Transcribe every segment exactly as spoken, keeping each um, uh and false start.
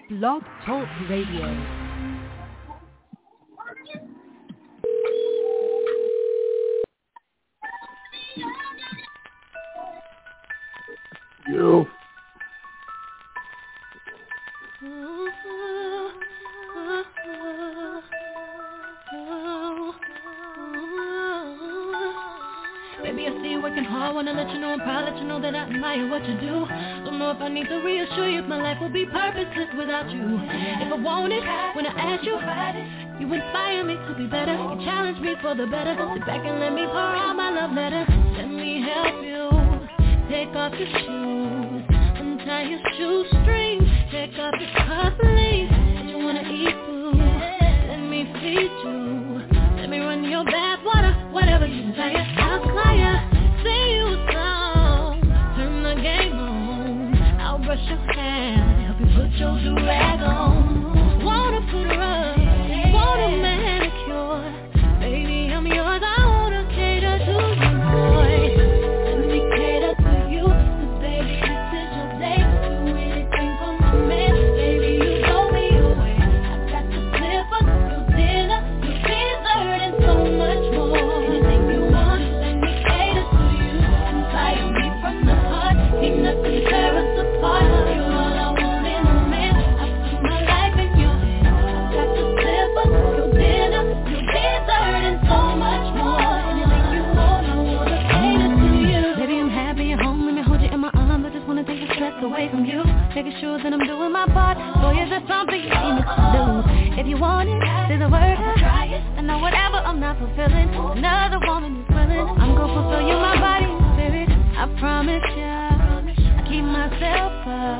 Blog Talk Radio. You. Baby, I see you working hard, wanna let you know I'm proud, let you know that I admire what you do. Don't know if I need to reassure you if my life will be purposeless without you. If I want it, when I ask you, you inspire me to be better, you challenge me for the better. Sit back and let me pour out my love letter. Let me help you, take off your shoes, untie your shoestrings, take off your cufflinks. You wanna eat food, let me feed you, let me run your bath water, whatever you desire. I'll fire, sing you a song, turn the game on. I'll brush your hair, help you put your do-rag on. Wanna put her up, want a manicure, baby I'm yours. I wanna cater to you, boy. Let me cater to you, 'cause baby this is your day. Do anything for my man, baby you blow me away. I got the slipper, your dinner, your dessert, and so much more. Anything you want, let me cater to you. Inspire me from the heart, ain't nothing tear us apart. You're all I want in a man, I put my life in your hands. I got the slipper, your dinner, your dessert, and so much more. Anything you want, I wanna cater to you. Baby, I'm happy at home, let me hold you in my arms. I just wanna take the stress away from you, making sure that I'm doing my part. Boy, is there something you need me to do? If you want it, say the word, I'll try it. I know whatever I'm not fulfilling, another woman is willing. I'm gonna fulfill you, my body and spirit, I promise ya. I keep myself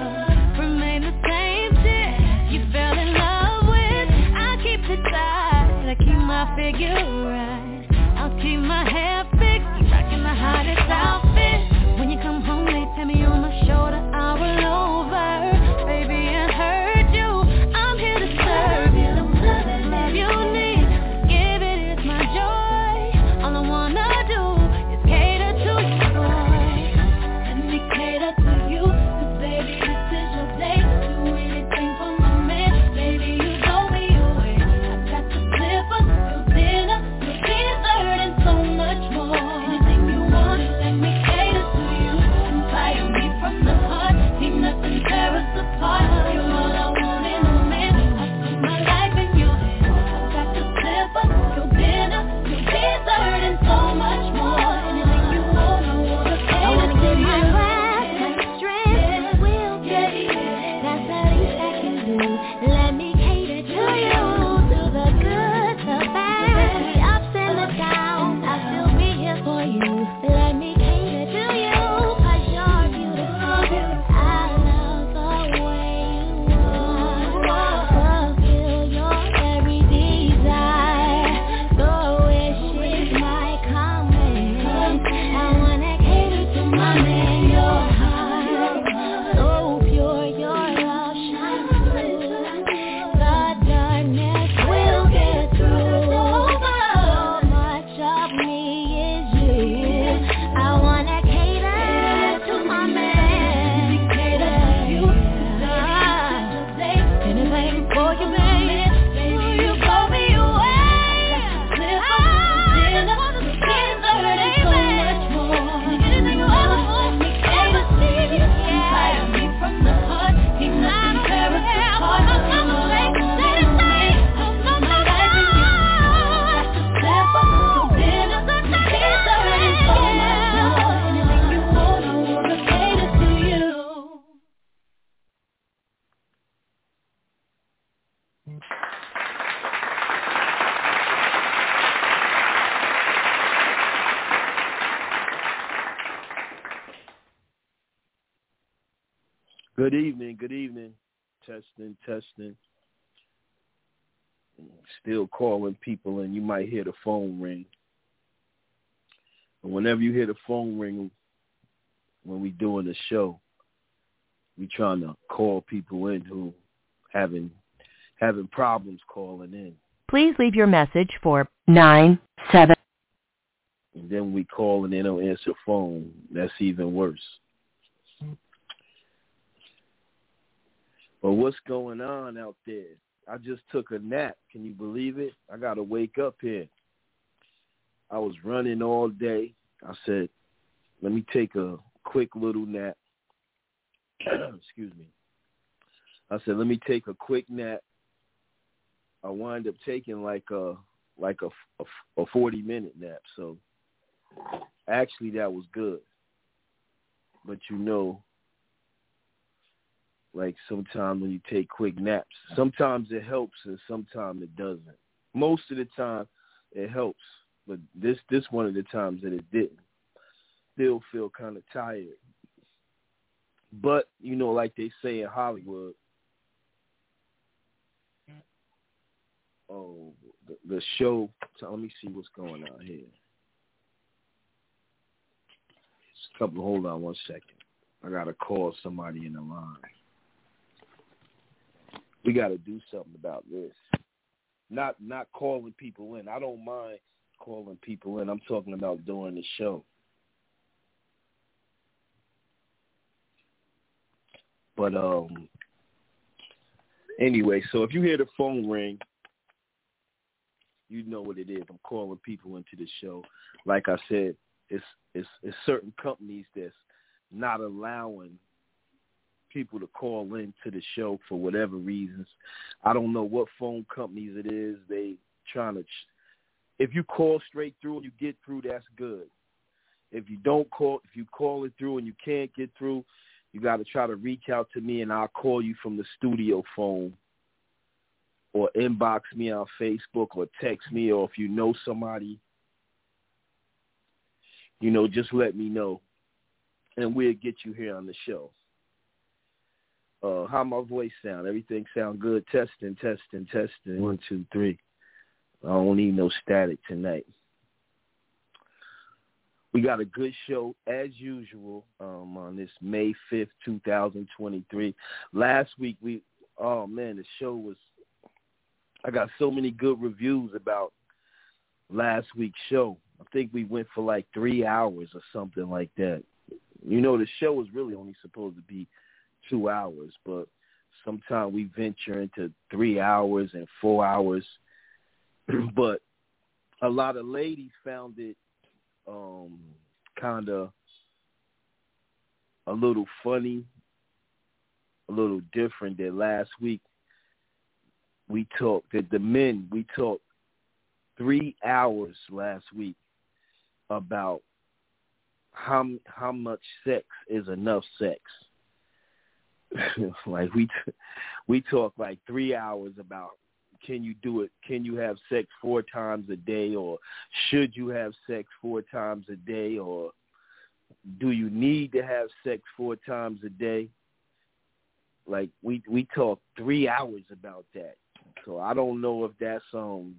up, remain the same chick you fell in love with. I keep it tight, I keep my figure right, I'll keep my hair fixed, keep rocking the hottest outfit. When you come home, they tap me on my shoulder, I will over. Baby, I heard you, I'm here to serve you. Love you need, give it is my joy. All I wanna do is cater to you, boy. Let me cater to you, 'cause baby this is your day. Do anything for my man, baby you blow me away. I got the slipper, your dinner, your dessert, and so much more. Anything you want, let me cater to you. Inspire me from the heart, ain't nothing tear us apart. You're all I want in a man, I put my life in your hands. I got the slipper, your dinner, your dessert, and so much more. Anything you want, I wanna cater I wanna to give you. My breath, my strength, will get it. That's the least I can do. Let me cater to you, through the good, the bad, the ups and the downs. I'll still be here for you. Let me cater to you, 'cause you're beautiful. I love the way you are. Fulfill your every desire. The wishes might come in. I wanna cater to my man, your heart. So pure, your love shines through. The darkness will get through. So much of me is you. I wanna cater to my man. Cater to you. Anything for you, baby. Baby, you blow me away. Dinner, dessert, and so much more. Anything you ever want, let me cater to you. Inspire me from the heart, ain't nothing tear us apart. You're all I want in a man, I put my life in your hands. I got the slipper, your dinner, your dessert, and so much more. Anything you want, I wanna cater to you. Good evening, good evening. Testing, testing. Still calling people, and you might hear the phone ring. And whenever you hear the phone ring when we doing the show, we trying to call people in who having having problems calling in. Please leave your message for nine seven. And then we call and they don't answer phone. That's even worse. But what's going on out there? I just took a nap. Can you believe it? I got to wake up here. I was running all day. I said, let me take a quick little nap. Excuse me. I said, let me take a quick nap. I wind up taking like a like a, a, a forty-minute nap. So actually that was good. But you know, like sometimes when you take quick naps, sometimes it helps and sometimes it doesn't. Most of the time it helps, but this this one of the times that it didn't. Still feel kind of tired. But, you know, like they say in Hollywood, oh, the, the show, so let me see what's going on here. Just a couple, hold on one second. I got to call somebody in the line. We got to do something about this. Not not calling people in. I don't mind calling people in. I'm talking about doing the show. But um, anyway, so if you hear the phone ring, you know what it is. I'm calling people into the show. Like I said, it's it's, it's certain companies that's not allowing people to call into the show for whatever reasons. I don't know what phone companies it is. They trying to. If you call straight through and you get through, that's good. If you don't call, if you call it through and you can't get through, you got to try to reach out to me, and I'll call you from the studio phone or inbox me on Facebook or text me, or if you know somebody, you know, just let me know, and we'll get you here on the show. Uh, how my voice sound? Everything sound good? Testing, testing, testing. One, two, three. I don't need no static tonight. We got a good show, as usual, um, on this May fifth, twenty twenty-three. Last week, we, oh, man, the show was, I got so many good reviews about last week's show. I think we went for like three hours or something like that. You know, the show was really only supposed to be two hours, but sometimes we venture into three hours and four hours. But a lot of ladies found it Um, kind of a little funny, a little different than last week. We talked, that the men, we talked three hours last week about how how much sex is enough sex. Like we we talked like three hours about, can you do it? Can you have sex four times a day, or should you have sex four times a day, or do you need to have sex four times a day? Like we we talked three hours about that. So I don't know if that's um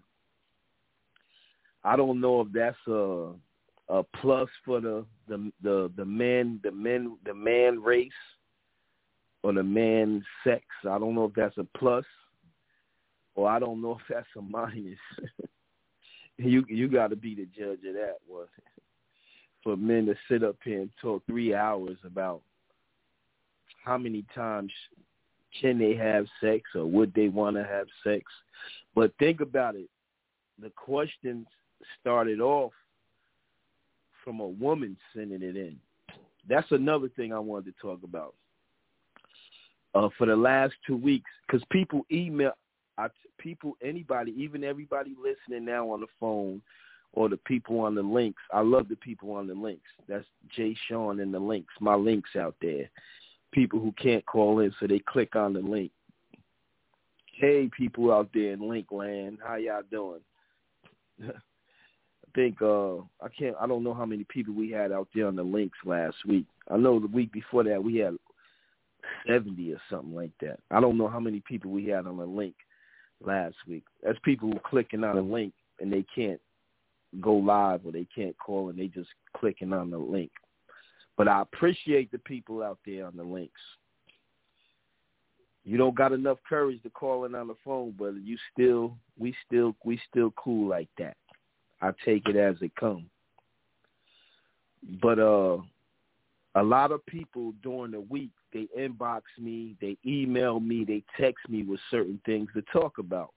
I don't know if that's a a plus for the the the, the men the men the man race or the man sex. I don't know if that's a plus. Well, I don't know if that's a minus. you you got to be the judge of that one. For men to sit up here and talk three hours about how many times can they have sex or would they want to have sex. But think about it. The questions started off from a woman sending it in. That's another thing I wanted to talk about. Uh, for the last two weeks, because people email, I, people, anybody, even everybody listening now on the phone or the people on the links. I love the people on the links. That's Jay Sean and the links, my links out there. People who can't call in, so they click on the link. Hey, people out there in link land, how y'all doing? I think, uh, I can't, I don't know how many people we had out there on the links last week. I know the week before that we had seventy or something like that. I don't know how many people we had on the link last week. That's people who clicking on a link and they can't go live or they can't call and they just clicking on the link. But I appreciate the people out there on the links. You don't got enough courage to call in on the phone, but you still, we still, we still cool like that. I take it as it comes. But uh, a lot of people during the week they inbox me, they email me, they text me with certain things to talk about.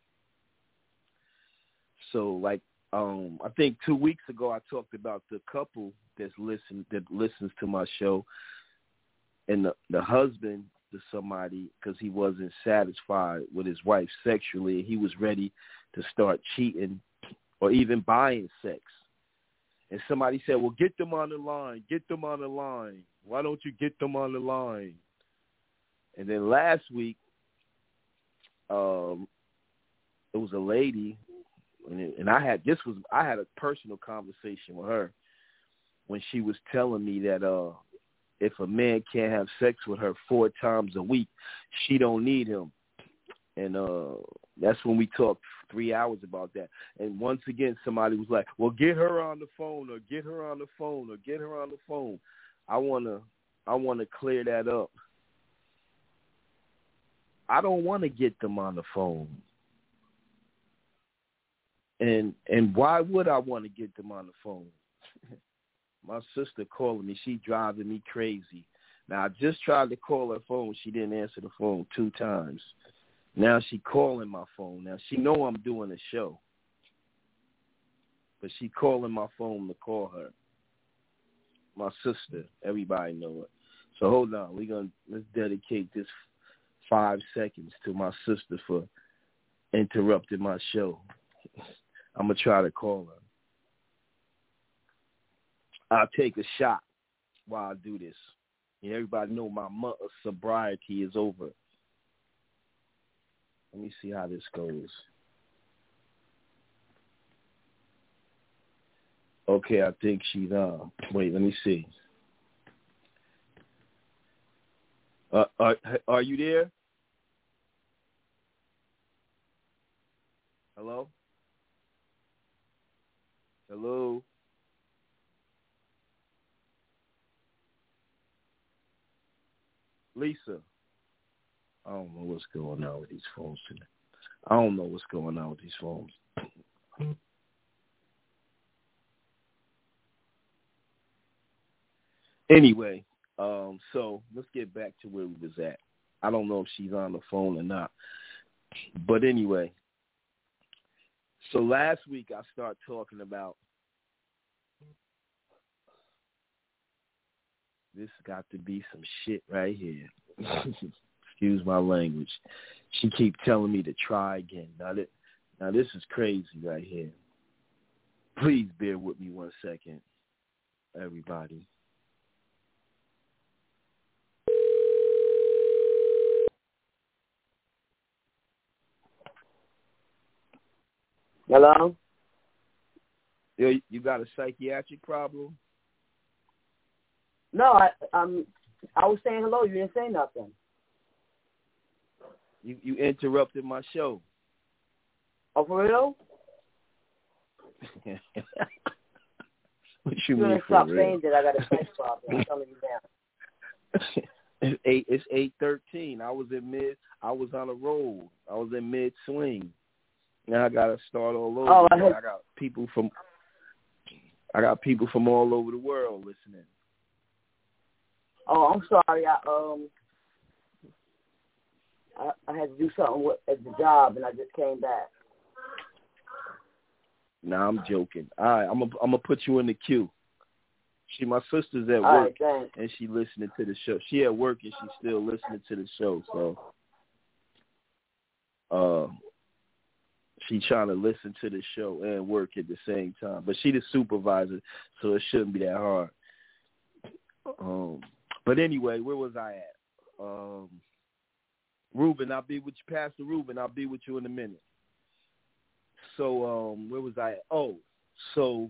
So, like, um, I think two weeks ago I talked about the couple that's listen that listens to my show, and the, the husband to somebody because he wasn't satisfied with his wife sexually. He was ready to start cheating or even buying sex. And somebody said, well, get them on the line. Get them on the line. Why don't you get them on the line? And then last week, um, it was a lady, and, it, and I had this was I had a personal conversation with her when she was telling me that uh, if a man can't have sex with her four times a week, she don't need him. And uh, that's when we talked three hours about that. And once again, somebody was like, well, get her on the phone or get her on the phone or get her on the phone. I want to I want to clear that up. I don't want to get them on the phone. And and why would I want to get them on the phone? My sister calling me. She driving me crazy. Now, I just tried to call her phone. She didn't answer the phone two times. Now she calling my phone. Now she know I'm doing a show. But she calling my phone to call her. My sister. Everybody know it. So hold on. We're going to let's dedicate this five seconds to my sister for interrupting my show. I'm going to try to call her. I'll take a shot while I do this. And everybody know my month of sobriety is over. Let me see how this goes. Okay, I think she's on. Wait, let me see. Uh, are, are you there? Hello? Hello? Lisa, I don't know what's going on with these phones today. I don't know what's going on with these phones. Anyway, um, so let's get back to where we was at. I don't know if she's on the phone or not. But anyway, so last week I started talking about this got to be some shit right here. Excuse my language. She keep telling me to try again. Now, that, now this is crazy right here. Please bear with me one second, everybody. Hello? Yo, you got a psychiatric problem? No, I um, I was saying hello. You didn't say nothing. You you interrupted my show. Oh, for real? What you You're mean gonna for stop real? saying that I got a sex problem. I'm telling you now. It's eight. It's eight thirteen. I was in mid. I was on a roll. I was in mid swing. Now I gotta start all over. Oh, I, I got people from. I got people from all over the world listening. Oh, I'm sorry. I um, I, I had to do something with, at the job, and I just came back. Nah, I'm joking. All right, I'm gonna I'm gonna put you in the queue. She, my sister's at All work, right, and she listening to the show. She at work and she's still listening to the show. So, uh, she trying to listen to the show and work at the same time. But she the supervisor, so it shouldn't be that hard. Um, but anyway, where was I at? Um, Ruben, I'll be with you, Pastor Ruben. I'll be with you in a minute. So, um, where was I at? Oh, so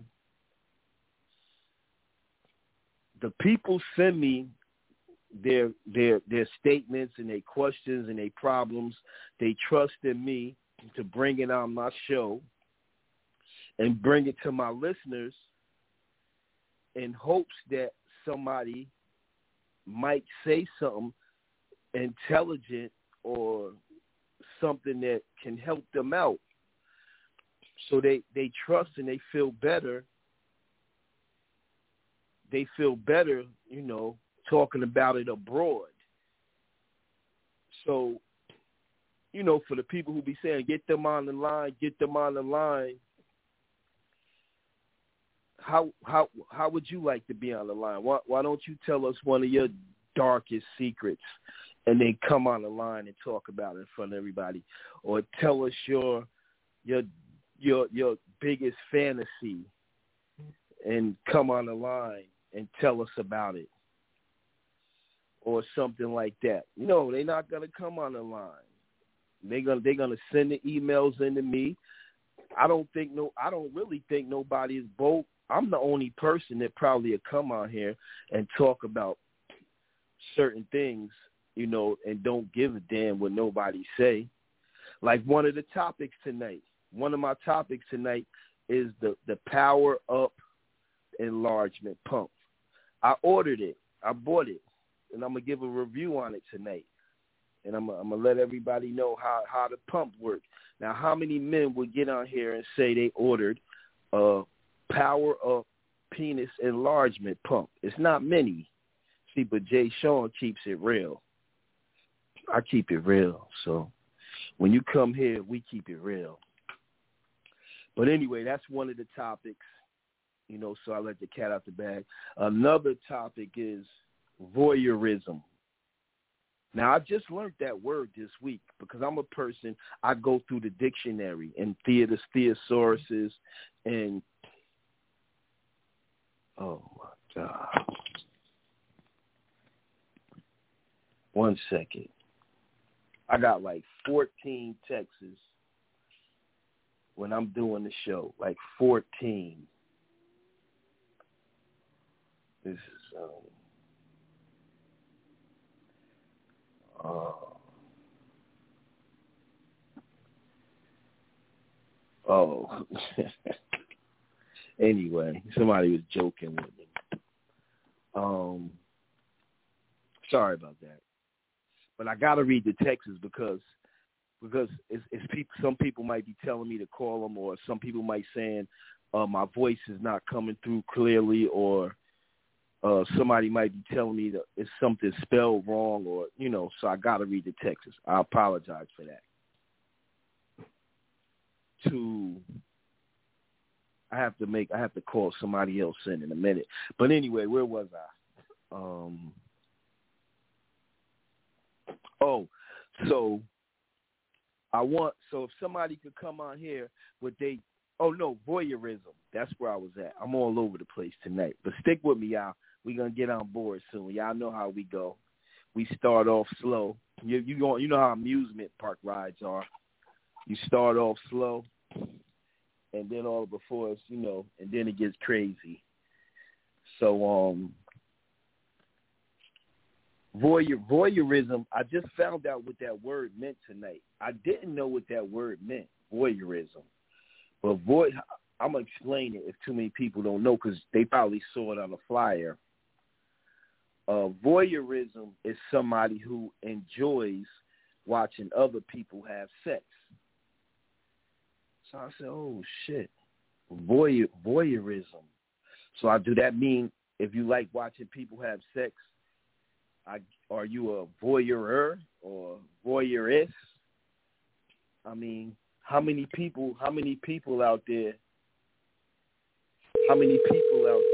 the people send me their their their statements and their questions and their problems. They trust in me to bring it on my show and bring it to my listeners in hopes that somebody might say something intelligent or something that can help them out. So they, they trust and they feel better. They feel better, you know, talking about it abroad So, you know, for the people who be saying, get them on the line, get them on the line, how how how would you like to be on the line? Why, why don't you tell us one of your darkest secrets and then come on the line and talk about it in front of everybody? Or tell us your your your your biggest fantasy and come on the line and tell us about it, or something like that. No, they're not gonna come on the line. They're gonna they're gonna send the emails into me. I don't think no. I don't really think nobody is bold. I'm the only person that probably will come on here and talk about certain things, you know, and don't give a damn what nobody say. Like one of the topics tonight. One of my topics tonight is the the Power Up enlargement pump. I ordered it. I bought it, and I'm gonna give a review on it tonight. And I'm, I'm gonna let everybody know how, how the pump works. Now, how many men would get on here and say they ordered a Power Up penis enlargement pump? It's not many. See, but Jay Sean keeps it real. I keep it real. So when you come here, we keep it real. But anyway, that's one of the topics, you know, so I let the cat out the bag. Another topic is voyeurism. Now, I just learned that word this week because I'm a person, I go through the dictionary and theaters, thesauruses, and, oh, my God. One second. I got like fourteen texts when I'm doing the show, like fourteen. This is, um, uh, oh. Anyway, somebody was joking with me. Um, sorry about that. But I got to read the texts because because it's, it's people. Some people might be telling me to call them, or some people might saying uh, my voice is not coming through clearly, or uh, somebody might be telling me that it's something spelled wrong, or you know. So I got to read the texts. I apologize for that. To I have to make I have to call somebody else in in a minute. But anyway, where was I? Um, oh, so I want so if somebody could come on here with they oh no voyeurism. That's where I was at. I'm all over the place tonight. But stick with me, y'all. We're gonna get on board soon. Y'all know how we go. We start off slow. You you go, you know how amusement park rides are. You start off slow, and then all before us, you know, and then it gets crazy. So, um, voyeur, voyeurism, I just found out what that word meant tonight. I didn't know what that word meant, voyeurism. But voy, I'm going to explain it if too many people don't know because they probably saw it on a flyer. Uh, voyeurism is somebody who enjoys watching other people have sex. So I said, oh, shit, Voyeur, voyeurism. So I, do that mean if you like watching people have sex, I, are you a voyeurer or voyeurist? I mean, how many people, how many people out there, how many people out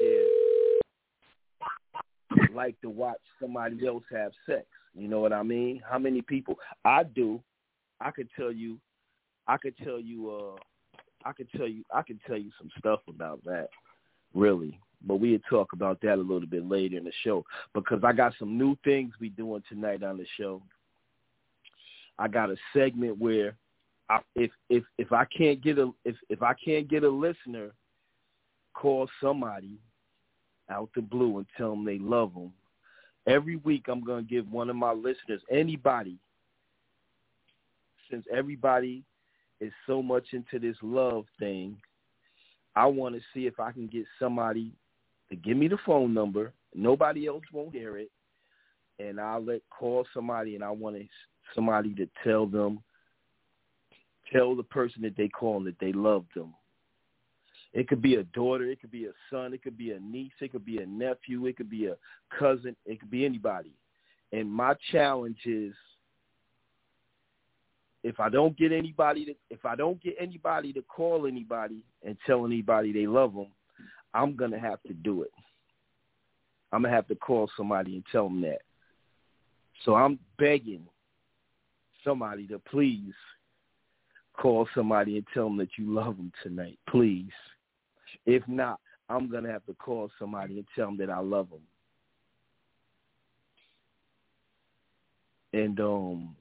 there like to watch somebody else have sex? You know what I mean? How many people? I do. I could tell you, I could tell you, uh, I could tell you, I could tell you some stuff about that, really. But we'll talk about that a little bit later in the show because I got some new things we doing tonight on the show. I got a segment where, I, if if if I can't get a if if I can't get a listener, call somebody out the blue and tell them they love them. Every week I'm gonna give one of my listeners, anybody, since everybody is so much into this love thing, I want to see if I can get somebody to give me the phone number. Nobody else won't hear it. And I'll let call somebody, and I want somebody to tell them, tell the person that they call that they love them. It could be a daughter. It could be a son. It could be a niece. It could be a nephew. It could be a cousin. It could be anybody. And my challenge is if I don't get anybody to if I don't get anybody to call anybody and tell anybody they love them, I'm gonna have to do it. I'm gonna have to call somebody and tell them that. So I'm begging somebody to please call somebody and tell them that you love them tonight, please. If not, I'm gonna have to call somebody and tell them that I love them. And um,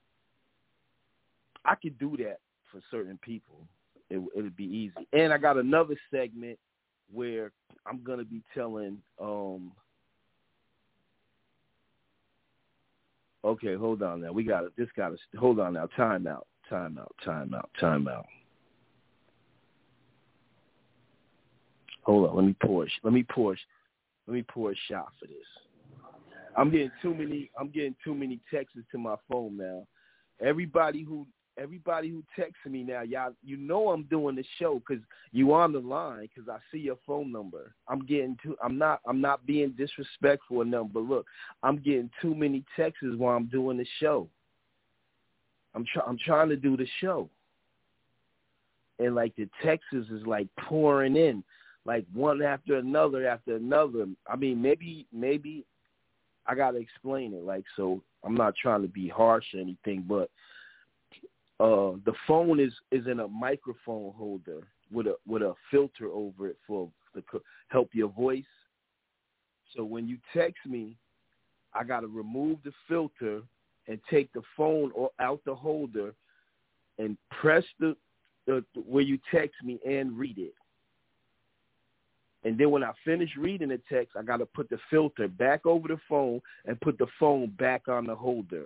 I could do that for certain people. It it'd be easy. And I got another segment where I'm gonna be telling. Um, okay, hold on now. We got to This got to hold on now. Time out. Time out. Time out. Time out. Hold on. Let me pour. Let me pour. Let me pour a shot for this. I'm getting too many. I'm getting too many texts to my phone now. Everybody who, everybody who texts me now, y'all, you know I'm doing the show because you on the line because I see your phone number. I'm getting too. I'm not. I'm not being disrespectful or nothing. But look, I'm getting too many texts while I'm doing the show. I'm trying. I'm trying to do the show, and like the texts is like pouring in, like one after another after another. I mean, maybe maybe. I got to explain it, like, so I'm not trying to be harsh or anything, but uh, the phone is, is in a microphone holder with a with a filter over it for to help your voice. So when you text me, I got to remove the filter and take the phone or out the holder and press the, the where you text me and read it. And then when I finish reading the text, I got to put the filter back over the phone and put the phone back on the holder.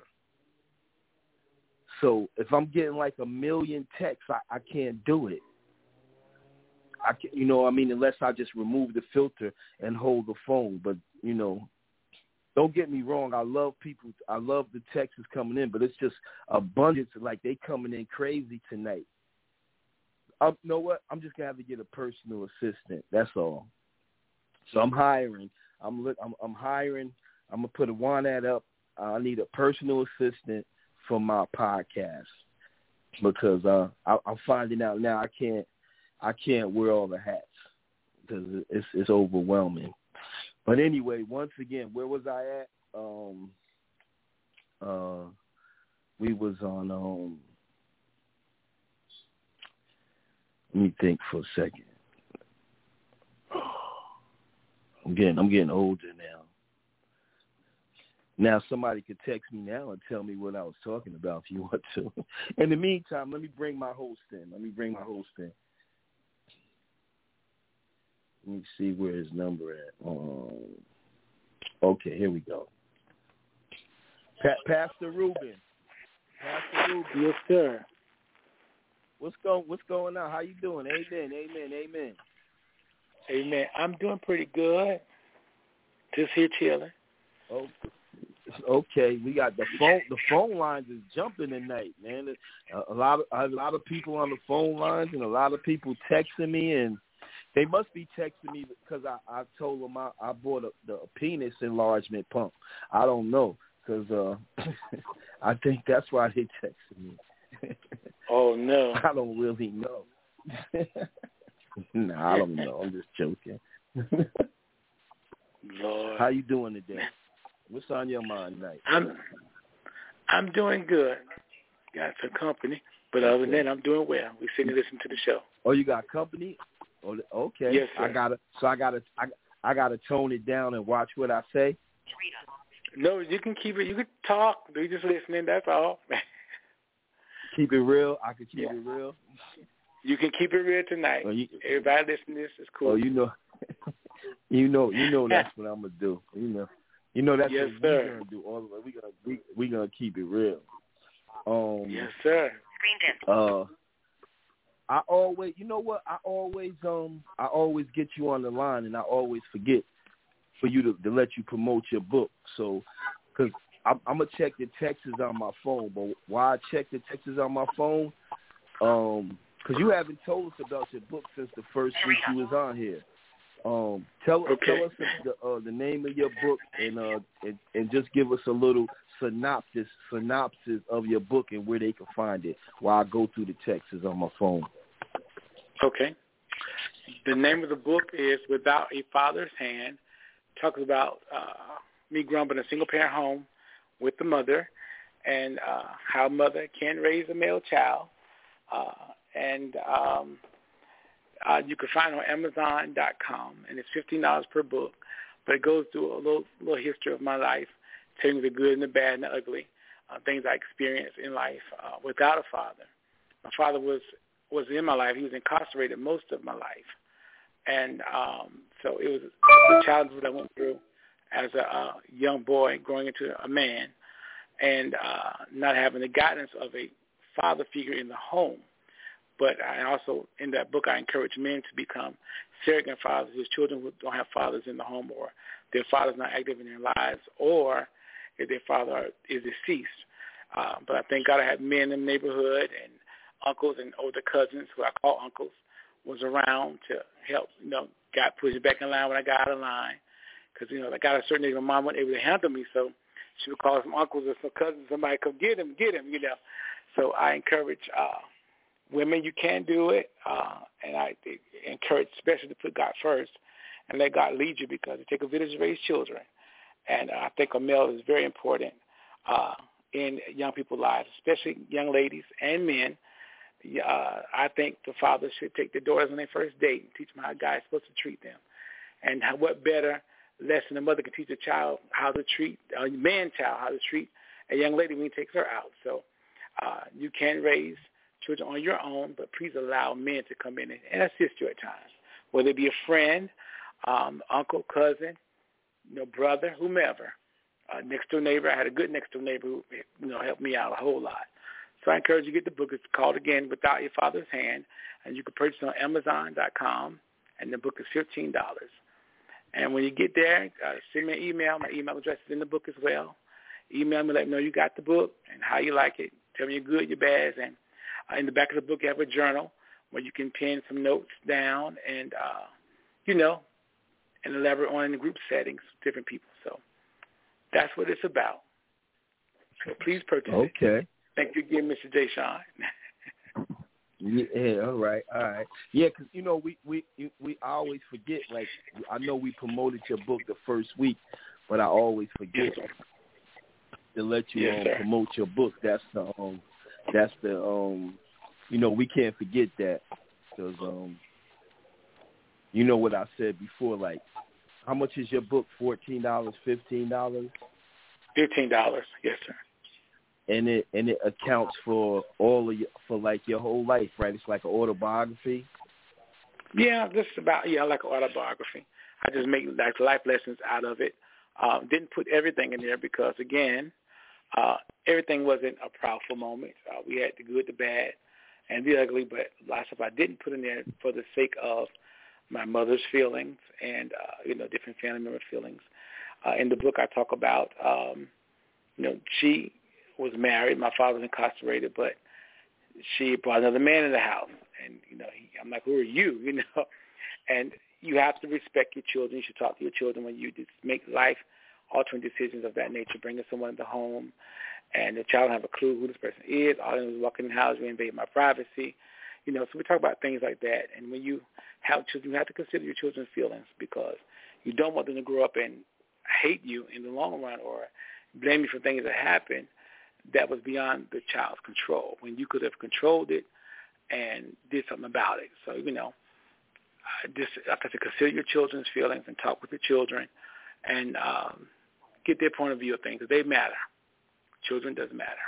So if I'm getting like a million texts, I, I can't do it. I can, you know, I mean, unless I just remove the filter and hold the phone. But, you know, don't get me wrong. I love people. I love the texts coming in, but it's just abundance. Like they coming in crazy tonight. Um, you know what? I'm just gonna have to get a personal assistant. That's all. So I'm hiring. I'm I'm, I'm hiring. I'm gonna put a one ad up. I need a personal assistant for my podcast because uh, I, I'm finding out now I can't I can't wear all the hats because it's it's overwhelming. But anyway, once again, where was I at? Um, uh, we was on. Um, Let me think for a second. I'm getting, I'm getting older now. Now somebody could text me now and tell me what I was talking about if you want to. In the meantime, let me bring my host in. Let me bring my host in. Let me see where his number at. Um, okay, here we go. Pa- Pastor Ruben. Pastor Ruben. Yes, sir. What's going What's going on? How you doing? Amen. Amen. Amen. Amen. I'm doing pretty good. Just here chilling. Oh, okay. We got the phone. The phone lines is jumping tonight, man. A, a lot of a lot of people on the phone lines, and a lot of people texting me, and they must be texting me because I, I told them I, I bought a, the a penis enlargement pump. I don't know because uh, I think that's why they texted me. Oh, no. I don't really know. No, I don't know. I'm just joking. Lord. How you doing today? What's on your mind tonight? I'm I'm doing good. Got some company, but other than that, I'm doing well. We sitting and listening to the show. Oh, you got company? Oh, okay. Yes, sir. I gotta. So I gotta. I, I gotta tone it down and watch what I say. No, you can keep it. You can talk. We just listening. That's all. Keep it real. I can keep yeah. it real. You can keep it real tonight. Oh, you, Everybody listening to this is cool. Oh, you know, you know, you know that's what I'm gonna do. You know, you know that's yes, what sir. we're gonna do. All the way. We gonna we we gonna keep it real. Um, yes, sir. Uh, I always, you know what? I always um, I always get you on the line, and I always forget for you to, to let you promote your book. So, because I'm, I'm gonna check the texts on my phone, but why I check the texts on my phone? Um, because you haven't told us about your book since the first week you was on here. Um, tell okay. tell us the uh, the name of your book and uh and, and just give us a little synopsis synopsis of your book and where they can find it while I go through the texts on my phone. Okay. The name of the book is Without a Father's Hand. It talks about uh, me growing up in a single-parent home with the mother and uh, how mother can raise a male child. Uh, and um, uh, you can find it on Amazon dot com, and it's fifteen dollars per book. But it goes through a little, little history of my life, telling the good and the bad and the ugly, uh, things I experienced in life uh, without a father. My father was, was in my life. He was incarcerated most of my life. And um, so it was the challenges that I went through as a uh, young boy growing into a man and uh, not having the guidance of a father figure in the home. But I also, in that book, I encourage men to become surrogate fathers, whose children who don't have fathers in the home, or their father's not active in their lives, or if their father is deceased. Uh, but I thank God I had men in the neighborhood and uncles and older cousins, who I call uncles, was around to help, you know, got pushed back in line when I got out of line. Because, you know, I got a certain age, my mom wasn't able to handle me, so she would call some uncles or some cousins, somebody come get him, get him, you know. So I encourage uh, women, you can do it, uh, and I encourage especially to put God first and let God lead you, because it takes a village to raise children. And uh, I think a male is very important uh, in young people's lives, especially young ladies and men. Uh, I think the father should take the daughters on their first date and teach them how a guy is supposed to treat them. And how, what better lesson a mother can teach a child how to treat, a man child, how to treat a young lady when he takes her out. So uh, you can raise children on your own, but please allow men to come in and, and assist you at times, whether it be a friend, um, uncle, cousin, you know, brother, whomever. Uh, next door neighbor, I had a good next door neighbor who, you know, helped me out a whole lot. So I encourage you to get the book. It's called, again, Without Your Father's Hand, and you can purchase it on Amazon dot com, and the book is fifteen dollars. And when you get there, uh, send me an email. My email address is in the book as well. Email me, let me know you got the book and how you like it. Tell me your good, your bad. And uh, in the back of the book, you have a journal where you can pen some notes down and, uh, you know, and elaborate on in the group settings with different people. So that's what it's about. So please purchase okay. it. Okay. Thank you again, Mister Deshaun. Yeah, all right, all right. Yeah, because, you know, we, we, we I always forget, like, I know we promoted your book the first week, but I always forget yes, to let you yes, um, promote your book. That's the, um, that's the, um, you know, we can't forget that, because, um, you know what I said before, like, how much is your book, fourteen dollars, fifteen dollars? fifteen dollars, yes, sir. And it and it accounts for all of your, for like your whole life, right? It's like an autobiography. Yeah, this is about yeah, like an autobiography. I just make like life lessons out of it. Uh, didn't put everything in there because again, uh, everything wasn't a proudful moment. Uh, we had the good, the bad, and the ugly, but lots of I didn't put in there for the sake of my mother's feelings and uh, you know different family member feelings. Uh, in the book, I talk about um, you know she. was married. My father was incarcerated, but she brought another man in the house. And, you know, he, I'm like, who are you, you know? And you have to respect your children. You should talk to your children when you just make life-altering decisions of that nature, bringing someone into the home, and the child don't have a clue who this person is. All they was walking in the house, you invade my privacy. You know, so we talk about things like that. And when you have children, you have to consider your children's feelings because you don't want them to grow up and hate you in the long run or blame you for things that happen that was beyond the child's control, when you could have controlled it and did something about it. So, you know, I just I have to consider your children's feelings and talk with your children and um, get their point of view of things, because they matter. Children does matter.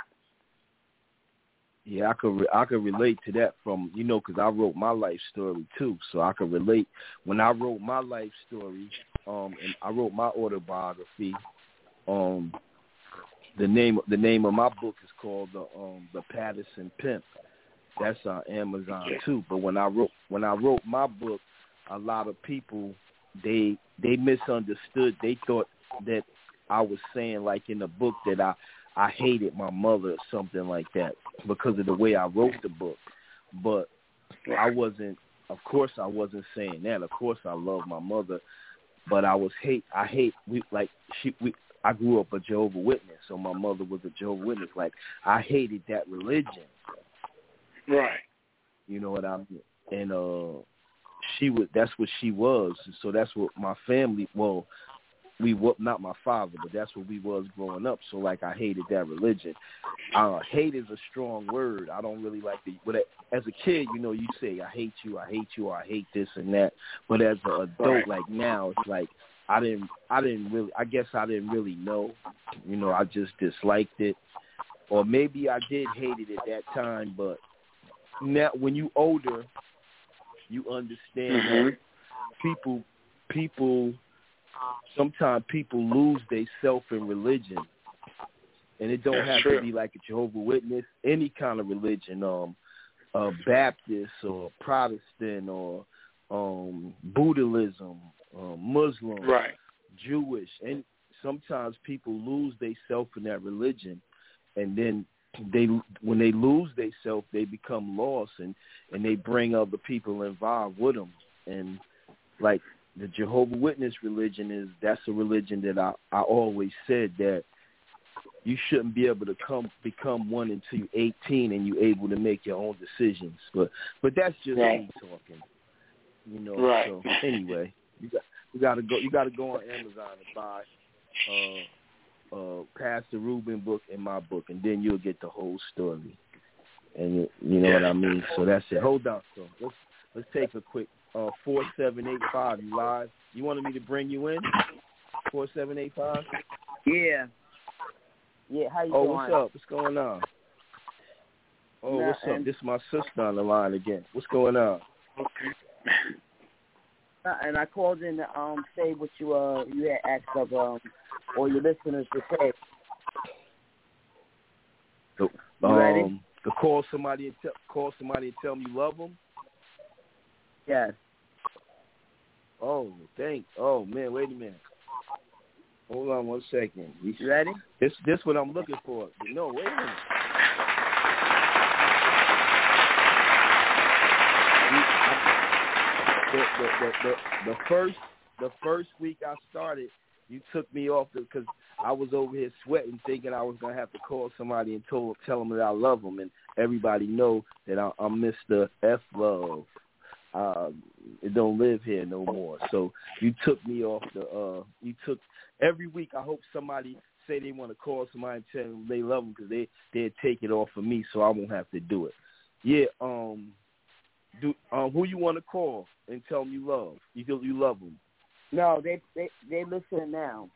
Yeah, I could re- I could relate to that from, you know, because I wrote my life story too, so I could relate. When I wrote my life story, um, and I wrote my autobiography, um, The name the name of my book is called the um the Patterson Pimp. That's on Amazon too. But when I wrote when I wrote my book, a lot of people they they misunderstood. They thought that I was saying like in the book that I I hated my mother or something like that because of the way I wrote the book. But I wasn't. Of course, I wasn't saying that. Of course, I love my mother, but I was hate. I hate we like she we. I grew up a Jehovah's Witness, so my mother was a Jehovah's Witness. Like, I hated that religion. Right. You know what I mean? And uh, she was. That's what she was. So that's what my family. Well, we were not my father, but that's what we was growing up. So like, I hated that religion. Uh, hate is a strong word. I don't really like the. But as a kid, you know, you say I hate you, I hate you, or I hate this and that. But as an adult, Right. like now, it's like I didn't. I didn't really. I guess I didn't really know. You know, I just disliked it, or maybe I did hate it at that time, but. Now, when you older, you understand mm-hmm. that people, people, sometimes people lose their self in religion, and it don't That's have true. to be like a Jehovah's Witness, any kind of religion, um, uh, Baptist or Protestant or um, Buddhism, uh, Muslim, Right. Jewish, and sometimes people lose their self in that religion, and then. They when they lose themselves, they become lost, and, and they bring other people involved with them. And like the Jehovah's Witness religion is, that's a religion that I, I always said that you shouldn't be able to come become one until you're eighteen and you're able to make your own decisions. But but that's just Right. me talking, you know. Right. So anyway, you got you got to go you got to go on Amazon and buy. Uh, Uh, Pastor Ruben book and my book, and then you'll get the whole story. And you, you know yeah. what I mean. So that's it. Hold on, so let's let's take a quick uh, four seven eight five. You live? You wanted me to bring you in? Four seven eight five. Yeah. Yeah. How you Oh, doing? what's up? What's going on? Oh, Nah, what's up? and- This is my sister on the line again. What's going on? Okay. And I called in to um say what you uh you had asked of um or your listeners to say. The, You ready? um, to call somebody and tell call somebody and tell them you love them. Yes. Oh, thank. Oh man, wait a minute. Hold on one second. You ready? This this what I'm looking for. No, wait a minute. The, the, the, the, the first the first week I started, you took me off because I was over here sweating, thinking I was gonna have to call somebody and told tell them that I love them, and everybody know that I, I'm Mister F Love. Uh, it don't live here no more. So you took me off the. Uh, you took every week. I hope somebody say they want to call somebody and tell them they love them because they they take it off of me, so I won't have to do it. Yeah. Um. Do um who you want to call and tell them you love you feel you love them? No, they they they listen now.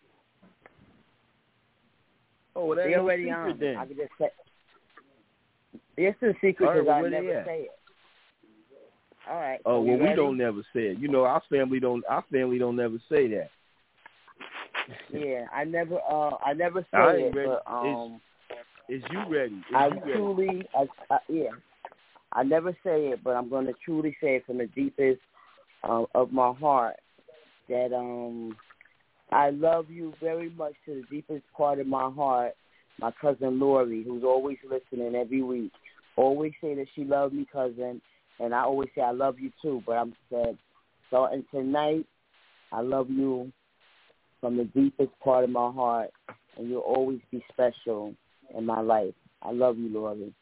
Oh, that They ain't already no on. secret then. I can just say. It's a secret All right, because well, I where they never at? say it. All right. Oh so well, you we ready? don't never say it. You know, our family don't. Our family don't never say that. Yeah, I never. Uh, I never say I it, ain't ready. but um, Is you ready? Is I you ready? truly, I, I, yeah, I never say it, but I'm going to truly say it from the deepest uh, of my heart that um, I love you very much to the deepest part of my heart. My cousin Lori, who's always listening every week, always say that she loves me, cousin, and I always say I love you too. But I'm said, starting tonight, I love you from the deepest part of my heart, and you'll always be special in my life. I love you, Lori.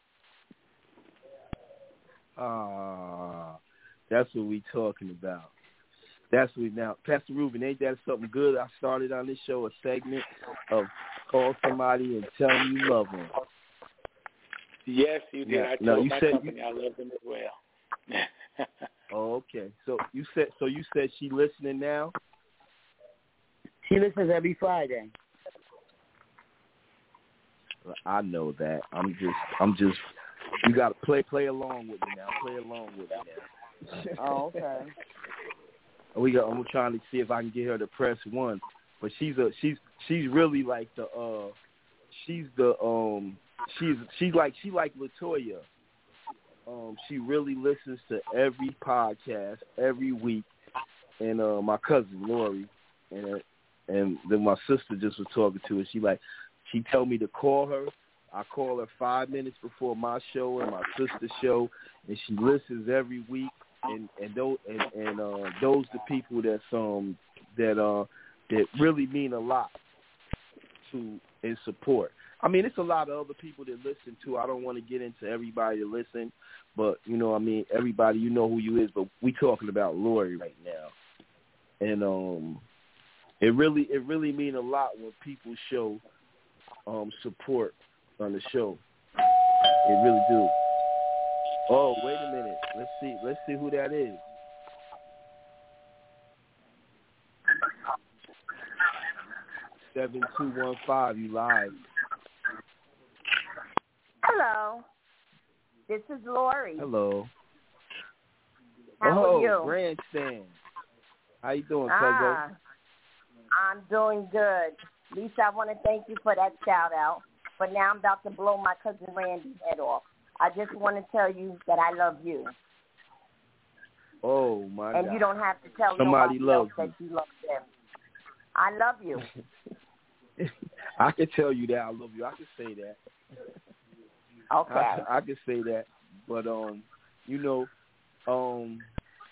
Ah, that's what we talking about. That's what we now. Pastor Ruben, ain't that something good I started on this show, a segment of call somebody and tell them you love them. Yes, you did. Yeah. I No, told you my said company I love them as well. Oh, okay. So you said so you said she listening now? She listens every Friday. I know that. I'm just I'm just you gotta play play along with me now. Play along with me now. Oh, okay. We got I'm trying to see if I can get her to press one. But she's a she's she's really like the uh she's the um she's she's like she like LaToya. Um she really listens to every podcast every week, and uh my cousin Lori and and then my sister just was talking to her. She like she told me to call her. I call her five minutes before my show and my sister's show, and she listens every week. And and those and, and uh, those the people that's um that uh that really mean a lot. to and support. I mean, it's a lot of other people that listen too. I don't want to get into everybody that listen, but you know, I mean, everybody, you know who you is. But we talking about Lori right now, and um, it really it really mean a lot when people show um support on the show. It really do. Oh, wait a minute. Let's see. Let's see who that is. Seven two one five. You live. Hello. This is Lori. Hello. How oh, are you? Grandstand. How you doing, ah, Cuzzo? I'm doing good. Lisa, I want to thank you for that shout out. But now I'm about to blow my cousin Randy's head off. I just want to tell you that I love you. Oh my and God. You don't have to tell Somebody nobody else you. that you love them. I love you. I can tell you that I love you. I can say that. Okay. I, I can say that, but um, you know, um,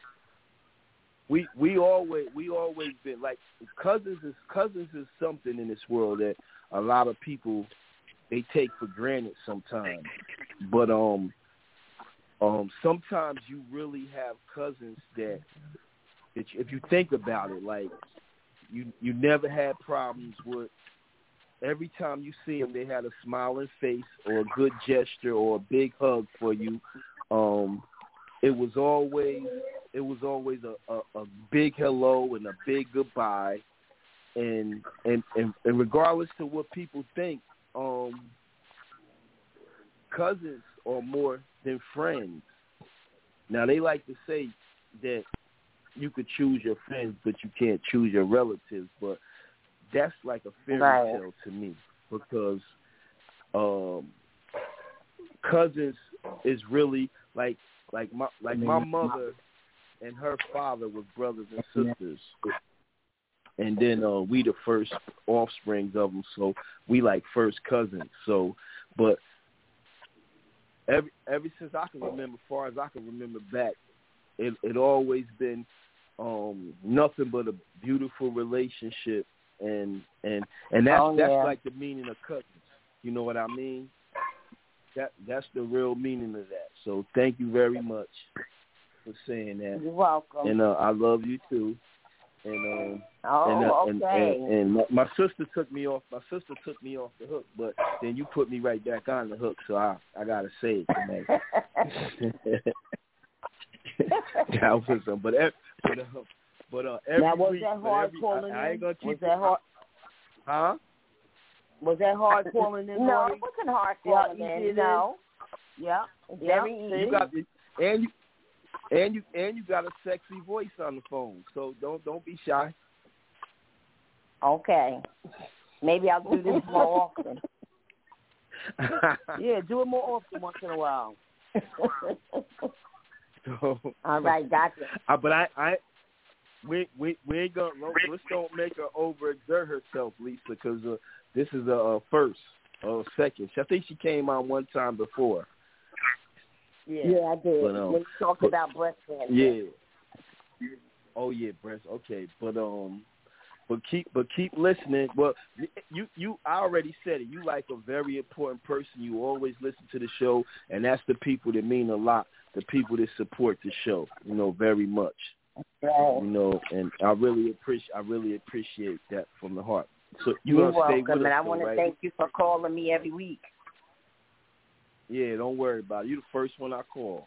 we we always we always been like cousins is cousins is something in this world that a lot of people they take for granted sometimes. But um, um, sometimes you really have cousins that, that you, if you think about it, like you you never had problems with. Every time you see them, they had a smiling face or a good gesture or a big hug for you. Um, it was always it was always a, a, a big hello and a big goodbye, and and, and and regardless to what people think, um, cousins are more than friends. Now they like to say that you could choose your friends, but you can't choose your relatives, but that's like a fairy right. tale to me because um, cousins is really like like my like my mother and her father was brothers and sisters, and then uh, we the first offsprings of them, so we like first cousins. So, but every ever since I can remember, as far as I can remember back, it it always been um, nothing but a beautiful relationship. And and and that's oh, that's yeah. like the meaning of cousins. You know what I mean? That that's the real meaning of that. So thank you very much for saying that. You're welcome. And uh, I love you too. And um oh, and, uh, okay. and, and, and my, my sister took me off. My sister took me off the hook, but then you put me right back on the hook. So I I gotta say it tonight. that was some, but but. Uh, But uh, every now, was week, that hard every, calling I, I ain't gonna keep Was that hard? Huh? Was that hard calling in? No, it wasn't hard calling yeah, in. You No. Yeah. Yeah. Very easy. You got the, and you and you and you got a sexy voice on the phone, so don't don't be shy. Okay. Maybe I'll do this more often. Yeah, do it more often once in a while. so, All right, gotcha. Uh, but I I. We we we ain't gonna let's don't make her overexert herself, Lisa, because uh, this is a uh, first or second. I think she came on one time before. Yeah, yeah I did. But, um, when you talked but, about breast cancer. Yeah. Oh yeah, breast. Okay, but um, but keep but keep listening. Well, you you I already said it. You like a very important person. You always listen to the show, and that's the people that mean a lot. The people that support the show. You know, very much. Right. You know, and I really appreciate I really appreciate that from the heart. So you You're gonna stay welcome, with and us, I want right? to thank you for calling me every week. Yeah, don't worry about it. You're the first one I call.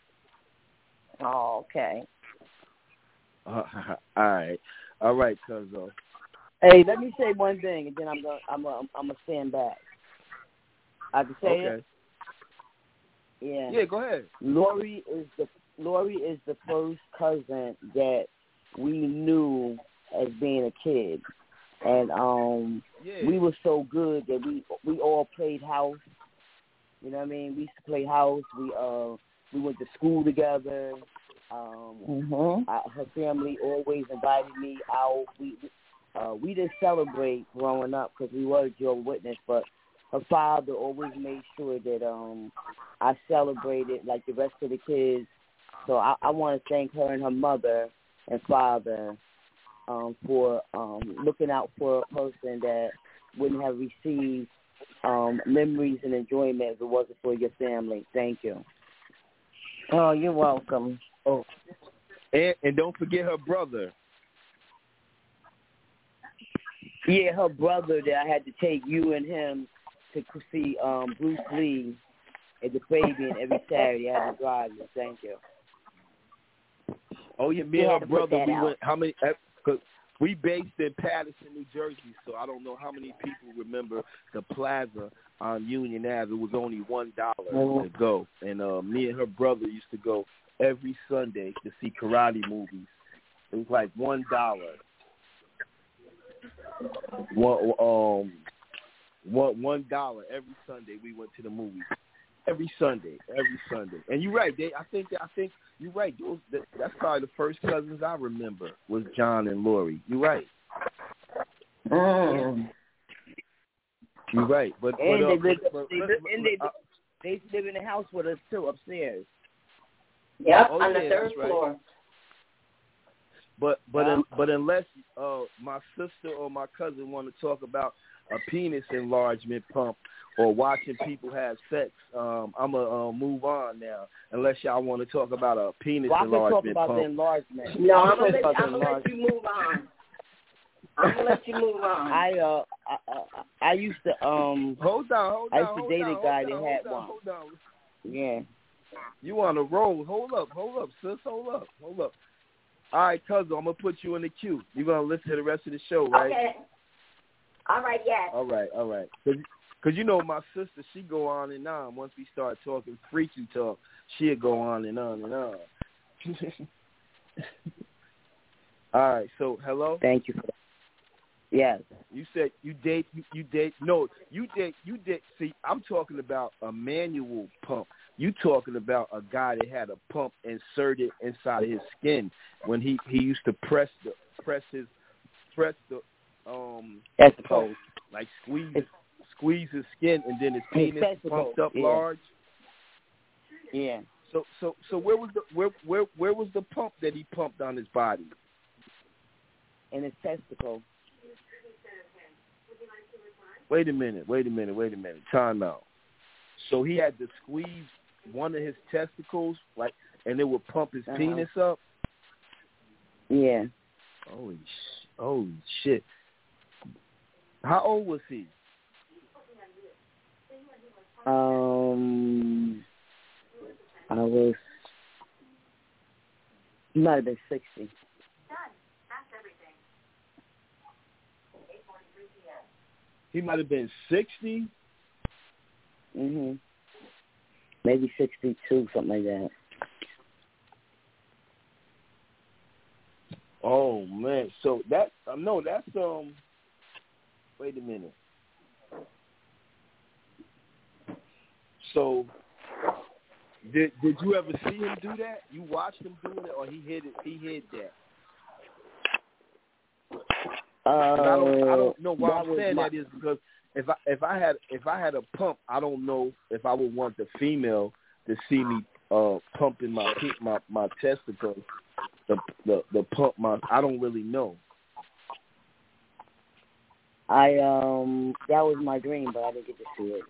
Oh, okay. Uh, all right, all right, Cuzzo. Hey, let me say one thing, and then I'm gonna I'm gonna, I'm gonna stand back. I can say okay. it. Yeah. Yeah, go ahead. Lori is the Lori is the first cousin that we knew as being a kid, and um, yeah. we were so good that we we all played house. You know what I mean? We used to play house. We uh we went to school together. Um, mm-hmm. I, her family always invited me out. We uh, we didn't celebrate growing up because we were Jehovah's Witness, but her father always made sure that um I celebrated like the rest of the kids. So I, I want to thank her and her mother and father um, for um, looking out for a person that wouldn't have received um, memories and enjoyment if it wasn't for your family. Thank you. Oh, you're welcome. Oh, and, and don't forget her brother. Yeah, her brother that I had to take you and him to see um, Bruce Lee at the Fabian every Saturday. I had to drive you. Thank you. Oh, yeah, me You and had her to put brother, that we out. went, how many, cause we based in Patterson, New Jersey, so I don't know how many people remember the plaza on Union Avenue. It was only one dollar Mhm. to go. And uh, me and her brother used to go every Sunday to see karate movies. It was like one dollar. One um one one dollar every Sunday we went to the movies. Every Sunday, every Sunday. And you're right, they I think I think you're right. Those, that, that's probably the first cousins I remember was John and Lori. You're right. Mm. You're right. But, And but, uh, they live, but, they, but, live, but, and they, uh, they live in the house with us too, upstairs. Yep, oh, on yeah, the third that's right. floor. But but Um, but unless uh, my sister or my cousin want to talk about a penis enlargement pump or watching people have sex, um, I'm going to uh, move on now. Unless y'all want to talk about a penis well, I can talk enlargement about pump. the enlargement. No, I I'm can gonna talk let, about I'm the gonna let you move on. I'm gonna let you move on. I uh I, I, I used to um Hold on, hold I on, used to hold date on, a guy hold that on, had hold on, one. hold on. Yeah. You on a roll. Hold up, hold up, sis. Hold up, hold up. All right, cousin, I'm going to put you in the queue. You're going to listen to the rest of the show, right? Okay. All right, yes. All right, all right. Because, you know, my sister, she go on and on. Once we start talking freaky talk, she'll go on and on and on. All right, so hello? Thank you for that. Yes. You said you date, you, you date, no, you date, you date, see, I'm talking about a manual pump. You talking about a guy that had a pump inserted inside of his skin when he, he used to press the, press his, press the, um, That's the pump, pose. like squeeze, It's, squeeze his skin and then his His penis pumped up yeah. large. Yeah. So, so, so where was the, where, where, where was the pump that he pumped on his body? And his testicle. Wait a minute, wait a minute, wait a minute. Time out. So he had to squeeze one of his testicles, like, and it would pump his Uh-huh. penis up? Yeah. Holy, sh- holy shit. How old was he? Um, I was, he might have been sixty. He might have been sixty? Mhm. Maybe sixty-two, something like that. Oh, man. So that, uh, no, that's, um, wait a minute. So, did did you ever see him do that? You watched him doing it, or he hid it? He hid that. Uh, I don't. I don't know why that I'm was saying my- that is because if I if I had if I had a pump, I don't know if I would want the female to see me uh pumping my pe- my my testicles, the the the pump my. I don't really know. I um, that was my dream, but I didn't get to see it.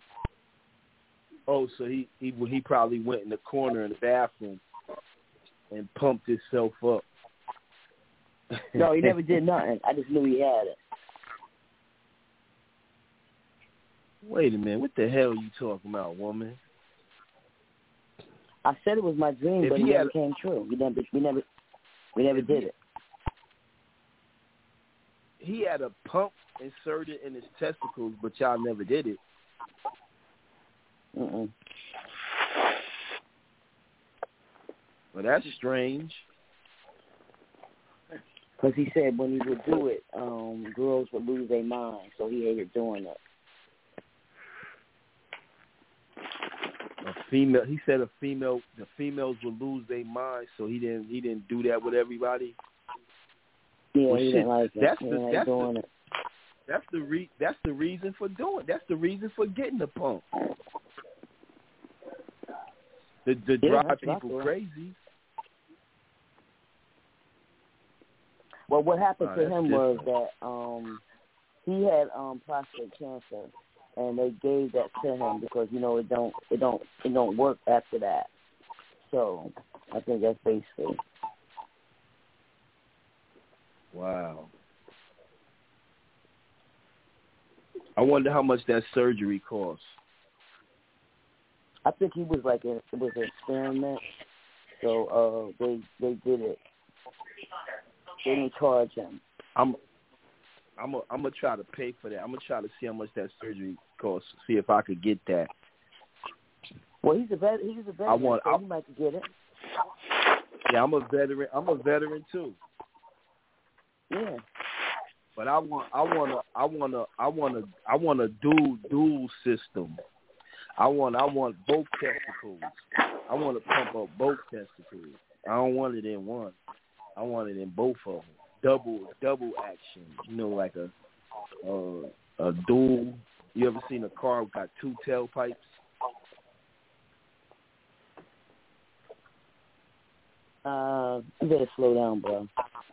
Oh, so he he he probably went in the corner in the bathroom and pumped himself up. No, he never did nothing. I just knew he had it. Wait a minute, what the hell are you talking about, woman? I said it was my dream, If but it he never had- came true. We never, we never, we never If did he- it. He had a pump inserted in his testicles, but y'all never did it. Mm-mm. Well, that's strange. Because he said when he would do it, um, girls would lose their mind, so he hated doing it. A female. He said a female. The females would lose their mind, so he didn't. He didn't do that with everybody. Yeah, Well, he shit, didn't like it. that's he the- didn't like that's the- doing it. That's the re. That's the reason for doing. That's the reason for getting the pump. To, to Yeah, drive that's what I people thought. crazy. Well, what happened Oh, to that's him different. was that um, he had um prostate cancer, and they gave that to him because you know it don't it don't it don't work after that. So I think that's basically. Wow. I wonder how much that surgery cost. I think he was like a, it was an experiment, so uh, they they did it. They didn't charge him. I'm I'm a, I'm gonna try to pay for that. I'm gonna try to see how much that surgery costs. See if I could get that. Well, he's a vet. He's a veteran. I want. So I, he might get it. Yeah, I'm a veteran. I'm a veteran too. Yeah. But I want. I want to. I want to. I want to. I want a dual dual system. I want. I want both testicles. I want to pump up both testicles. I don't want it in one. I want it in both of them. Double double action. You know, like a uh, a dual. You ever seen a car got two tailpipes? Uh, you better slow down, bro.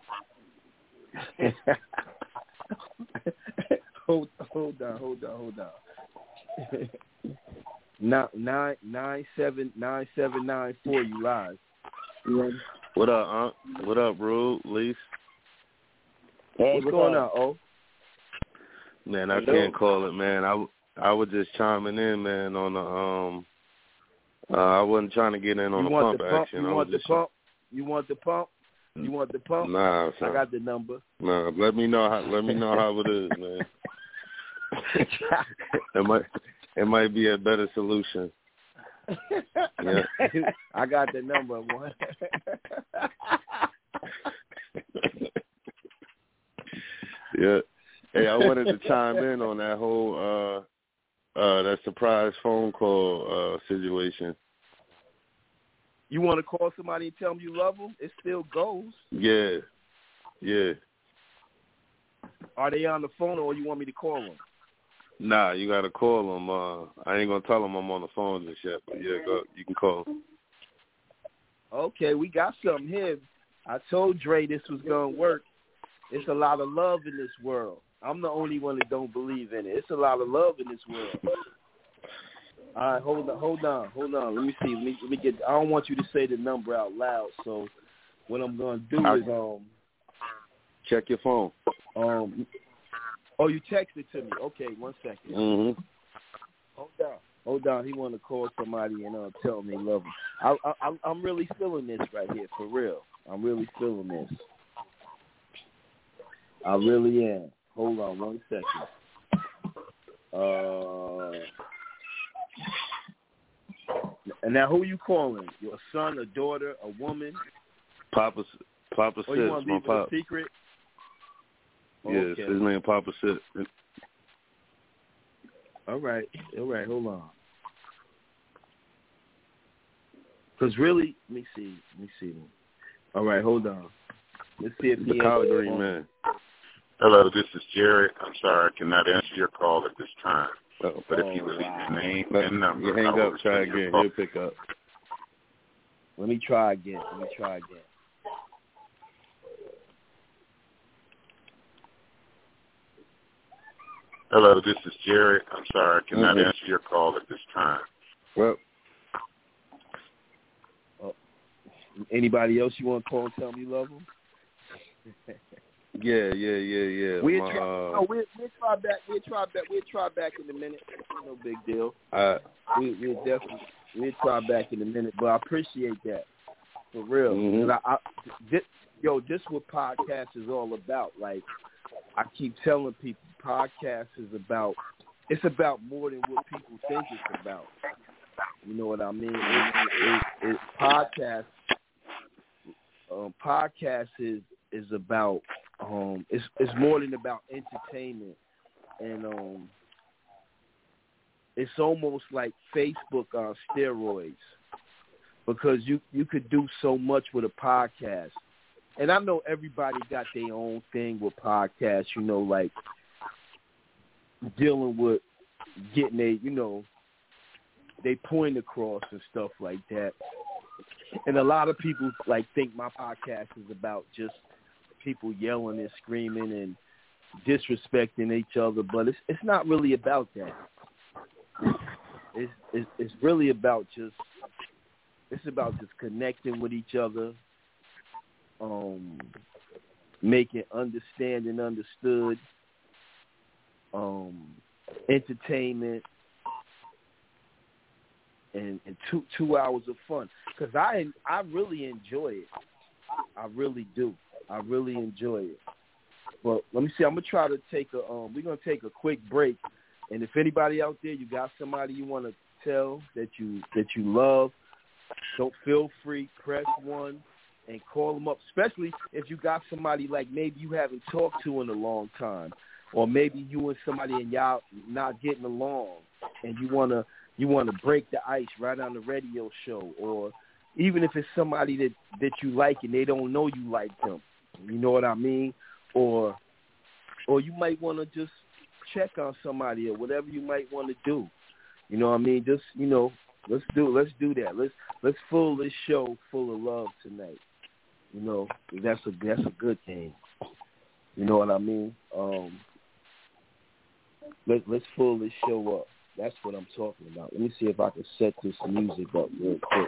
hold, hold on, hold on, hold on. nine, nine, nine, seven, nine, seven, nine, four. You live. What up, Aunt? What up, Rude, Leaf? Hey, what's, what's going up? on, Oh? Man, I Hello? can't call it, man. I, I was just chiming in, man, on the um. Uh, I wasn't trying to get in on you the want pump the pump? action. You I want was the just pump? You want the pump? You want the pump? Nah, son. I got the number. Nah, let me know how. Let me know how it is, man. it might. It might be a better solution. Yeah. I got the number one. Yeah. Hey, I wanted to chime in on that whole uh, uh, that surprise phone call uh, situation. You want to call somebody and tell them you love them? It still goes. Yeah. Yeah. Are they on the phone, or you want me to call them? Nah, you got to call them. Uh, I ain't going to tell them I'm on the phone just yet, but yeah, go, you can call them. Okay, we got something here. I told Dre this was going to work. It's a lot of love in this world. I'm the only one that don't believe in it. It's a lot of love in this world. All right, hold on, hold on, hold on. Let me see. Let me, let me get. I don't want you to say the number out loud. So what I'm going to do I, is um check your phone. Um. Oh, you texted to me. Okay, one second. Mm-hmm. Hold on. Hold on. He want to call somebody and uh, tell them they love him. I, I, I'm really feeling this right here, for real. I'm really feeling this. I really am. Hold on one second. Uh, and now who are you calling? Your son, a daughter, a woman? Papa, Papa Oh, Sis, you want to my leave it pop. a secret? Yes, Okay. his name Papa Sis. All right. All right, hold on. Because really, let me see. Let me see. All right, hold on. Let's see if he The collard green man. Hello, this is Jerry. I'm sorry I cannot answer your call at this time. Oh, But oh, if you would wow. leave your name Let, and number, you hang I will up, try return your again. call. He'll pick up. Let me try again. Let me try again. Hello, this is Jerry. I'm sorry I cannot Mm-hmm. answer your call at this time. Well, Anybody else you want to call and tell me you love them? yeah, yeah, yeah, yeah. We'll My, try, uh, no, we'll, we'll try back. We'll try back. We'll try back in a minute. No big deal. I, We, we'll definitely we'll try back in a minute. But I appreciate that for real. Mhm. 'Cause I, I, this, yo, this what podcast is all about. Like I keep telling people, podcast is about. It's about more than what people think it's about. You know what I mean? It, it, it, podcast. Um, podcast is is about um, it's it's more than about entertainment, and um, it's almost like Facebook on steroids because you you could do so much with a podcast. And I know everybody got their own thing with podcasts. You know, like dealing with getting a you know they point across and stuff like that. And a lot of people like think my podcast is about just people yelling and screaming and disrespecting each other, but it's it's not really about that. It's it's, it's really about just it's about just connecting with each other, um, making understanding understood, um, entertainment, and, and two two hours of fun. Because I I really enjoy it. I really do. I really enjoy it. But let me see. I'm gonna try to take a. Um, we're gonna take a quick break, and if anybody out there, you got somebody you want to tell that you that you love, don't feel free. Press one and call them up. Especially if you got somebody like maybe you haven't talked to in a long time, or maybe you and somebody and y'all not getting along, and you wanna you wanna break the ice right on the radio show, or even if it's somebody that, that you like and they don't know you like them, you know what I mean? Or or you might want to just check on somebody or whatever you might want to do. You know what I mean? Just, you know, let's do let's do that. Let's let's fill this show full of love tonight. You know, that's a that's a good thing. You know what I mean? Um, let let's fill this show up. That's what I'm talking about. Let me see if I can set this music up real quick.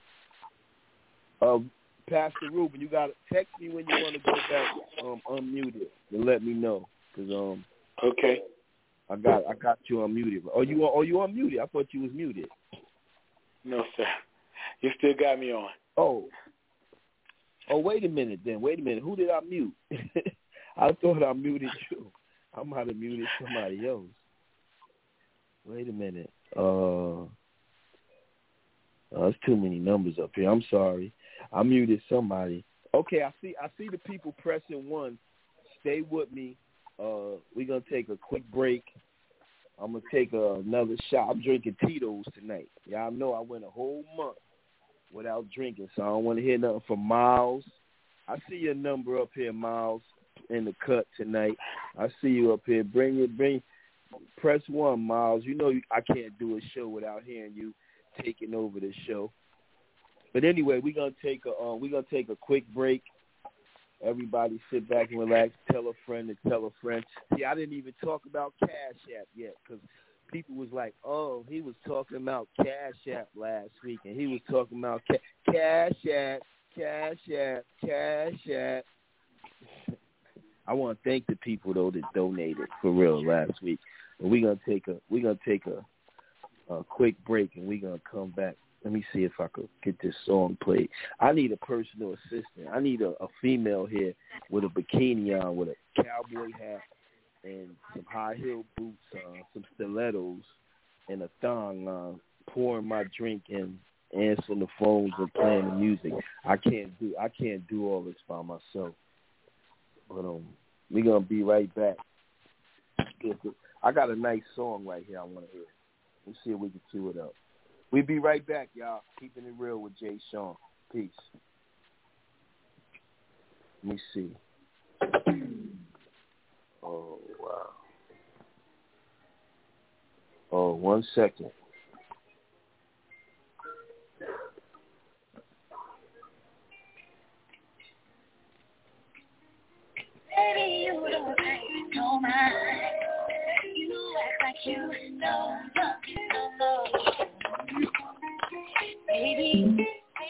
Uh, Pastor Ruben, you got to text me when you want to go back um, unmuted and let me know, cause um okay, I got I got you unmuted. Oh, you oh you unmuted? I thought you was muted. No, sir, you still got me on. Oh, oh, wait a minute then. Wait a minute. Who did I mute? I thought I muted you. I might have muted somebody else. Wait a minute. Uh, oh, there's too many numbers up here. I'm sorry. I muted somebody. Okay, I see I see the people pressing one. Stay with me. Uh, we're going to take a quick break. I'm going to take uh, another shot. I'm drinking Tito's tonight. Y'all know I went a whole month without drinking, so I don't want to hear nothing from Miles. I see your number up here, Miles, in the cut tonight. I see you up here. Bring it, bring press one, Miles. You know I can't do a show without hearing you taking over the show. But anyway, we're gonna take a uh, we're gonna take a quick break. Everybody sit back and relax. Tell a friend to tell a friend. See, I didn't even talk about Cash App yet because people was like, "Oh, he was talking about Cash App last week, and he was talking about ca- Cash App, Cash App, Cash App." I want to thank the people though that donated for real last week. But we're gonna take a we're gonna take a, a quick break, and we're gonna come back. Let me see if I could get this song played. I need a personal assistant. I need a, a female here with a bikini on, with a cowboy hat and some high heel boots on, some stilettos, and a thong on, pouring my drink and answering the phones and playing the music. I can't do I can't do all this by myself. But um, we're gonna be right back. I got a nice song right here I want to hear. Let's see if we can cue it up. We'll be right back, y'all. Keeping it real with Jay Sean. Peace. Let me see. Oh, wow. Oh, one second. Baby, you don't pay no mind. You act like you don't love me no more. Baby,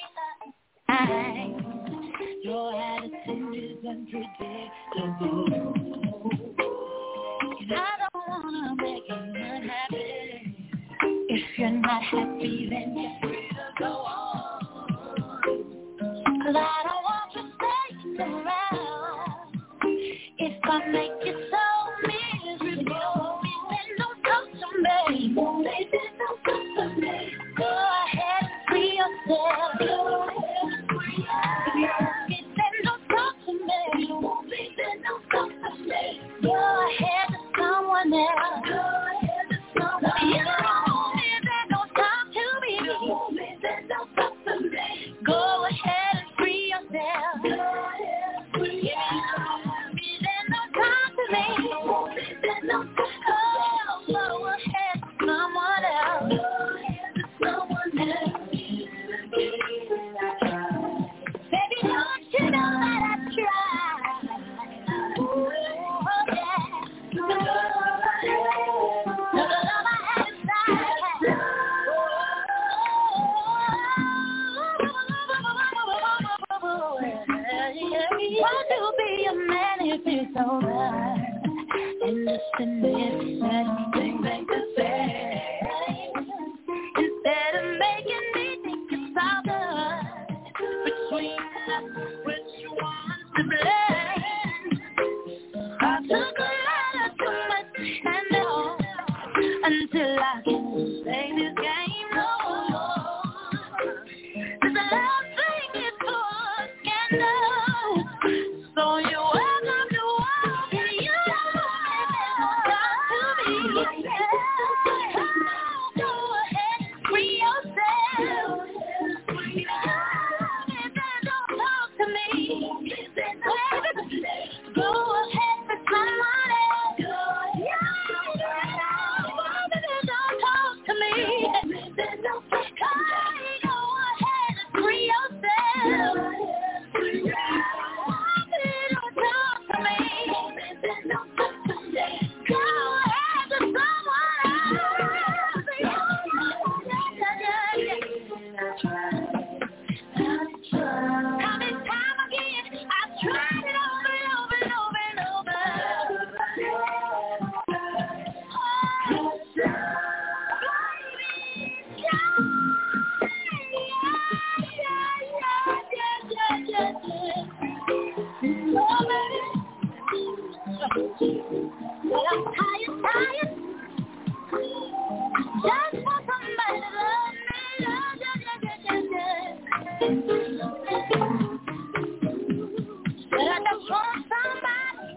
I, your attitude is unpredictable, and I don't wanna make you unhappy. If you're not happy, then you're free to go on. 'Cause I don't want you staying around. If I make you so miserable, then don't talk to me. Baby, don't talk to me. Go ahead and free yourself. Go ahead and free yourself. Then don't talk to me. Then don't talk to me. Go ahead to someone else. Go ahead to someone else. You don't me, then don't talk to me. Then don't talk to me. Go ahead and free yourself. Want to be a man if it's alright. And listen to everything they can say. Instead of making me think it's all good. Between us, which one's to blame? I took a lot of too much and all until I can play this game no more. Cause the love thing is for scandal. So you're welcome to walk in you. To me, go ahead and free yourself. Don't talk to me. Go ahead for someone else. Don't talk to me. Go ahead and free yourself. Don't talk to me. Go ahead for someone else. Time and time again, I've tried it over and over and over and over. Oh, well, I'm tired, tired. Just want somebody to love me, love, love, love, love, love. But I just want somebody.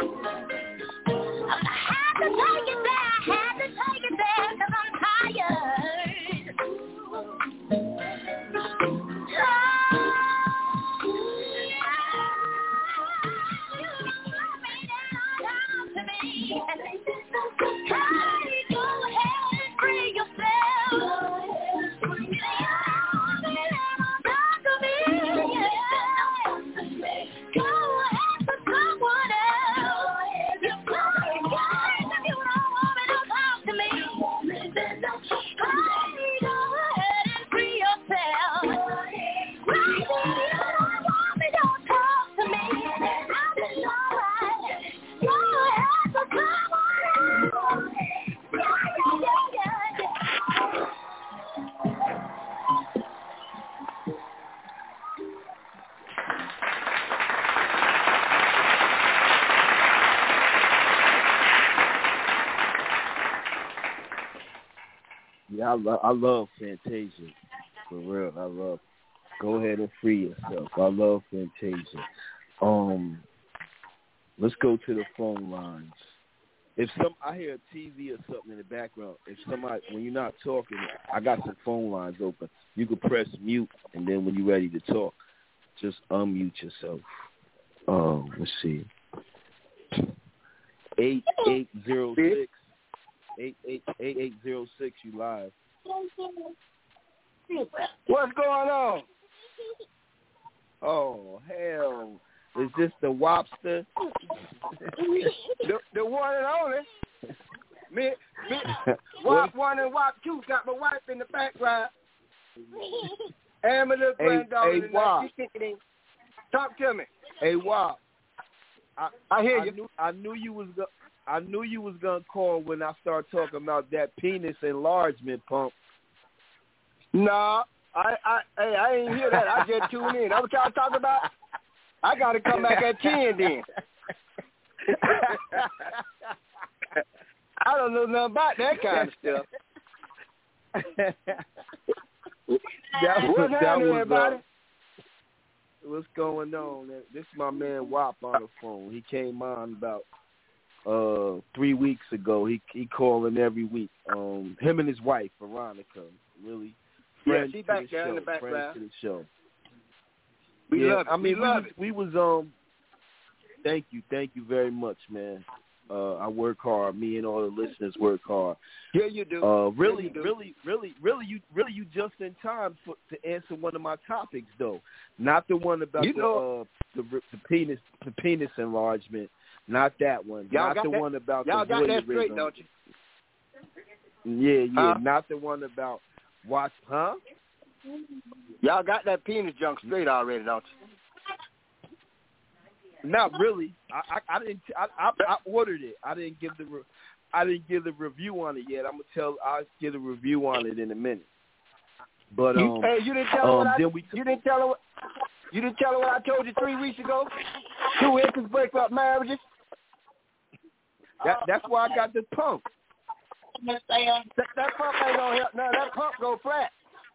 I had to take it there, I had to take it there, cause I'm tired. Hey, go ahead and free yourself. Talk to me. Go ahead for someone else. If you don't want me, don't talk to me. Hey, go ahead and free yourself. Right, you don't want me, don't talk to me. I'll be alright. Go ahead for someone else. Yeah, yeah, yeah, yeah. Yeah, I, lo- I love Fantasia. For real, I love. Go ahead and free yourself. I love Fantasia. Um, let's go to the phone lines. If some, I hear a T V or something in the background. If somebody, when you're not talking, I got some phone lines open. You can press mute, and then when you're ready to talk, just unmute yourself. Um, let's see. Eight eight zero six. Eight eight eight eight zero six. You live. What's going on? Oh hell! Is this the Wobster? the, the one and only. Me, me, Wop one and Wop two got my wife in the background. And my little Hey, granddaughter. hey, and Wop. she's kicking in. Talk to me. Hey Wop. I, I hear I you. Knew, I knew you was go- I knew you was gonna call when I start talking about that penis enlargement pump. No, I, I, hey, I ain't hear that. I just tuned in. That's what y'all talking about. I got to come back at ten then. I don't know nothing about that kind of stuff. that was, What's that happening, was, everybody? uh, what's going on? This is my man Wop on the phone. He came on about uh three weeks ago. He he calling every week. Um, him and his wife Veronica, really friends Yeah, she to back the there show. in the background. Friends to the show. We yeah, love it. I mean, we we, love was, it. we was um. Thank you, thank you very much, man. Uh, I work hard. Me and all the listeners work hard. Yeah, you do. Uh, really, yeah, you do. really, really, really, you really you just in time for, to answer one of my topics, though. Not the one about you the, know, uh, the the penis the penis enlargement. Not that one. y'all not got the that? one about y'all the got that straight, voyeurism. don't you? Yeah, yeah. Huh? Not the one about watch, huh? Y'all got that penis junk straight already, don't you? Not really. I I, I didn't. I, I I ordered it. I didn't give the re- I didn't give the review on it yet. I'm gonna tell. I'll give a review on it in a minute. But um, you, hey, you didn't tell her um, what I, then we t- you didn't tell her what, you didn't tell her what I told you three weeks ago. Two inches break up marriages. That that's why I got the pump. That, that pump ain't gonna help. No, that pump go flat.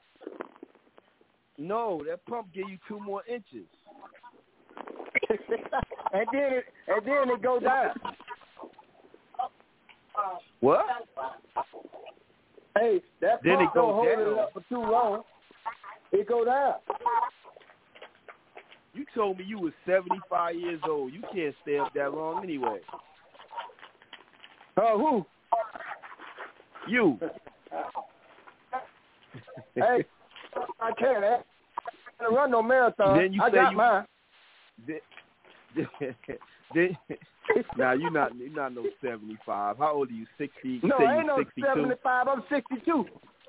No, that pump give you two more inches. and then it and then it go down. What? Hey, that then pump it go don't hold down. it up for too long. It go down. You told me you was seventy-five years old. You can't stay up that long anyway. Oh, uh, who? You. Hey, I can't. I can't run no marathon. Then you I say got you, mine. Then, then, now you're not you're not no seventy-five. How old are you? Sixty? No, say I you ain't no sixty-two? seventy-five. I'm sixty-two.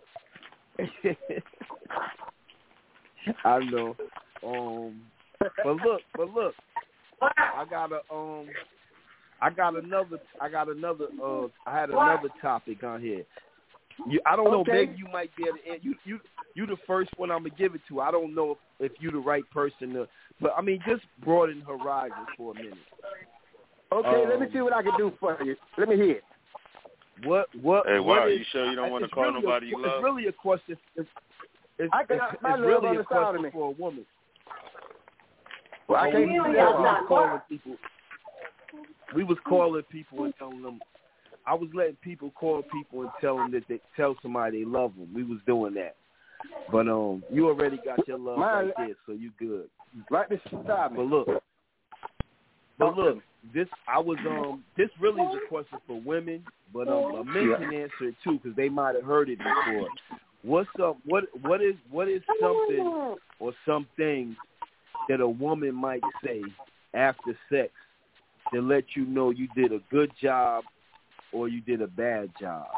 I know. Um, but look, but look, I got a um, I got another, I got another, uh, I had another topic on here. You, I don't know, okay. maybe you might be able to. You, you, you the first one I'm gonna give it to. I don't know if, if you the right person to, but I mean, just broaden horizons for a minute. Okay, um, let me see what I can do for you. Let me hear it. What, what? Hey, what wow, is, you sure you don't want to call really nobody a, you love? It's really a question. It's, it's, I got it's, my it's love really on a the side of question me. for a woman. Well, I we, can't we, do we that. was calling people. We was calling people and telling them. I was letting people call people and tell them that they tell somebody they love them. We was doing that, but um, you already got your love Mine, right there, so you good. Right beside me. But look, but look, this I was um, this really is a question for women, but um, a men can answer it too because they might have heard it before. What's up? What what is what is something or some things that a woman might say after sex to let you know you did a good job or you did a bad job?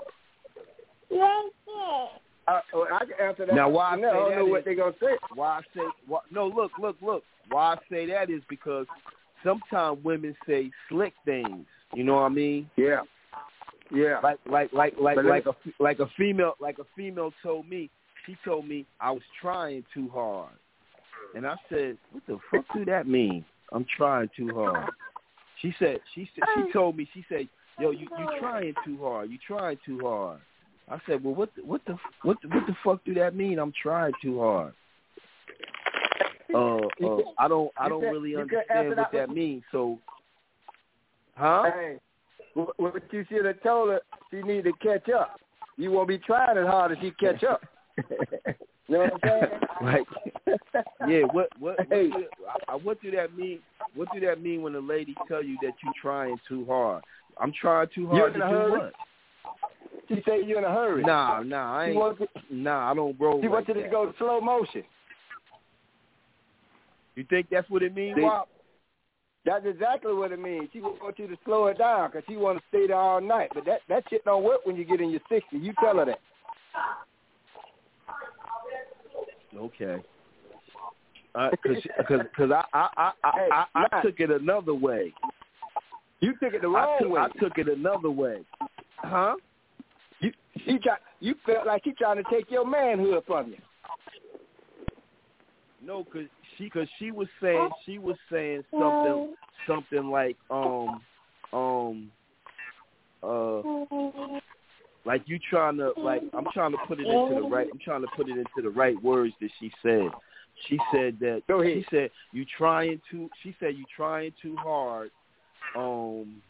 Uh, well, I can answer that. Now, why I say no, I don't that know is, what they're gonna say. Why I say why, no? Look, look, look. Why I say that is because sometimes women say slick things. You know what I mean? Yeah, yeah. Like, like, like, like, But like a like a female, like a female told me. She told me I was trying too hard, and I said, "What the fuck do that mean? I'm trying too hard." She said, she said, she told me, she said, "Yo, you you trying too hard. You trying too hard." I said, "Well, what the, what the what the, what the fuck do that mean? I'm trying too hard." Uh, uh I don't I don't really understand what that means. So, huh? Hey, what you should have told her, she need to catch up. You won't be trying as hard as she catch up. You know what I'm saying? Like, yeah. What what what, Hey. do, uh, what do that mean? What do that mean when a lady tell you that you trying too hard? I'm trying too hard to in a do hurry? what? She say you in a hurry. Nah, nah, I She ain't. wants to, Nah, I don't roll she like wants you that. to go slow motion. You think that's what it means, See? Wop? That's exactly what it means. She wants you to slow it down because she want to stay there all night. But that, that shit don't work when you get in your sixties. You tell her that. Okay. Because uh, cause I I I, I, Hey, I, I Matt. took it another way. You took it the I wrong took, way. I took it another way. Huh? You she try, you felt like she trying to take your manhood from you. No, cause she cause she was saying she was saying something something like um um uh like you trying to like I'm trying to put it into the right I'm trying to put it into the right words that she said. She said that Go ahead. she said you trying too she said you trying too hard. Um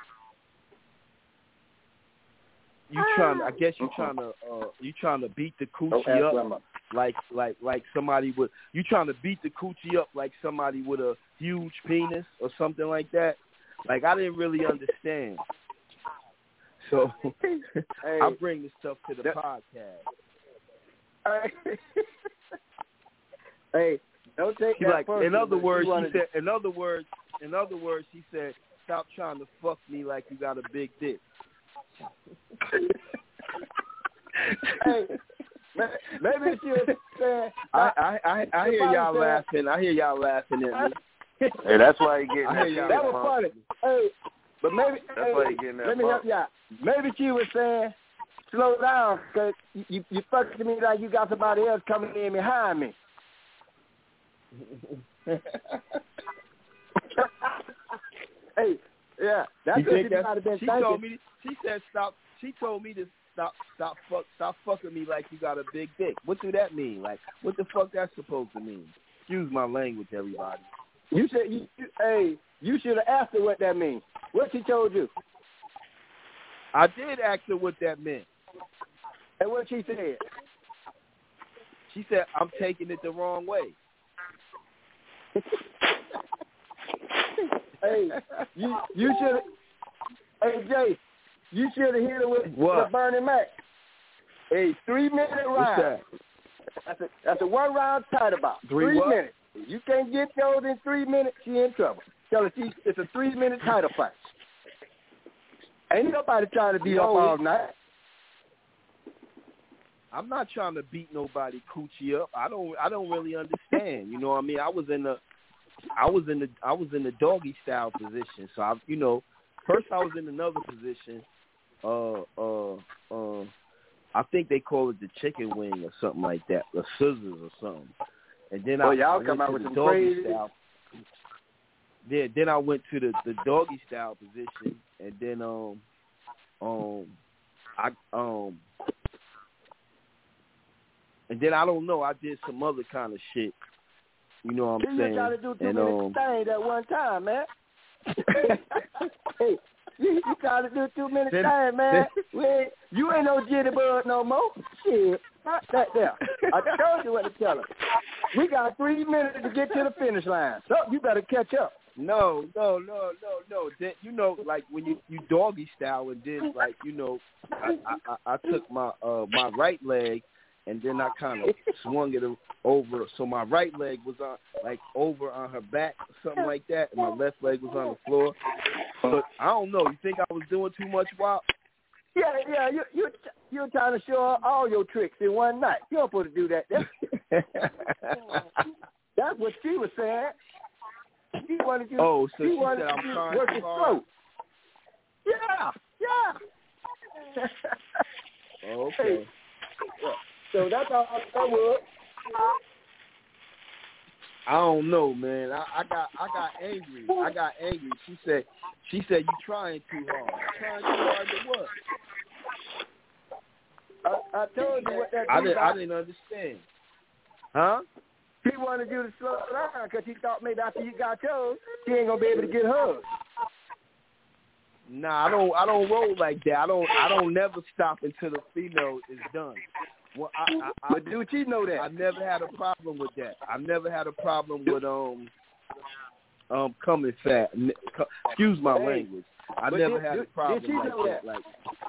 You trying? I guess you trying to. Uh, you trying to beat the coochie up like like like somebody would. You trying to beat the coochie up like somebody with a huge penis or something like that. Like I didn't really understand. So Hey, I bring this stuff to the that, podcast. Hey, don't take She that like personal, in other but words, you she wanna- said. In other words, in other words, she said, "Stop trying to fuck me like you got a big dick." Hey, maybe she was saying. I I I, I hear y'all saying, laughing. I hear y'all laughing at me. Hey, that's why he getting that. That, that was funny. Hey, but maybe that's hey, why he getting that. Let me help you out. Maybe she was saying, "Slow down, cause you you, you fucking to me like you got somebody else coming in behind me." Hey, yeah, that's you what think she might have been she thinking. told me. She said, "Stop." She told me to stop, stop, fuck, stop fucking me like you got a big dick. What do that mean? Like, what the fuck that's supposed to mean? Excuse my language, everybody. You said, you, you, hey, you should have asked her what that means. What she told you? I did ask her what that meant. And what she said? She said, "I'm taking it the wrong way." Hey, you you should. Hey Jay, you should have hit her with, with Bernie Mac. A three minute round. That? That's a that's a one round title box. Three, three what? minutes. If you can't get those in three minutes, she in trouble. Tell her she it's a three minute title fight. Ain't nobody trying to be no, up all night. I'm not trying to beat nobody coochie up. I don't I don't really understand. You know what I mean? I was in the I was in the I was in the doggy style position. So I you know, first I was in another position. Uh uh uh I think they call it the chicken wing or something like that, or scissors or something. And then oh, I, y'all I come went out to with the some doggy crazy style. Yeah, then I went to the, the doggy style position, and then um um I um and then I don't know, I did some other kind of shit. You know what I'm you saying? You trying to do too and, many um, things at one time, man. Hey, you, you trying to do too many then, things, man. We ain't, you ain't no jitterbug no more. Shit, not that there. I told you what to tell her. We got three minutes to get to the finish line. So you better catch up. No, no, no, no, no. Then, you know, like when you, you doggy style, and then like you know, I I, I took my uh my right leg, and then I kind of swung it over, so my right leg was on like over on her back, something like that, and my left leg was on the floor. But I don't know. You think I was doing too much, Wop? Yeah, yeah. You you you're trying to show her all your tricks in one night. You don't supposed to do that. That's, that's what she was saying. She wanted you. Oh, so she, she wanted said I'm you trying work too it hard. slow. Yeah, yeah. Okay. Hey, so that's all that was. I don't know, man. I, I got I got angry. I got angry. She said she said you trying too hard. Trying too hard to what? I, I told you what that. I didn't. about. I didn't understand. Huh? He wanted you to slow down because he thought maybe after you got yours, he ain't gonna be able to get hers. Nah, I don't. I don't roll like that. I don't. I don't never stop until the female is done. Well, I, I, I, but do you know that? I never had a problem with that. I never had a problem with um um coming fat. Excuse my hey, language. I but never did, had a did, problem did she like know that. that. Like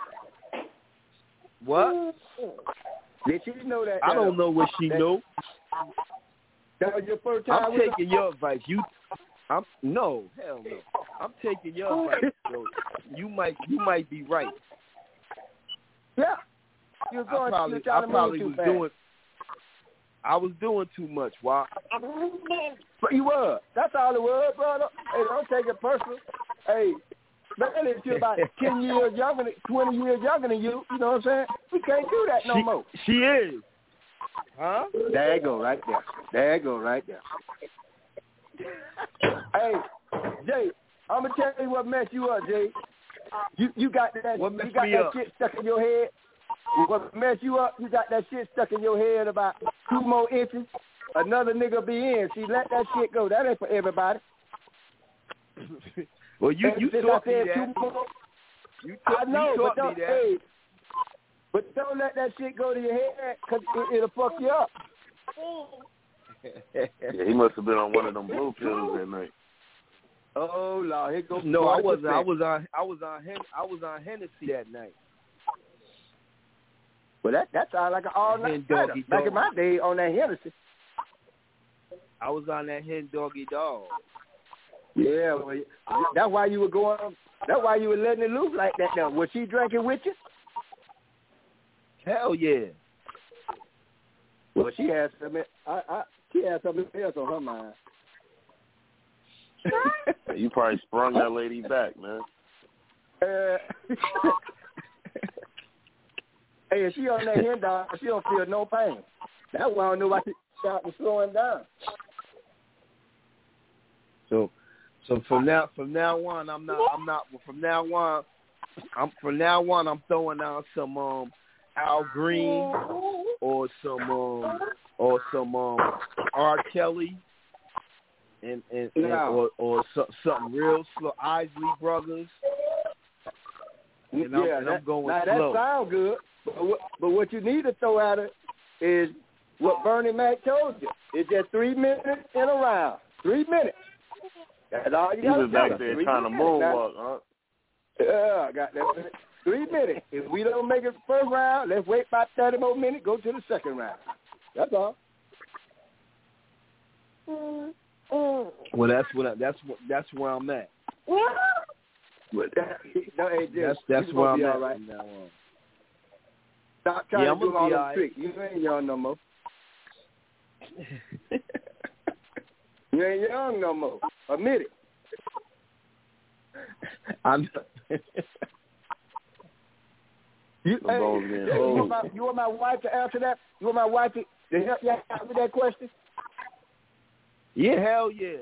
what? Did she know that? I don't know what she that, knew. That was your first time. I'm with taking her? your advice. You, I'm no hell no. I'm taking your advice. So you might you might be right. Yeah. You're going, I probably, you're I probably too was fast. doing, I was doing too much. Why? But you were. That's all it was, brother. Hey, don't take it personal. Hey, man, if you're about ten years younger, than, twenty years younger than you, you know what I'm saying? We can't do that no she, more. She is. Huh? There you go, right there. There you go, right there. Hey, Jay, I'm gonna tell you what messed you up, Jay. You you got that what you got that up? shit stuck in your head. What messed you up? You got that shit stuck in your head about two more inches. Another nigga be in. See, let that shit go. That ain't for everybody. Well, you you taught me that. More, you taught, I know, you taught but don't, me that. Hey, but don't let that shit go to your head because it, it'll fuck you up. Yeah, he must have been on one of them blue pills that night. Oh Lord, here goes. No, I wasn't. I was on. I was on. I was on Hennessy that night. Well, that that sounds like an all night nighter. Back dog. in my day, on that Hennessy. I was on that hen doggy dog. Yeah, well, that's why you were going. That's why you were letting it loose like that. Now, was she drinking with you? Hell yeah. Well, she had something. I, I, she had something else on her mind. You probably sprung that lady back, man. Uh, hey, if she on that hen dog, she don't feel no pain. That's why I don't know why she started slowing down. So, so from now from now on, I'm not I'm not from now on, I'm from now on I'm throwing out some um Al Green or some um or some um R. Kelly and and, and no. or or so, something real slow, Isley Brothers. And I'm, yeah, and that, I'm going now slow. that sounds good, but what, but what you need to throw at it is what Bernie Mac told you. It's just three minutes in a round. Three minutes. That's all you He got to was back do. there Three trying to minutes. moonwalk, huh? Yeah, I got that. Three minutes. If we don't make it the first round, let's wait about thirty more minutes, go to the second round. That's all. Well, that's what I, that's what that's where I'm at. But that, no, hey, Jim, That's that's you where I'm be at all right. from now on. Stop trying Yeah, to I'm do gonna all be them all right. tricks. You ain't young no more. You ain't young no more. Admit it. I'm. You, The ball's hey, getting you, old. want my, you want my wife to answer that? You want my wife to, to help you out with that question? Yeah, hell yeah.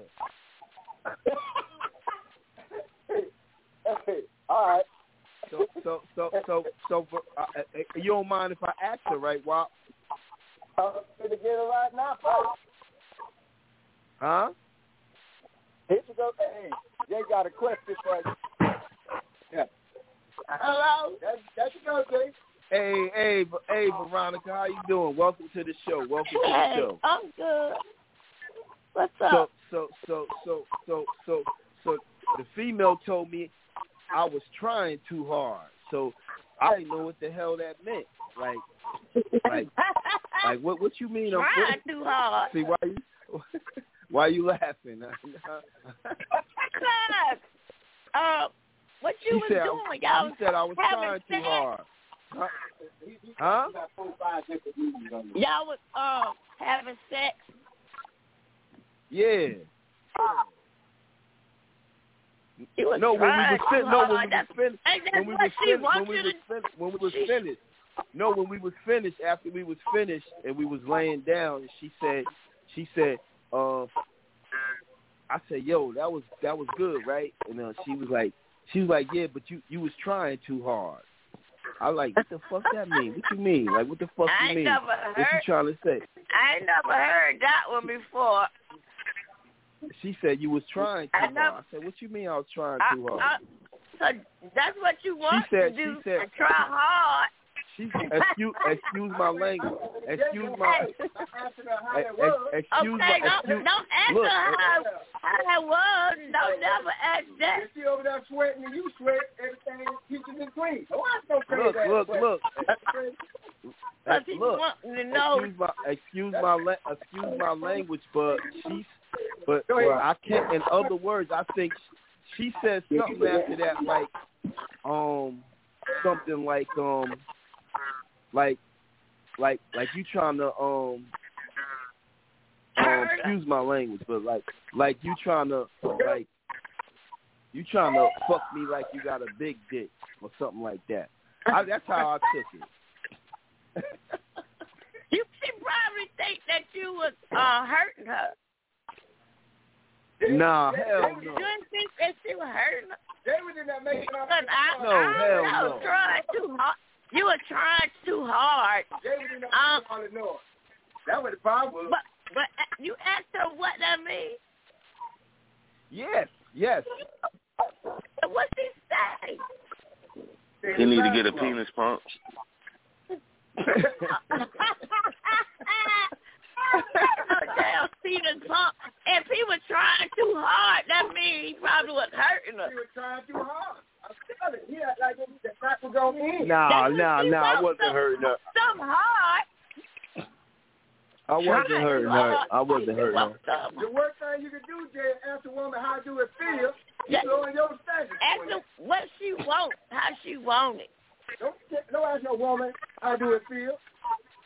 Hey, all right. So so so so so uh, uh, you don't mind if I ask her, right, Wop? I'm going to get it right now, folks. Huh? Here you go. Hey, they got a question for you. Yeah. Hello. That's that's you go, Jay. Hey, hey, hey, Veronica, how you doing? Welcome to the show. Welcome to the Hey, show. I'm good. What's So up? so so so so so so the female told me I was trying too hard. So I didn't know what the hell that meant. Like like like what what you mean? I'm Trying too hard. See why you why you laughing? Cause, uh, what you He was said, doing, y'all he said I was having trying too sex. hard. Huh? Huh? Y'all was um having sex. Yeah. You was No, when we trying was fin- too no, when hard. we was fin- Hey, that's when we what was she fin- wants when we you was to. fin- when we was she- finished. No, when we was finished, after we was finished and we was laying down, and she said, she said, uh, I said, yo, that was that was good, right? And uh, she was like, she was like, yeah, but you you was trying too hard. I like, what the fuck that mean? What you mean? Like, what the fuck I you ain't mean? never What you heard. trying to say? I ain't never heard that one before. She said you was trying too I hard. never- I said, what you mean I was trying I, too hard? I, so that's what you want She said, to do. she said, to try hard. She, excuse, excuse my language. Excuse my, ex, excuse Okay, my, don't, excuse, don't ask look, her how, how that was. Don't never ask that. If she over there sweating and you sweat, everything peaches and cream. So I don't crazy look, ass look, question. look, Because Ex- he look, wants to know. excuse my, excuse my, la- excuse my language, but she's, but, but I can't. In other words, I think she said something after that, like, um, something like, um, like, like, like you trying to, um, um, excuse my language, but like, like you trying to, like, you trying to fuck me like you got a big dick or something like that. I, that's how I took it. You she probably think that you was uh, hurting her. Nah, hell no. You didn't think that she was hurting her. They was in there making up. I, No, I, hell I was no. trying too hard. You were trying too hard. They was in there Um, making all the noise. That was the problem. But but you asked her what that means. Yes, yes. What she say? He need to get a penis pump. Damn, Stephen Pump. If he was trying too hard, that means he probably was hurting her. He was trying too hard. I'm telling you, he act like it, the crack was on in. Nah, That's nah, what she nah. I wants, wasn't some- hurting her. Some hard. I wasn't Trying hurting too her. hard. I wasn't She hurting her. wants some- The worst thing you can do, Jay, is ask a woman how do it feel. You Yeah. lowering your standards. Ask her what she want, how she want it. Don't, don't ask no woman how do it feel.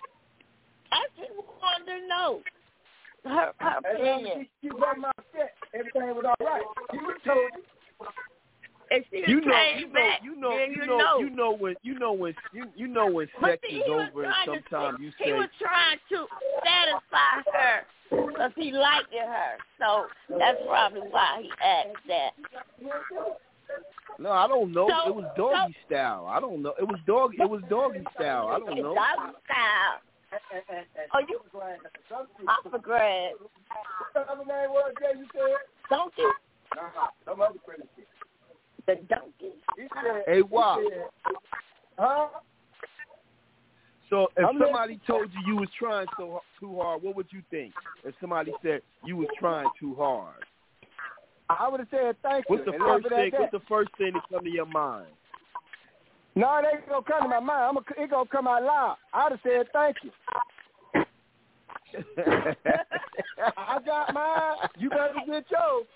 I just wanted to know her, her As long as opinion. she, she run my set everything was all right. You would have told you. And she You know, came you know, back, you know, then you you know, know. you know when, you know when, you you know when But sex see, is he was over, and trying to- sometimes you He say, was trying to satisfy her because he liked her. So that's probably why he asked that. no, I don't know. So- it was doggy so- style. I don't know. It was dog. It was doggy style. I don't know. Doggy style. Oh, you off the grass. What the other name was, Jay, you said? Donkey? Nah, some other crazy shit. The donkey. He said, Hey, wow. he said, huh? So if I'm somebody told you you was trying so too hard, what would you think? If somebody said you was trying too hard, I would have said thank you. what's the and first left it at thing? that. What's the first thing that come to your mind? No, it ain't gonna come to my mind. I'm gonna, it gonna come out loud. I'd have said thank you. I got mine. You better get yours.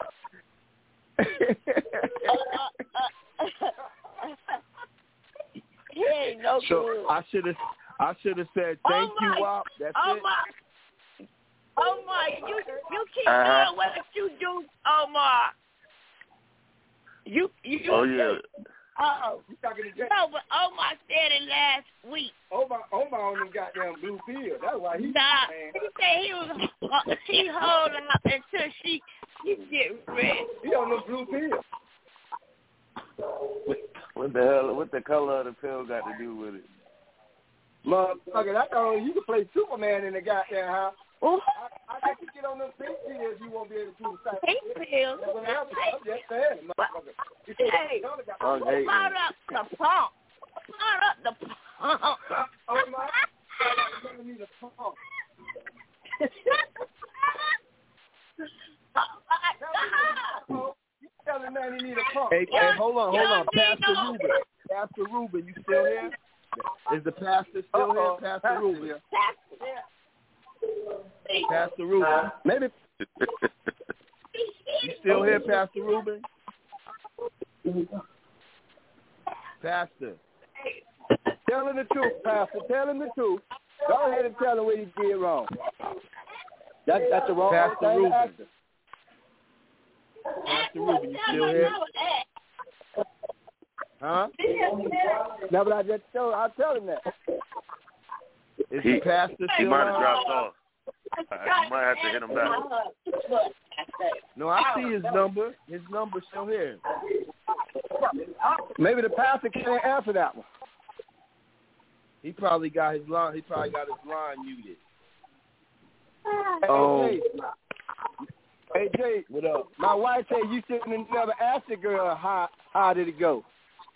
He ain't no So good. I should have, I should have said thank oh you, my, Wop. That's oh it. My, Omar, you you keep Uh-huh. doing what you do, Omar. You you. Oh yeah. Oh, you talking to Jay? No, but Omar said it last week. Omar, Omar on them goddamn blue pills. That's why he. Nah, man. he said he was uh, he hold out until she she get ready. He on them blue pills. What, what the hell? What the color of the pill got to do with it? Motherfucker, I thought you could play Superman in the goddamn house. Ooh. I, I guess you get on them pink pills, you won't be able to do the same. Pink pills. That's what I'm I'm just saying, motherfucker. You say Hey, the color got- Oh, hey, start up the pump. Start up the pump. Oh, my. You need a pump. Oh my God. You telling man he need a pump. Hey, hey, hold on, hold on, Y'all Pastor need no- Ruben. Pastor Ruben, you still here? Is the pastor still Uh-oh. here, Pastor Ruben? Yeah. Pastor Ruben, Maybe. you still here, Pastor Ruben? Pastor. Tell him the truth, Pastor. Tell him the truth. Go ahead and tell him what he did wrong. That's, that's the wrong Pastor thing to Ruben. ask him. Pastor Ruben, you still here? Huh? No, but I just told, I tell him that. Is He- the pastor He still might have on? dropped off. You might have to hit him back. No, I see his number. His number's still here. Maybe the pastor can't answer that one. He probably got his line. He probably got his line muted. Oh. Hey, Jay. Hey, Jay. What up? My wife said you shouldn't have never asked the girl how how did it go.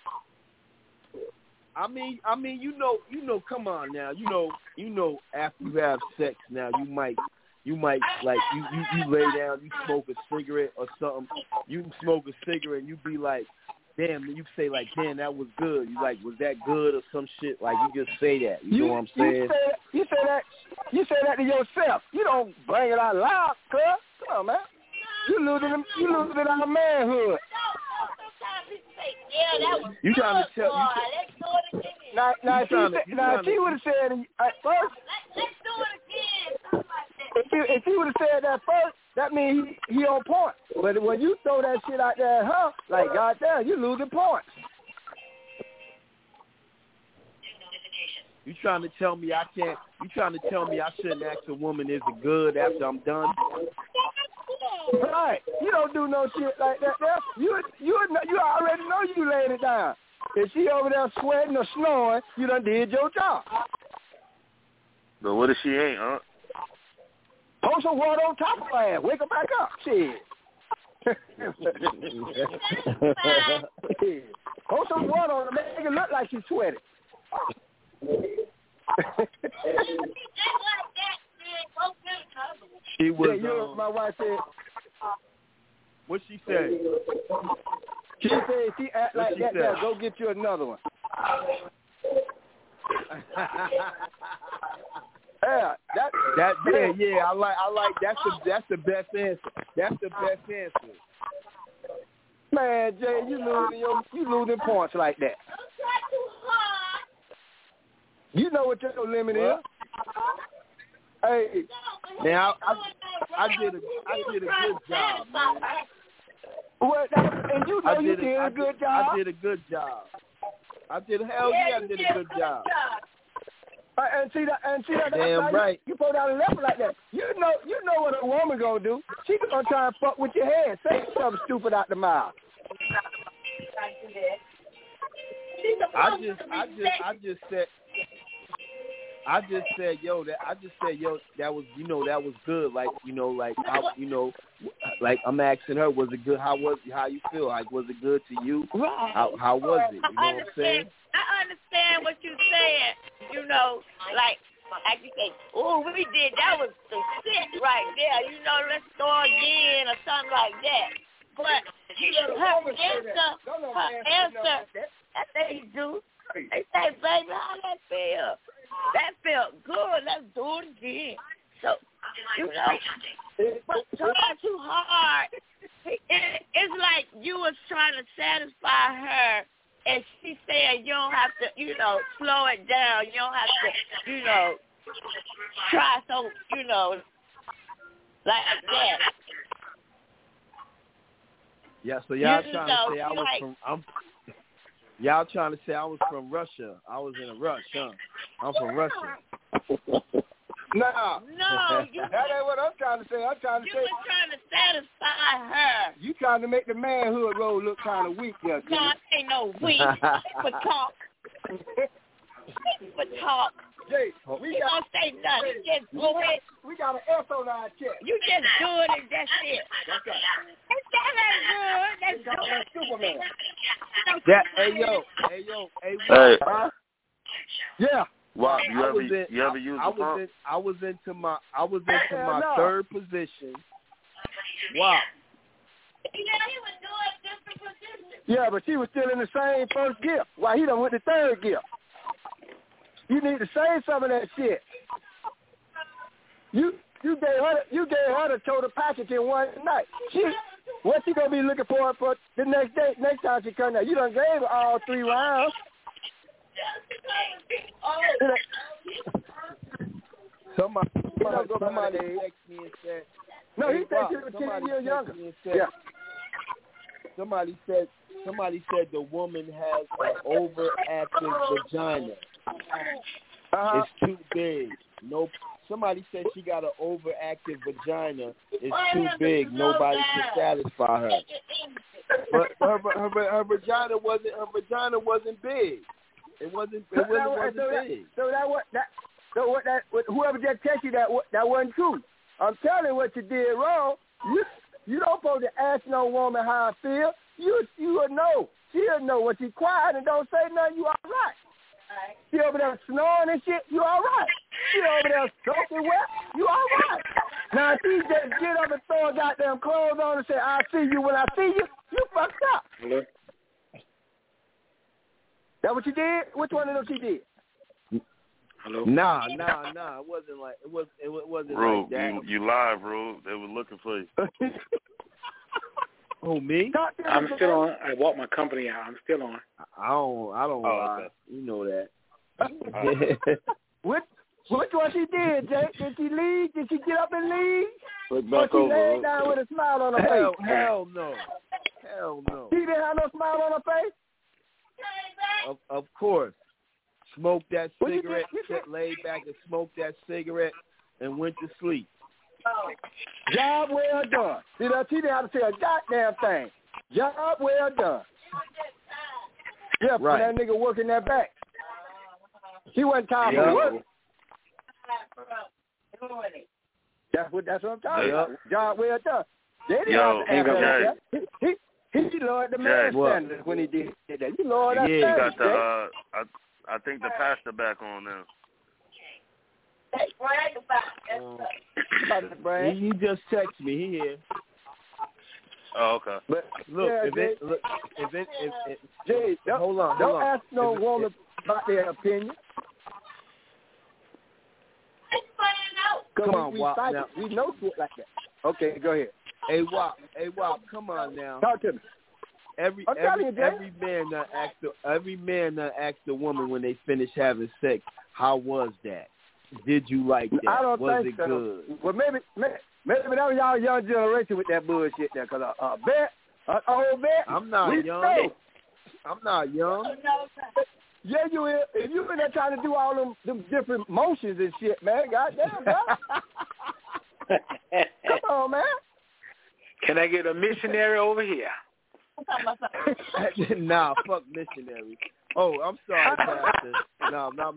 I mean, I mean, you know, you know. Come on now, you know, you know. After you have sex, now you might, you might like you, you, you lay down, you smoke a cigarette or something. You smoke a cigarette, and you be like, damn. You say like, damn, that was good. You like, was that good or some shit? Like you just say that. You, know what I'm saying? You say, you say that. You say that to yourself. You don't bring it out loud, cuz. Come on, man. You losing, you losing our manhood. Yeah, that was You trying to good, tell? boy. You Let's do it again. Now, now, You if she, tryna- said- you now if tryna- she would have said at first, Let, let's do it again. Something like that. if she, if she would have said that first, that means he, he on point. But when you throw that shit out there, huh? Like, goddamn, you losing points. You trying to tell me I can't? You trying to tell me I shouldn't ask a woman is it good after I'm done? Right. You don't do no shit like that there. You, you, you already know you laid it down. If she over there sweating or snoring, you done did your job. But what if she ain't, huh? Pour some water on top of her ass. Wake her back up. Shit. Pour some water on her. Make it look like she's sweating. She was. Yeah, you know, um, my wife said. What she said? She said if she act What like she that, said? there, go get you another one. Yeah, that That yeah, yeah. I like. I like. That's the. That's the best answer. That's the best answer. man, Jay, you losing your, you losing points like that. You know what your limit is. Hey, Now, I, I did a I did a good job, man. Well, that, and you know I you did, did a, a I good did, job. I did a good job. I did hell yeah, I did a good job. Uh, and see that, and see that. Damn that's right. You, you put down a level like that. You know, you know what a woman gonna do. She gonna try and fuck with your head. Say something stupid out the mouth. I just, I just, I just said, I just said, yo, that I just said, yo, that was, you know, that was good. Like, you know, like, how, you know, like I'm asking her, was it good? How was, how you feel? Like, was it good to you? Right. How, how was it? You know what I'm saying? I understand what you're saying. You know, like, like you say, oh, we did, that was the shit right there. You know, let's go again or something like that. But her answer, her answer, that they do. They say, baby, how that feel? That felt good. Let's do it again. So, you know, but try too hard. It, it's like you was trying to satisfy her, and she said you don't have to, you know, slow it down. You don't have to, you know, try so, you know, like that. Yeah, so y'all You trying know, to say I was like, from, I'm, y'all trying to say I was from Russia. I was in a rush, huh? I'm from Russia. Nah. No, you, that ain't what I'm trying to say. I'm trying to you say. were trying to satisfy her. You trying to make the manhood role look kind of weak there, No, I ain't no weak. But talk. But talk. Jay, we we don't say nothing. Just do it. We got an S on our chest. You just do it and that's it. That's right. That ain't good. That's That's Superman. That, hey yo, hey yo, hey, Hey. huh? Yeah. Wow, you I ever was in, you ever I, use I a was pump? in, I was into my I was into Hell my no. third position. Wow. Yeah, but she was still in the same first gear. Why he done went the third gear? You need to say some of that shit. You you gave her you gave her the total package in one night. She what she gonna be looking for for the next day next time she come out? You done gave her all three rounds. Somebody, somebody, go somebody by the texted me and said, No, he hey, said Rob, she was ten somebody years texted younger. me and said, Yeah. Somebody said somebody said the woman has an overactive vagina. Uh-huh. It's too big. No. Somebody said she got an overactive vagina. It's too big. Nobody can satisfy her. But her, her, her, her vagina wasn't her vagina wasn't big. It wasn't. It wasn't, so wasn't that, big. So that what that so what that what, whoever just texted you that that wasn't true. I'm telling you what you did wrong. You you don't supposed to ask no woman how I feel. You you will know. She'll know when she quiet and don't say nothing. You all right. She over there snoring and shit. You all right. She over there soaking wet. You all right. Now if she just get up and throw her goddamn clothes on and say I see you when I see you, you fucked up. Hello? That what you did? Which one of them she did? Hello? Nah, nah, nah. It wasn't like it was. It wasn't Rube, like that. you you live, Rube. They were looking for you. Who, me? I'm still on. I walked my company out. I'm still on. I don't. I don't Oh, lie. okay. You know that. Which which one she did, Jake? Did she leave? Did she get up and leave? Look Or back she over. laid Rube. down with a smile on her hell, face? hell no. Hell no. She didn't have no smile on her face? Of, of course. Smoked that What you cigarette, did- you sat, laid back and smoked that cigarette and went to sleep. Job well done. See that? She didn't have to say a goddamn thing. Job well done. Yeah, for Right. that nigga working that back. He wasn't tired Yeah. for work. That's what that's what I'm talking Yeah. about. Job well done. They didn't Yo, have to answer Jay. that. He he he lowered the man Jay. standards when he did that. You lowered that Yeah. You standard, got the Jay. uh, I I think the pastor back on now. Um, About the brain. he, he just texted me. He here. Oh, okay. But Look, yeah, if Jay, it, look, if it, if it, Jay, don't, hold on, don't hold on. ask no If it- woman about their opinion. Come we, on, we Wop, fight now. it. We know shit like that. Okay, go ahead. Hey, Wop, hey, Wop, come on now. Talk to me. Every I'm every telling you, Jay. every man that asked the, every man that asked the woman when they finish having sex, how was that? Did you like that? I don't was think it so. good? Well, maybe, maybe Maybe that was y'all young generation with that bullshit there, because uh, uh, bet, uh, old bet. I'm not we young. Know. I'm not young. Yeah, you is. If you in there trying to do all them, them different motions and shit, man, goddamn, man. Come on, man. Can I get a missionary over here? Nah, fuck missionary. Oh, I'm sorry, Pastor. No, I'm not.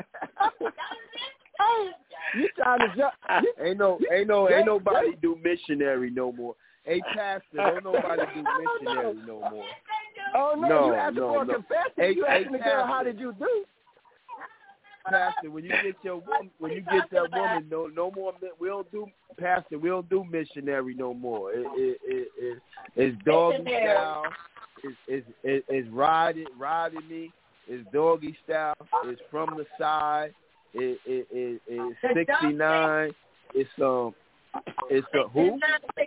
You trying to jump? Ain't no, ain't no, ain't nobody do missionary no more. Hey, Pastor, don't nobody do missionary no more. Oh no, no you asking no, for a no. confession. Hey, you hey, asking the girl, how did you do? Pastor, when you get your woman, when you get that woman, no, no more. We don't do, Pastor. We don't do missionary no more. It, it, it, it, it's doggy style. It's, it's, it, it's riding, riding me. It's doggy style. It's from the side. It, it, it, it's sixty-nine. It's um, it's a who?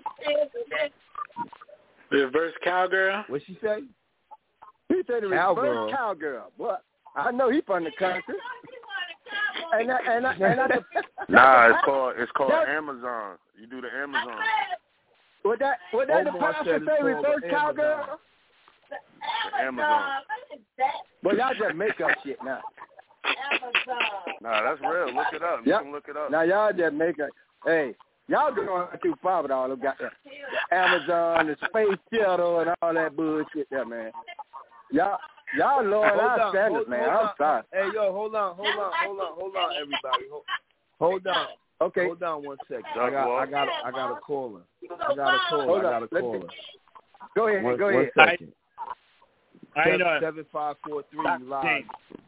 The reverse cowgirl. What she say? He said the Cowgirl. reverse cowgirl. What? I know he from the country. And I, and I, and I, nah, it's called it's called that, Amazon. You do the Amazon. Would that would that Omar the pastor say reverse cowgirl? The Amazon. Well, y'all just make up shit now. Nah, that's real. Look it up. You yep. can look it up. Now y'all just make up. Hey, y'all going too far with all them got the Amazon, the space shuttle, and all that bullshit there, man. Y'all. Y'all lowering our standards, man. Hold I'm on. sorry. Hey, yo, hold on, hold on, hold on, hold on, everybody. Hold, hold on. Okay. Hold on one second. I got, I got, I got a caller. I got a caller. Hold I got a Let caller. Me, go ahead. One, go one ahead. second. How you doing? Seven five four three live.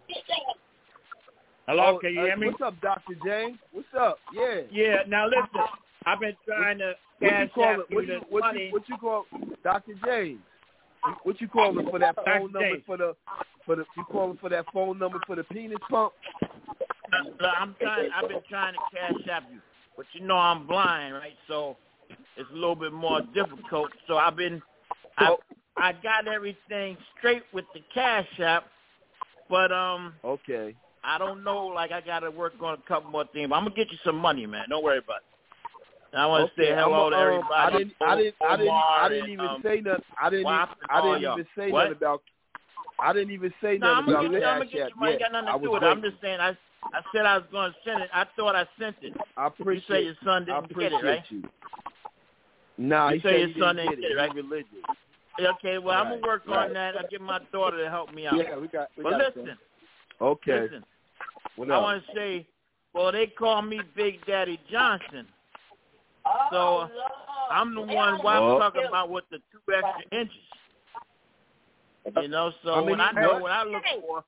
Hello, oh, can you uh, hear me? What's up, Doctor James? What's up? Yeah. Yeah. Now listen, I've been trying to what cash you call out it? you What the you, what money. you, what you call Doctor James? What you calling for that phone number for the for the you calling for that phone number for the penis pump? I'm trying. I've been trying to cash out you, but you know I'm blind, right? So it's a little bit more difficult. So I've been, I I got everything straight with the cash app, but um. Okay. I don't know. Like I got to work on a couple more things. But I'm gonna get you some money, man. Don't worry about it. And I want to okay, say hello a, to um, everybody. I didn't. I didn't. I didn't. I didn't and, even um, say nothing. I didn't. Even, I didn't even say what? nothing about. I didn't even say no, nothing I'm about gonna Cash get you, I'm gonna get App you money. yet. Got nothing I to do was with it. I'm waiting. just saying. I I said I was gonna send it. I thought I sent it. I appreciate. You say your son I didn't appreciate get it, right? you. Nah, you he say said your he son didn't didn't get it. get it, right? He's religious. Okay, well right, I'm gonna work right. on that. I'll get my daughter to help me out. Yeah, we got. We but got listen. Okay. Listen. What I else? want to say, well, they call me Big Daddy Johnson. So I'm the one why I'm Oh. talking about with the two extra inches. You know, so I mean, when I know what? what I look for,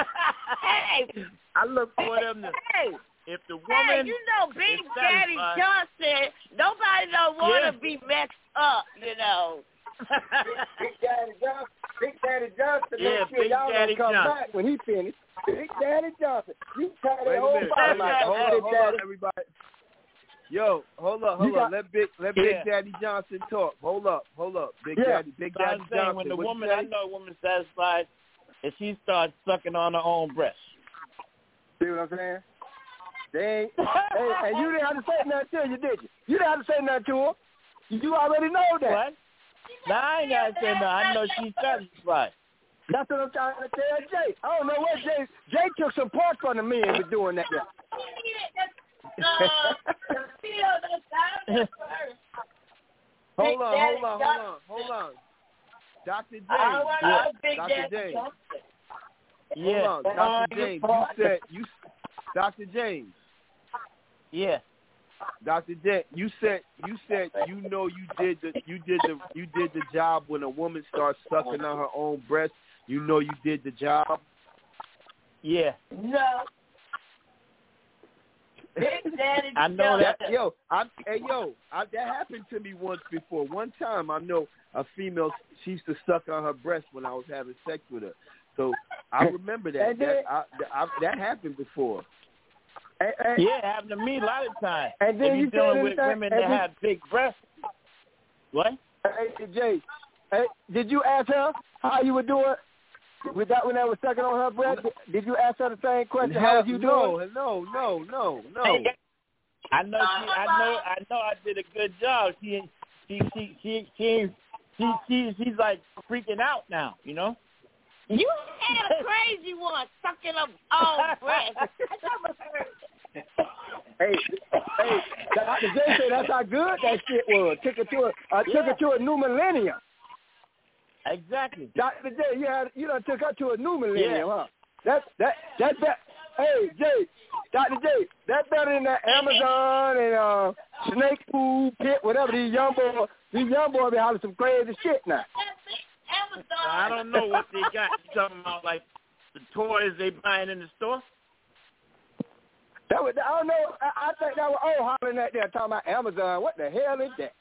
Hey, I look for them to. hey, If the woman, hey, you know, Big is Daddy satisfied- Johnson, nobody don't want to Yeah. be messed up, you know. Big Daddy Johnson. Big Daddy Johnson. Yeah, next year, Big y'all Daddy gonna come Johnson. back when he finished. Big Daddy Johnson. You try Wait that a whole minute. body Wait a minute. like Hold Big on, hold Daddy. on, everybody. Yo, hold up, hold You up. got- Let Big let Yeah. Big Daddy Johnson talk. Hold up, hold up. Big Yeah. Daddy, Big So I'm Daddy saying Johnson. when the what woman, you I say? know a woman satisfied, if she starts sucking on her own breast. See what I'm saying? They ain't, hey, and you didn't have to say nothing to you, did you? You didn't have to say nothing to her. You already know that. What? Now I ain't gotta say no. I know she's satisfied. That's what I'm trying to tell Jay. I don't know what Jay. Jay took some part from the men for doing that. Hold on, hold on, hold on, hold on. Doctor James. Yeah. Doctor James. Yeah. Hold on, Doctor James. You said you, Doctor James. Yeah. Doctor James. You said you said you know you did the you did the you did the job when a woman starts sucking on her own breast. You know you did the job. Yeah. No. Big Daddy I know Johnson. That, yo, I, hey, yo, I, that happened to me once before. One time, I know a female, she used to suck on her breast when I was having sex with her. So I remember that. And That, then- I, I, that happened before. And, and, Yeah, it happened to me a lot of times. And then if you you're dealing said with anything- women and that then- have big breasts. What? Hey, Jay, hey, did you ask her how you were doing with that when I was sucking on her breast? Did you ask her the same question? How was you no, doing? no, no, no, no. I know she. I know. I know. I did a good job. She. She. She. She. She. She. she she's like freaking out now. You know. You had a crazy one sucking up all breath. I never heard that. Hey, hey, Doctor J said that's how good that shit was. Took her to a, uh, took her to a new millennium. Exactly. Doctor J, you had, you done took her to a new millennium, yeah. huh? That, that, that, that. Hey, Jay, Doctor J, that's better than that Amazon and uh, Snake Food Pit, whatever. These young boys, these young boys be having some crazy shit now. I don't know what they got. You talking about like the toys they buying in the store? That was, I don't know. I, I think that was old hollering at there talking about Amazon. What the hell is that?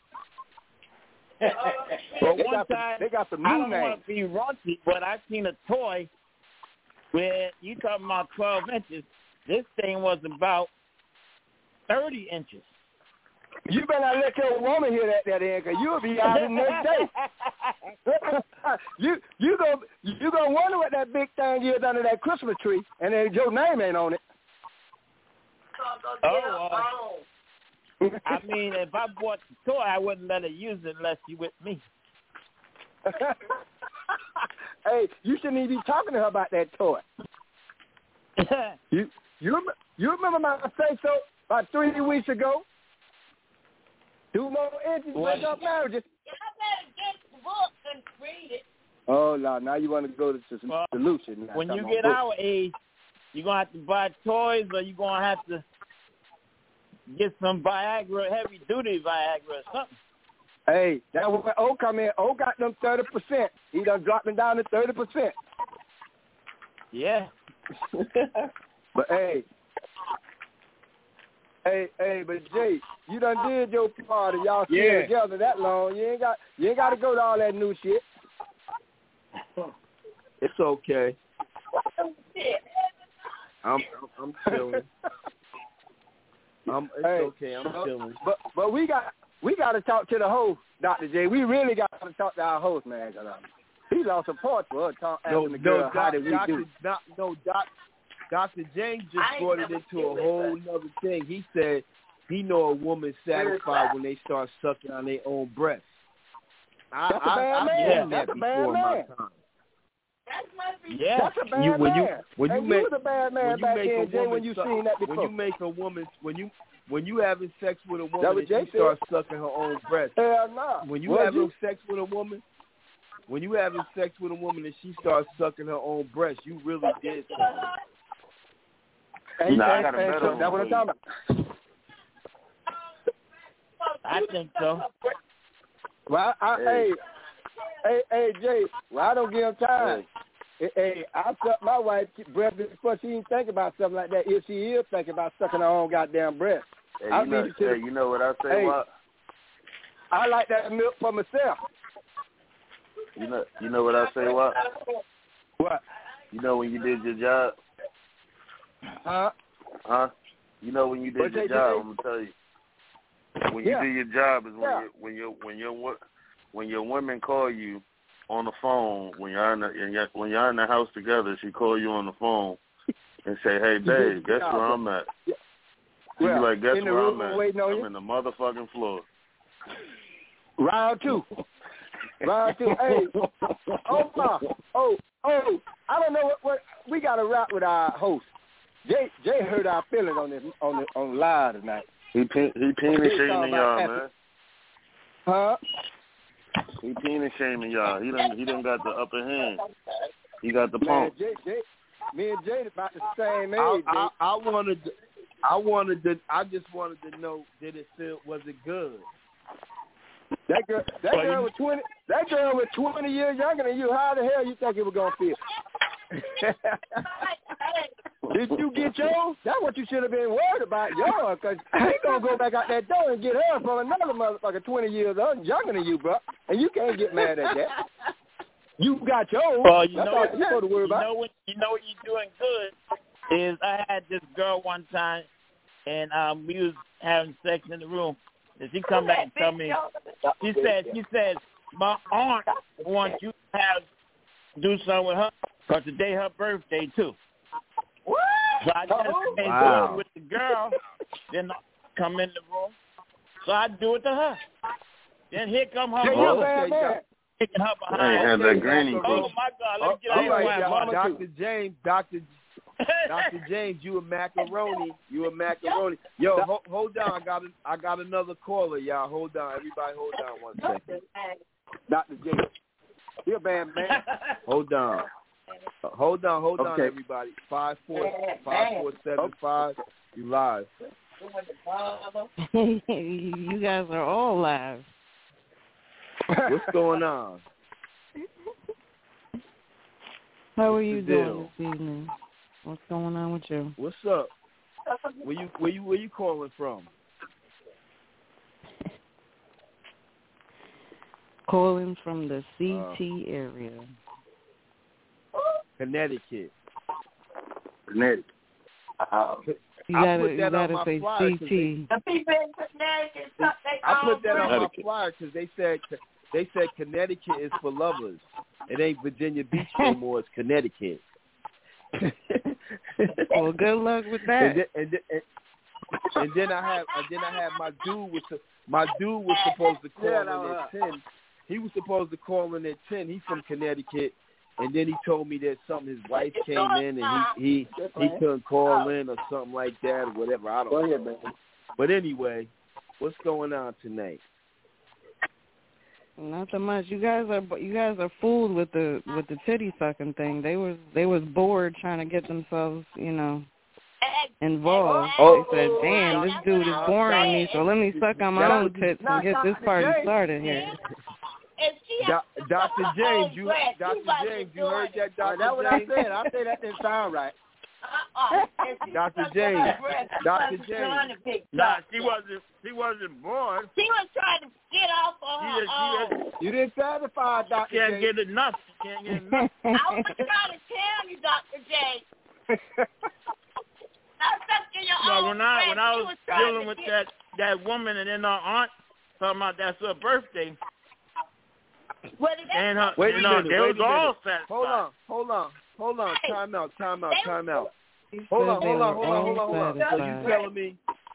Well, they, one got time, some, they got some new I don't names. want to be raunchy, but I seen a toy where you talking about twelve inches. This thing was about thirty inches. You better not let your woman hear that, that end, because you'll be out the next day. you you go you gonna wonder what that big thing is under that Christmas tree, and then your name ain't on it. Oh, uh, I mean, if I bought the toy, I wouldn't let her use it unless she with me. Hey, you shouldn't even be talking to her about that toy. you you rem- you remember my say so about three weeks ago? Two more inches break up marriages. Y'all better get the book and read it. Oh, Lord, now you want to go to some well, solution. Now, when you on get books. our age, you're going to have to buy toys or you're going to have to get some Viagra, heavy-duty Viagra or something. Hey, that was when O come in. O got them thirty percent. He done dropped them down to thirty percent. Yeah. But, hey, hey, hey, but, Jay, you done did your part. Y'all stay Yeah. together that long. You ain't got you ain't got to go to all that new shit. It's okay. I'm I'm, I'm chilling. I'm, it's Hey, okay. I'm but, chilling. But but we got we got to talk to the host, Doctor J. We really got to talk to our host, man. Um, he lost support for us. Talk, No, asking the no, girl, how doc, did we Doctor do? Doc, no, Doc, Doctor James just I ain't brought it never into seen a whole nother thing. He said he know a woman satisfied when they start sucking on their own breath. I, That's a I, bad I've man. seen That's that a bad before in my man. time. That's my Yeah. That's a bad You, when you man. when you and make you was a bad man when you back make a then, Jay, woman when you suck, seen that before. when you make a woman when you when you having sex with a That woman what and Jay she said. starts sucking her own breath. Hell no. When you Was having you? sex with a woman, when you having sex with a woman and she starts sucking her own breast, you really did something. And, Nah, I and, got a and better so one that's what I'm for talking about. I think so. Well, I, I, hey, hey, hey, Jay. Well, I don't give him time. Hey, hey I suck my wife's breath before she even think about something like that. If she is thinking about sucking her own goddamn breath, Hey, I you, know, leave it to hey, the- you know what I say? Hey. What? I like that milk for myself. You know, you know what I say? What? What? You know when you did your job? Huh? Huh? You know when you did What your they job? say? I'm gonna tell you. When Yeah. you do your job is when Yeah. you when you when your wo- when your women call you on the phone when you're in the in your, when you're in the house together. She call you on the phone and say, "Hey, You did babe, your guess job, where yeah. I'm at?" Yeah. You Well, be like, "Guess in the where room I'm at? waiting on I'm you. in the motherfucking floor." Round two. Round two. Hey, oh my, oh, oh, I don't know what, what we got to rap with our host. Jay, Jay hurt our feelings on this on the on live tonight. He pe- he penis Jay shaming talking y'all, about man. Huh? He penis shaming y'all. He done he done got the upper hand. He got the Man, pump. Jay, Jay, me and Jay about the same age. I, Jay. I, I wanted, to, I wanted to, I just wanted to know, did it feel, was it good? That girl, that Well, girl you- was twenty. That girl was twenty years younger than you. How the hell you think it was gonna feel? Did you get yours? That's what you should have been worried about, yours, because he gonna go back out that door and get her from another motherfucker twenty years old, younger than you, bro. And you can't get mad at that. You got yours. Well, you That's know, all you supposed to worry you about. know what you know what you're doing good is I had this girl one time, and um, we was having sex in the room, and she come back and tell me, she said, she said, my aunt wants you to have do something with her because today her birthday too. What? So I just Oh, stayed wow. doing it with the girl. Then come in the room. So I do it to her. Then here come her Hey, mother. you bad man. Taking her Hey, behind. have that granny Oh, push. my God. Let me get All out right, of here. y'all. Mama. Doctor James, Doctor Doctor James, you a macaroni. You a macaroni. Yo, ho- hold on. I got a, I got another caller, y'all. Hold on. Everybody hold on one second. Doctor J. You're a bad man. Hold on. Uh, hold on, hold on, Okay. everybody. Five four five four seven five. You live. You guys are all live. What's going on? How are What's you the doing deal? this evening? What's going on with you? What's up? Where you where you where you calling from? Calling from the C Uh, T area. Connecticut. Connecticut. You I gotta, put you that on gotta my say flyer C 'cause T. The people in Connecticut, they I put that on my Connecticut. flyer because they said they said Connecticut is for lovers. It ain't Virginia Beach no more. It's Connecticut. Well, good luck with And that. then, and, then, and, and then I have and then I have my dude was my dude was supposed to call Yeah, in no, at ten. He was supposed to call in at ten. He's from Connecticut, and then he told me that something his wife came in and he he, he couldn't call in or something like that or whatever. I don't Go know. ahead, man. But anyway, what's going on tonight? Nothing much. You guys are you guys are fooled with the with the titty sucking thing. They was they was bored trying to get themselves, you know, involved. Oh. They said, "Damn, this dude is boring me, so let me suck on my That's- own tits and get this party started here." Do- Doctor James, you Doctor James, you heard that, Uh, Doctor that's what I James? said. I said that didn't sound right. Doctor James, Doctor James. Nah, she wasn't. She wasn't bored. She was trying to get off on She her just, she own. just You didn't satisfy Doctor can't J. get enough. She can't get enough. I was trying to tell you, Doctor J. Stop sucking your No, own when I when breath. I She was was trying dealing to with get- that that woman and then her aunt talking about that's her birthday, What did they and her, Wait a you know, minute, they wait was a all minute. satisfied. Hold on, hold on, hold on. Hey. Time out, time out, They time out. He Hold said on, they hold on, were hold on, hold on, all hold on. So you satisfied. telling me?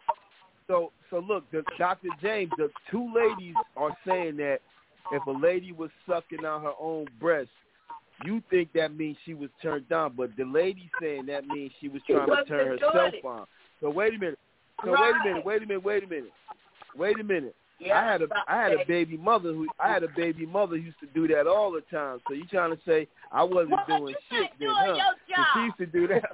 So, so look, the, Doctor James, the two ladies are saying that if a lady was sucking on her own breast, you think that means she was turned on, but the lady saying that means she was trying to turn herself on. So wait a minute. So wait a minute. Wait a minute. Wait a minute. Wait a minute. I had a I had a baby mother who I had a baby mother who used to do that all the time. So you trying to say I wasn't Well, doing you shit ain't then, doing huh? your 'Cause job. she used to do that.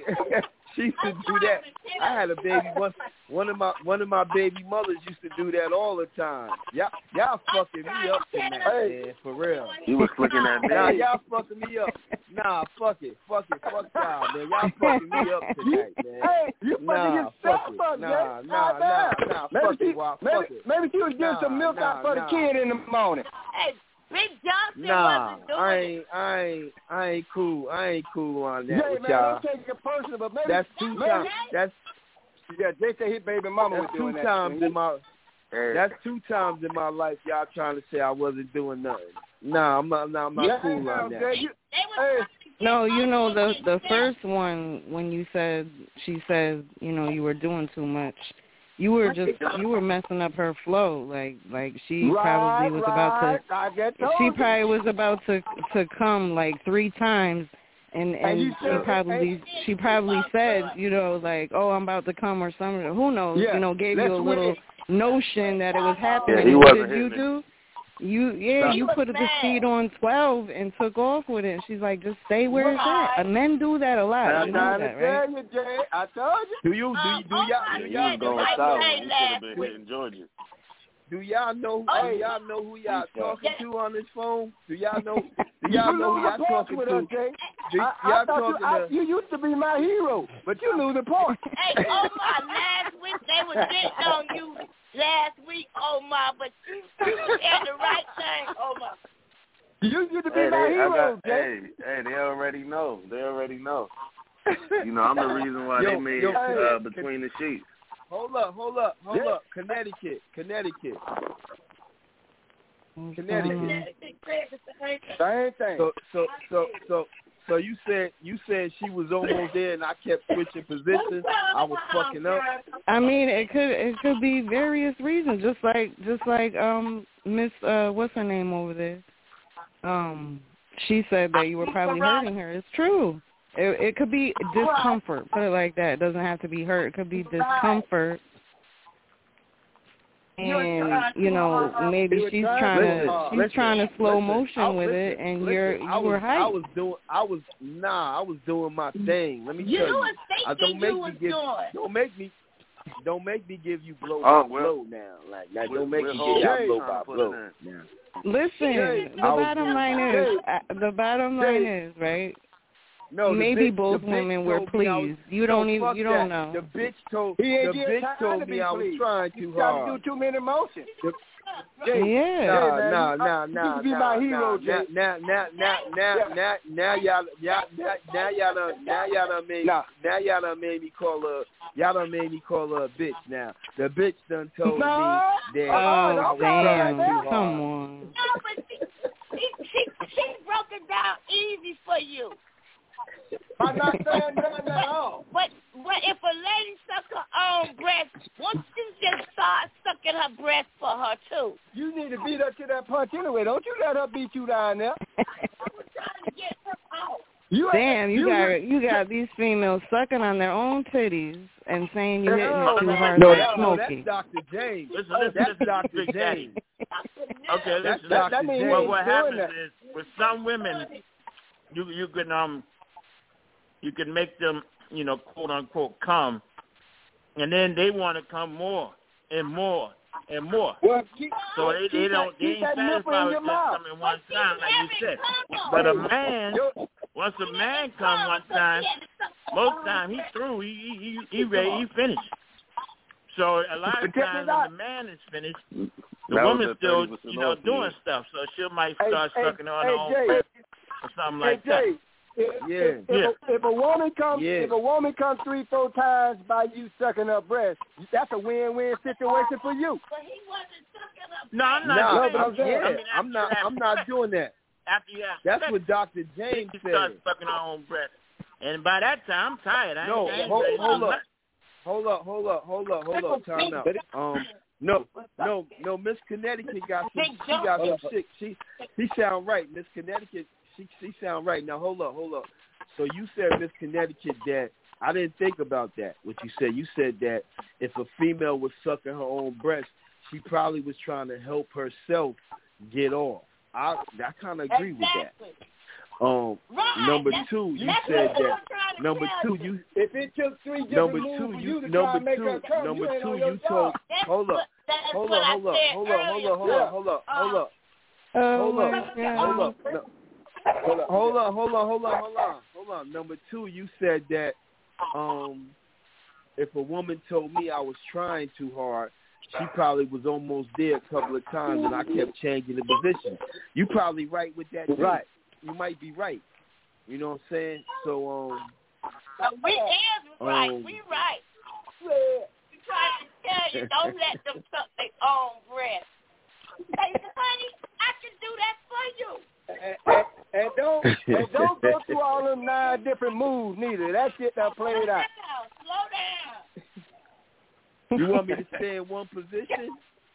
She used to do that. I had a baby one. One of my one of my baby mothers used to do that all the time. Y'all y'all fucking me up tonight, man. For real. He was flicking that Nah, dick. y'all fucking me up. Nah, fuck it, fuck it, fuck y'all, man. Y'all fucking me up tonight, man. Hey, you fucking Nah, yourself fuck it. up, Nah, Jay. nah, God nah, damn. nah. Maybe Fuck she, it, Wop. maybe, Fuck it. maybe she was getting Nah, some milk nah, out for nah. the kid in the morning. Hey, Big Johnson Nah, wasn't doing I it. ain't, I ain't, I ain't cool. I ain't cool on that Jay, with man, y'all. don't take it personal, but maybe That's two maybe, times. That's Yeah, Jay said his baby mama that's was doing two that. times in my. Hey, That's two times in my life y'all trying to say I wasn't doing nothing. Nah, I'm not. Nah, I'm not yeah, cool on Jay, that. you, They was hey, trying to get No, you off know on the it. the first one when you said she said you know you were doing too much. You were just you were messing up her flow. Like like she right, probably was about right. to. I get told She you. probably was about to to come like three times, and And and you she said- probably she probably said you know like oh I'm about to come or something. Who knows? Yeah, You know gave let's you a little wait. notion that it was happening. Yeah, he And what wasn't did you hitting it. do? You yeah, She you was put the mad. speed on twelve and took off with it. She's like, just stay where it's at. Uh, Men do that a lot. I'm You know trying that, to right? tell you, Jay. I told you. Do you do Um, you, do oh y'all my do he y'all was goodness, going like south. Jay He should last have been week. hitting Georgia. do y'all know Oh, do y'all know who y'all yeah. talking to on this phone? Do y'all know do You y'all know who lose y'all the points talking with to? us, Jay. Do, I, I y'all thought you, talking I, to? you used to be my hero, but you lose the point. Hey, oh my, last week they was getting on you last week, oh my, but you, you said the right thing, oh my. You used to be Hey, my they, I hero, got, Jay. hey, hey, they already know. They already know. You know, I'm the reason why Yo, they made yo, uh, can- Between the Sheets. Hold up, hold up, hold Yeah. up. Connecticut, Connecticut, What's Connecticut. going on? Same thing. So so so so so you said you said she was almost there, and I kept switching positions. I was fucking up. I mean, it could it could be various reasons, just like just like um Miss uh what's her name over there. Um, she said that you were probably hurting her. It's true. It, it could be discomfort. Put it like that. It doesn't have to be hurt. It could be discomfort. And you know, maybe she's trying to she's trying to slow motion with it, and you're you were hyped. I was doing. I was nah. I was doing my thing. Let me tell you. I don't make me give. Don't make me. Don't make me give you blow by blow now. Like now, don't make me give you blow by blow now. Listen, the bottom line is the bottom line is right. No, maybe bitch, both women were pleased. Was, you don't no, even you don't that. know. The bitch told the bitch told me I was trying too hard. You do too many motions. Yeah. Nah, nah, nah, nah, you be nah, my hero, nah, Jay. Now, now, now, now, now, now, y'all, y'all, now, y'all done, now, y'all done made, now, y'all done made me call her, y'all done made me call her a bitch. Now, the bitch done told no. me that oh, I was damn. trying too hard. Come on. No, but she, she, she, she broke it down easy for you. I'm not saying nothing at all. But, but if a lady suck her own breast, won't you just start sucking her breast for her, too? You need to beat her to that punch anyway. Don't you let her beat you down there. I was trying to get her out. You Damn, you, you got you got these females sucking on their own titties and saying you're hitting it too hard no, like that, no, Smokey. that's Doctor James. Listen, Oh, listen, that's listen, Doctor Big James. Okay, that's listen. Doctor That means James. Well, what happens that. is with some women, you you can um you can make them, you know, quote unquote come, and then they want to come more and more and more. Well, keep, so they, they don't they ain't satisfied with just coming one time, like you said. But a man, once a man come one time, most time he through, he he he ready, he finished. So a lot of times when the man is finished, the that woman's still, you know, doing you. stuff. So she might start hey, sucking hey, on her hey, own breath or something hey, like Jay, that. If, yeah. If, if, yeah. a, if a woman comes, yeah. if a woman comes three, four times by you sucking her breast, that's a win-win situation for you. But he wasn't sucking her breast. No, I'm not. No, doing I'm, that. yeah, I mean, I'm not. I'm not doing that. After you have That's sex, what Doctor James she said. starts sucking her own breath, and by that time, I'm tired. I no, ain't, I ain't hold, ready hold to up, hold up, hold up, hold up, hold up. Time out. Um, no, no, no. Miss Connecticut got some. She got some shit. She, she sound right. Miss Connecticut. She, she sound right. Now hold up, hold up. So you said, Miss Connecticut, that I didn't think about that. What you said, you said that if a female was sucking her own breast, she probably was trying to help herself get off. I, I kind of agree exactly. with that. Um, right. number that's, two, you that's said that. Number two, you. If it took three number different two, moves for you. you to Number try and make two, her come, number you two, you you told. That's Hold up, that's hold what up, hold up, hold up, hold up, hold up, hold up, hold up. Oh hold my up, God. hold up, no. hold up, hold on, hold on, hold on, hold on, hold on. Number two, you said that um, if a woman told me I was trying too hard, she probably was almost there a couple of times, and I kept changing the position. You probably right with that, too. Right? You might be right. You know what I'm saying? So um, but we is right. um, We right. We trying to tell you, don't let them suck their own breath. Say, honey, I can do that for you. And, and, and don't and don't go through all them nine different moves neither. That shit done played out. Slow down. You want me to stay in one position?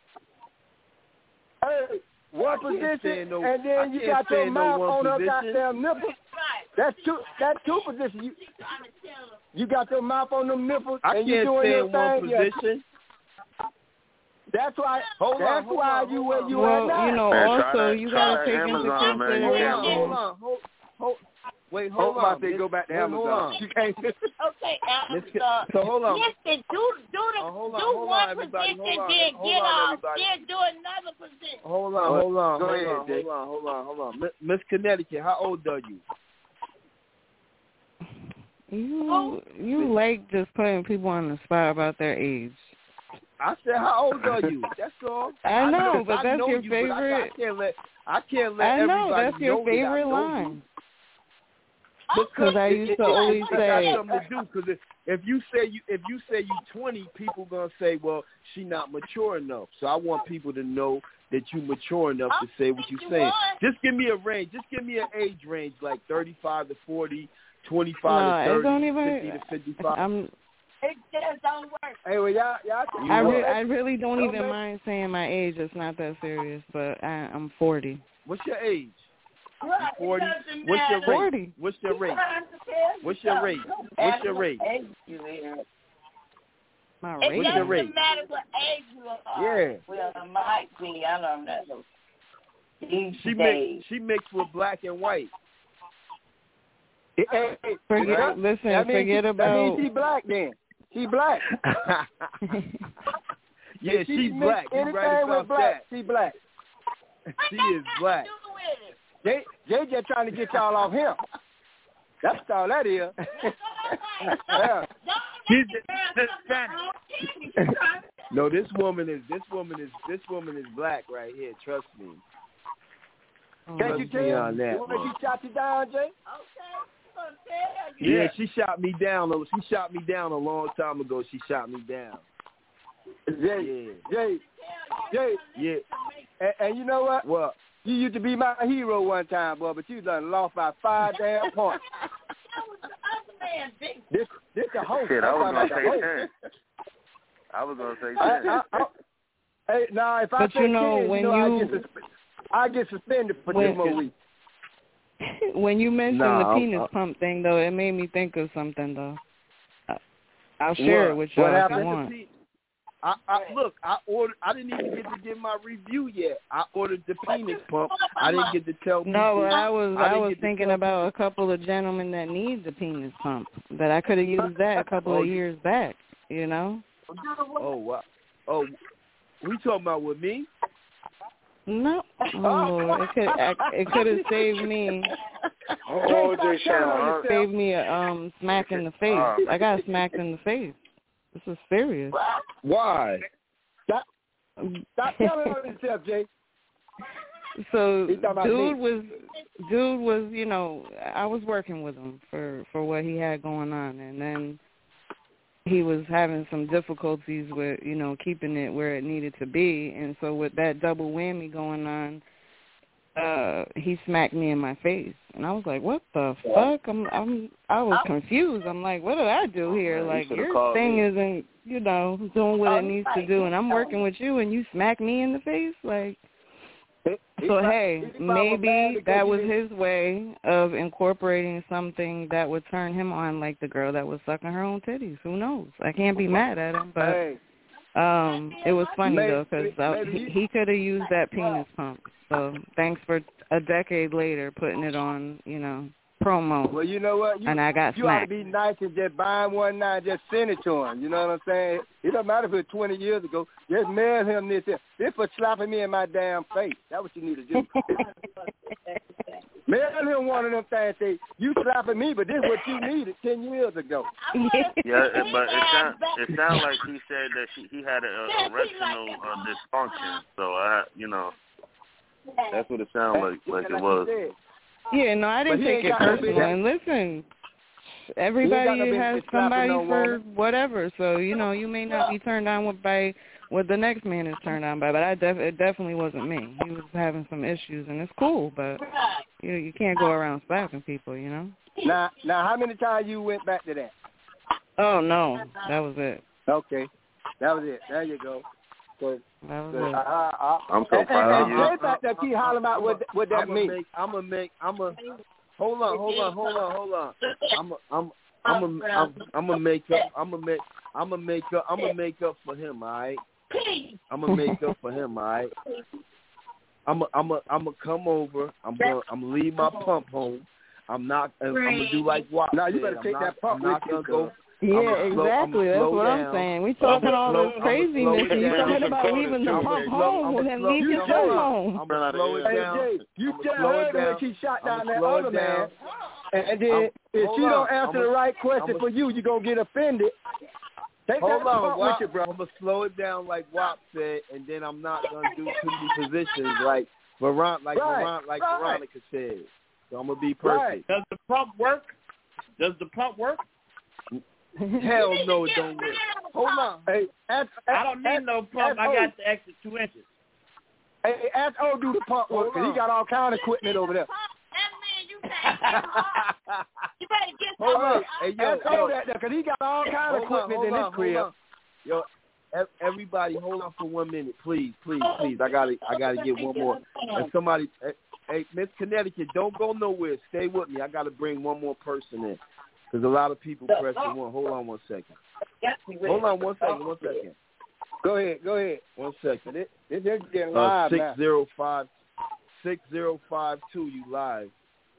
Hey, one position, no, and then you got your mouth no on her position. goddamn nipple. That's two. That's two positions. You, you got your mouth on them nipples, I and can't you doing stay your in one thing. position. That's why. Hold that's on, hold why on, you hold where on. you well, at now. you know, Man, also try that, you try gotta that take Amazon, into man. consideration. Hold Yeah, on, hold on, hold, hold. Wait, hold oh, on. They go back to Wait, Amazon. Hold on. You can't. Okay, Miss Amazon. So hold on. Listen, do do the Oh, hold on, do hold one on, everybody. position, Hold on, then hold get on, off, everybody. then do another position. Hold on, hold on, Go hold ahead, on, Jake. hold on, hold on, hold on. Mi- Miss Connecticut, how old are you? You you like just putting people on the spot about their age. I said, how old are you? That's all. I know, know, but I that's know your you, but I, I favorite. can't let I can't let I know everybody that's your know that I favorite know line. you. Because I used to always it, it say, got something to do. Because if, if you say you if you say you twenty, people gonna say, well, she not mature enough. So I want people to know that you mature enough to say what you're saying. Just give me a range. Just give me an age range, like thirty-five to forty, twenty-five no, to thirty, it don't even, fifty to fifty-five. I'm, It just don't work. Hey, well, y'all, y'all. I, know, re- I really don't don't even make, mind saying my age. It's not that serious, but I, I'm forty. What's your age? Well, forty. it What's your matter. rate? What's your rate? What's your rate? What's your rate? My It rate? What's your doesn't rate? matter what age you are. Yeah. Well, it might be. I don't know. These She days. mixed. She mixed with black and white. Hey, hey, Forget, right? listen, that means forget she, about. That means she black then. She black. Yeah, she she's mix black. You Anything right with about black, that. she black. She is black. They they just trying to get y'all off him. That's all that is. Yeah. She's Hispanic. No, this woman is. This woman is. This woman is black right here. Trust me. Can't Trust you me tell? on that. The way she shot you down, Jay? Yeah, she shot me down. She shot me down a long time ago. She shot me down. Jay, Yeah. Jay, Jay. Yeah. And, and you know what? What? You used to be my hero one time, boy, but you done lost by five damn points. This, this a host. Shit, I was I'm gonna talking about say the ten. I was gonna say I, ten. I, I, hey, now if I But say you know, ten, when you know you- I get, sus- I get suspended for When- two more weeks. When you mentioned Nah, the penis uh, pump thing, though, it made me think of something, though. I'll share What? it with What y'all if happened? you want. I, I look. I ordered. I didn't even get to give my review yet. I ordered the penis pump. I didn't get to tell people. No, but I was I I, didn't was get to thinking tell about a couple of gentlemen that need the penis pump. That I could have used that a couple Oh, of you- years back. You know? Oh wow. Oh, we talking about with me? No, oh Lord, it could I, it could have saved me. Oh, Jay Shannon. Saved me a um smack in the face. I got smacked in the face. This is serious. Why? Stop, stop telling on yourself, Jay. So He's talking about dude me. was dude was you know I was working with him for for what he had going on, and then he was having some difficulties with you know keeping it where it needed to be, and so with that double whammy going on, uh he smacked me in my face, and I was like, what the fuck? I'm I'm I was confused. I'm like, what did I do here? man, you Like should've your called thing me. isn't you know doing what it needs to do, and I'm working with you, and you smack me in the face like. So, hey, maybe that was his way of incorporating something that would turn him on, like the girl that was sucking her own titties. Who knows? I can't be mad at him, but Hey, um, it was funny, Maybe- though, because maybe he, you- he could have used that penis pump. So thanks for a decade later putting it on, you know, promo. well, you know what? You, And I got you ought to smacked. be nice and just buy him one now and just send it to him. You know what I'm saying? It don't matter if it's twenty years ago. Just mail him this. Here. This for slapping me in my damn face. That's what you need to do. Mail him one of them things. Say, you slapping me, but this is what you needed ten years ago. Yeah, it- but it sound it sound like he said that she, he had a, a erectional uh, dysfunction. So I, you know, that's what it sounded like like it was. Yeah, no, I didn't But he take ain't it got no personal. business- And listen, everybody no business has slapping somebody no for woman. whatever. So you know, you may not be turned on with by what the next man is turned on by. But I def- it definitely wasn't me. He was having some issues, and it's cool. But you know, you can't go around slapping people. You know. Now, now, how many times you went back to that? Oh no, that was it. Okay, that was it. There you go. So, That was so, it. uh, uh, I'm so and, proud and, of you. and back there keep hollering about what what that I'm means. Make, I'm gonna make. I'm gonna. Hold on. Hold on. Hold on. Hold on. I'm. I'm. I'm gonna. I'm, I'm gonna make up. I'm gonna make. I'm gonna make up. I'm gonna make up for him. All right. I'm gonna make up for him. All right. I'm. I'm. I'm gonna come over. I'm gonna. I'm gonna leave my pump home. I'm not. I'm gonna do like what. Now you better I'm take not, that pump I'm not with you. gonna go. Yeah, I'ma slow- exactly. I'ma That's slow what down. I'm saying. We talking I'ma all slow- this I'ma craziness, slow and you it talking down. about leaving the I'ma pump slow- home, I'ma and then slow- leave you your tell pump her. home. I'ma slow it Hey, down. Jay, you I'ma tell slow her it when down. she shot I'ma down that slow it other man, down. and then I'm- if hold she on. don't answer I'ma- the right question I'ma- for you, you gonna get offended. Take Hold that on, pump Wop. with you, bro. I'm gonna slow it down like Wop said, and then I'm not gonna do too many positions like Veron, like Right, Veron, like right. Veronica said. So I'm gonna be Right. perfect. Does the pump work? Does the pump work? Hell no, it don't work. Hold on. Hey, ask, I don't need ask, no pump. ask I O. got the extra two inches. Hey, ask O do the pump work, because he got all kind of equipment over there. You better get Hold some. on. Hey, yo, ask O that, because he got all kind of equipment in his crib. Yo, everybody, hold on for one minute, please, please, please. I gotta, I gotta get one more. And somebody, hey, Miss Connecticut, don't go nowhere. Stay with me. I gotta bring one more person in, because a lot of people press the one. Hold on one second. Hold on one second. One second. Go ahead. Go ahead. One second. This this is getting live uh, now. six zero five six zero five two. You live.